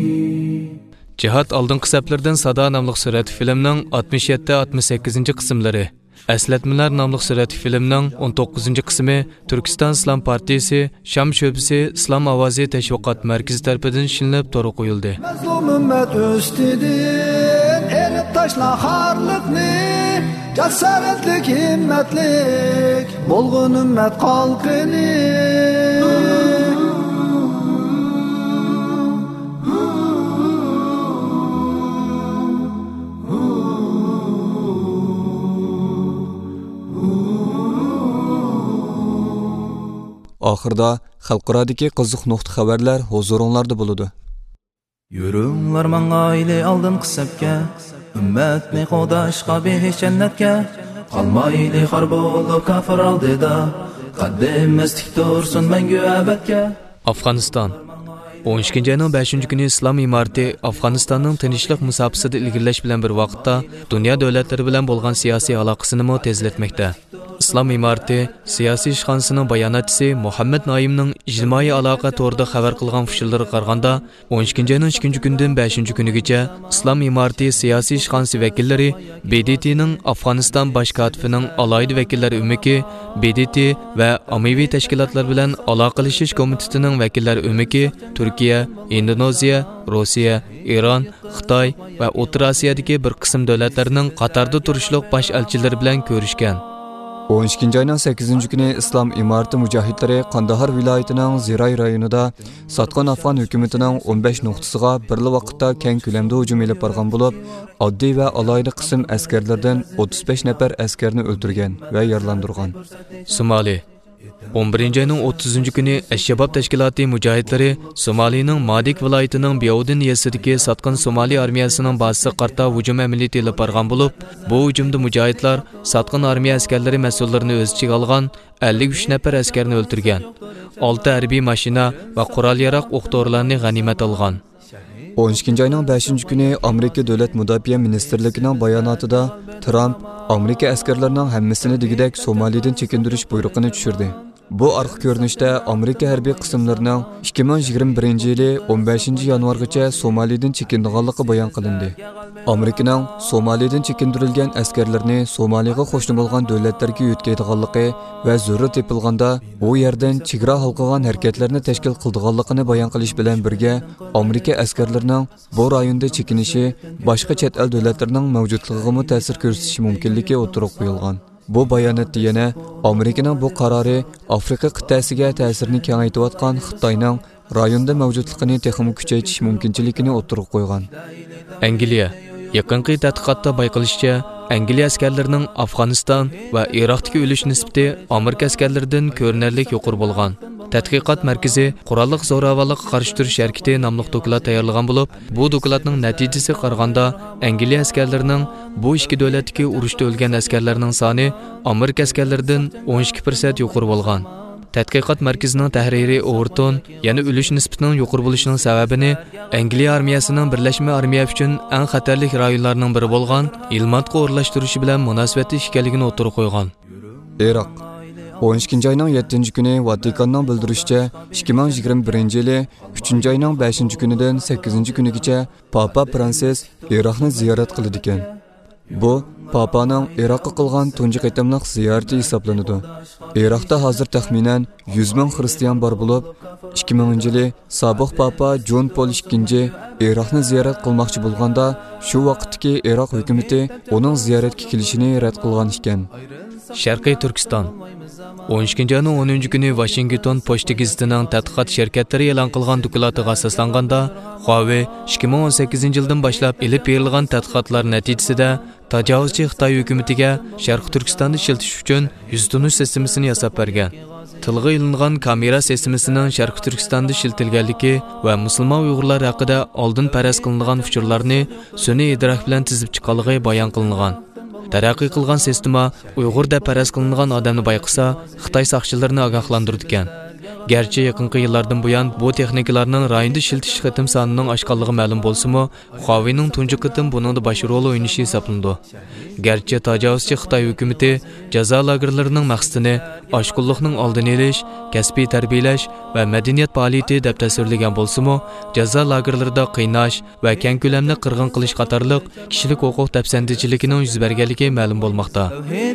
Speaker 6: Cihat aldınqı səplərdən Sada namlıq sürəti filminin 67-68 qismləri. Əslatmalar namlıq sürəti filminin 19 qismi Türkistan İslam Partiyası Şam şöbesi İslam Avazi Təşviqat Mərkəzi tərəfindən işlənib toru qoyuldu.
Speaker 3: Məzlum ümmət üstüdür, erib taşla xarlıqni, cəsarətlik, himmətlik, bolğun ümmət qalqini.
Speaker 8: Oxirda xalqaradagi qiziq nuqta xabarlar huzuringlarda bo'ladi.
Speaker 3: Yürünglar manga ile aldın qısapka,
Speaker 14: ummatni qo'dashqa behish jannatga qolmayli xor bo'lib kafir oldida qaddimiz tik tursin mangu abadga.
Speaker 6: Afg'oniston 12 ayning 5-kuni islom imorati Afg'onistonning tinchlik musofasida ilgirlash bilan bir vaqtda dunyo davlatlari bilan bo'lgan siyosiy aloqasini mo tezlatmoqda. Islom imorati siyosiy ishxonasining bayonotchisi Muhammad Noimning ijtimoiy aloqa to'rida xabar qilgan fushillariga qaraganda 12 ayning 2-kundan 5-kunigacha islom imorati siyosiy ishxonasi vakillari BDTning Afg'oniston bosh kotibining alohida vakillari umiki, BDT va ommaviy tashkilotlar bilan aloqalashish komitetining vakillari umiki Turkiya, Indoneziya, Rossiya, Iron, Xitoy va O'rta Osiyodagi bir qism davlatlarning qatorda turishliq bosh elchilari bilan ko'rishgan.
Speaker 8: 12 ayning 8-kuni islom imorati mujohidlari Qandahar viloyatining Ziray rayonida Satqon Afg'on hukumatining 15 nuqtasiga bir vaqtda keng ko'lamda hujum elib borgan bo'lib, oddiy va alohida qism askarlardan 35 nafar askarni o'ldirgan va yaralandirgan.
Speaker 6: Somali 11 ayning 30-kuni Ash-Shabab tashkiloti mujohidlari Somalining Madik viloyatining Biyaudin yesidagi Satqin Somali armiyasining bazasiga qarta hujum amaliyoti olib borgan bo'lib, bu hujumda mujohidlar Satqin armiya askarlari mas'ullarini o'z ichiga olgan 53 nafar askarni o'ldirgan. 6 harbiy mashina va qurol-yarog' o'q-dorilarni g'animat olgan.
Speaker 8: 12 ayning 5-kuni Amerika Davlat Mudofaa Ministrligining bayonotida Trump Amerika askarlarining hammasini degidek Somalidan chekindirish buyrug'ini tushirdi. Bu arqa ko'rinishda Amerika harbiy qismlarining 2021-yili 15 yanvargacha Somalidan chekindiganligi bayon qilindi. Amerikaning Somalidan chekindirilgan askarlarni Somaliga qo'shni bo'lgan davlatlarga yetkazganligi va zarur tepilganda u yerdan chegara halqagan harakatlarni tashkil qilganligini bayon qilish bilan birga Amerika askarlarining bu rayonda chekinishi boshqa chet el davlatlarining mavjudligiga ta'sir ko'rsatishi mumkinligi o'tirib qo'yilgan. Bu bayonotda yana Amerikaning bu qarori Afrika qit'asiga ta'sirini kengaytirayotgan Xitoyning rayonda mavjudligini texnik kuchaytirish mumkinchiligini o'tirib qo'ygan.
Speaker 6: Angliya yaqinqi tadqiqotda bayqilishicha, Angliya askarlarining Afg'oniston va Iroqdagi o'lish nisbati Amerika askarlaridan ko'rinarli yuqori bo'lgan. Tadqiqot markazi qurolliq zo'ravonlikqa qarshi turish harakati nomli doklad tayyorlagan bo'lib, bu dokladning natijasiga qaraganda Angliya askarlarining bu ikki davlatdagi urushda o'lgan askarlarning soni Amerika askarlaridan 12% yuqori bo'lgan. Tadqiqot markazining tahriri Overton yana o'lish nisbatining yuqori bo'lishining sababini Angliya armiyasining birlashma armiya uchun eng xatarli rayonlarning biri bo'lgan Ilmatga o'rlashtirishi bilan munosabatli ekanligini o'tirib qo'ygan.
Speaker 8: Iroq 12 ayning 7-kuni Vatikanning bildirishicha 2021-yili 3-ayning 5-kunidan 8-kunigacha Papa Fransis Iroqni ziyorat qildi ekan. Bu Papaning Iroqqa qilgan tunji qitimliq ziyorati hisoblanadi. Iroqda hozir taxminan 100 ming xristian bor bo'lib, 2000-yili sobiq Papa John Paul II Iroqni ziyorat qilmoqchi bo'lganda, shu vaqtdagi Iroq hukumatı uning ziyoratga kelishini rad qilgan ekan.
Speaker 6: Sharqiy Turkiston 12 ayning 10-kuni Washington Pochta gazetining tadqiqot shirkatlari e'lon qilgan doklatiga asoslanganda, Huawei 2018-yildan boshlab elib berilgan tadqiqotlar natijasida tajovuzchi Xitoy hukumatiga Sharq Turkistonni ishiltish uchun yuz tunish sistemasini yasab bergan. Tilga ilingan kamera sistemasining Sharq Turkistonda ishiltilganligi va musulmon Uyg'urlar haqida oldin paraz qilingan uchurlarni sun'iy idrok bilan tizib chiqqanligi bayon qilingan. Taraqqiy qilgan sistema Uyg'ur deb paraz qilingan odamni bayqisa, Xitoy soqchilarini ogohlantirdi ekan. Gerçi yaqinqi yillardan buyon bu texnikalarning rayonda ishiltish qitim sonining oshganligi ma'lum bo'lsa-mu, Huawei'ning tunji qitim buningda bosh rol o'ynashi hisoblanadi. Gerçi tajovuzchi Xitoy hukumati jazo lagerlarining maqsadini oshqunlikning oldini olish, kasbiy tarbiyalash va madaniyat faoliyati deb tasvirlagan bo'lsa-mu, jazo lagerlarida qiynash va keng ko'lamli qirg'in qilish qatorliq kishilik huquq tafsandichiligining yuz berganligi ma'lum bo'lmoqda.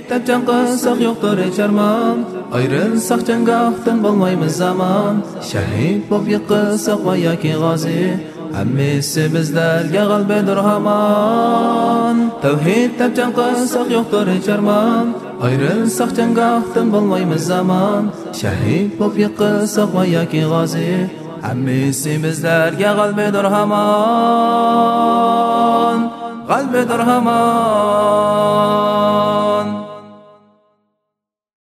Speaker 14: Ayrılsak cengahtan bo'lmaymiz zaman, shahid bo'lib yiqilsak va yoki g'ozi, hammasi bizlarga g'albadir hamon. Tavhid deb jang qilsak yo'qdir charman, ayrılsak cengahtan bo'lmaymiz zaman, shahid bo'lib yiqilsak va yoki g'ozi, hammasi bizlarga g'albadir hamon, g'albadir hamon.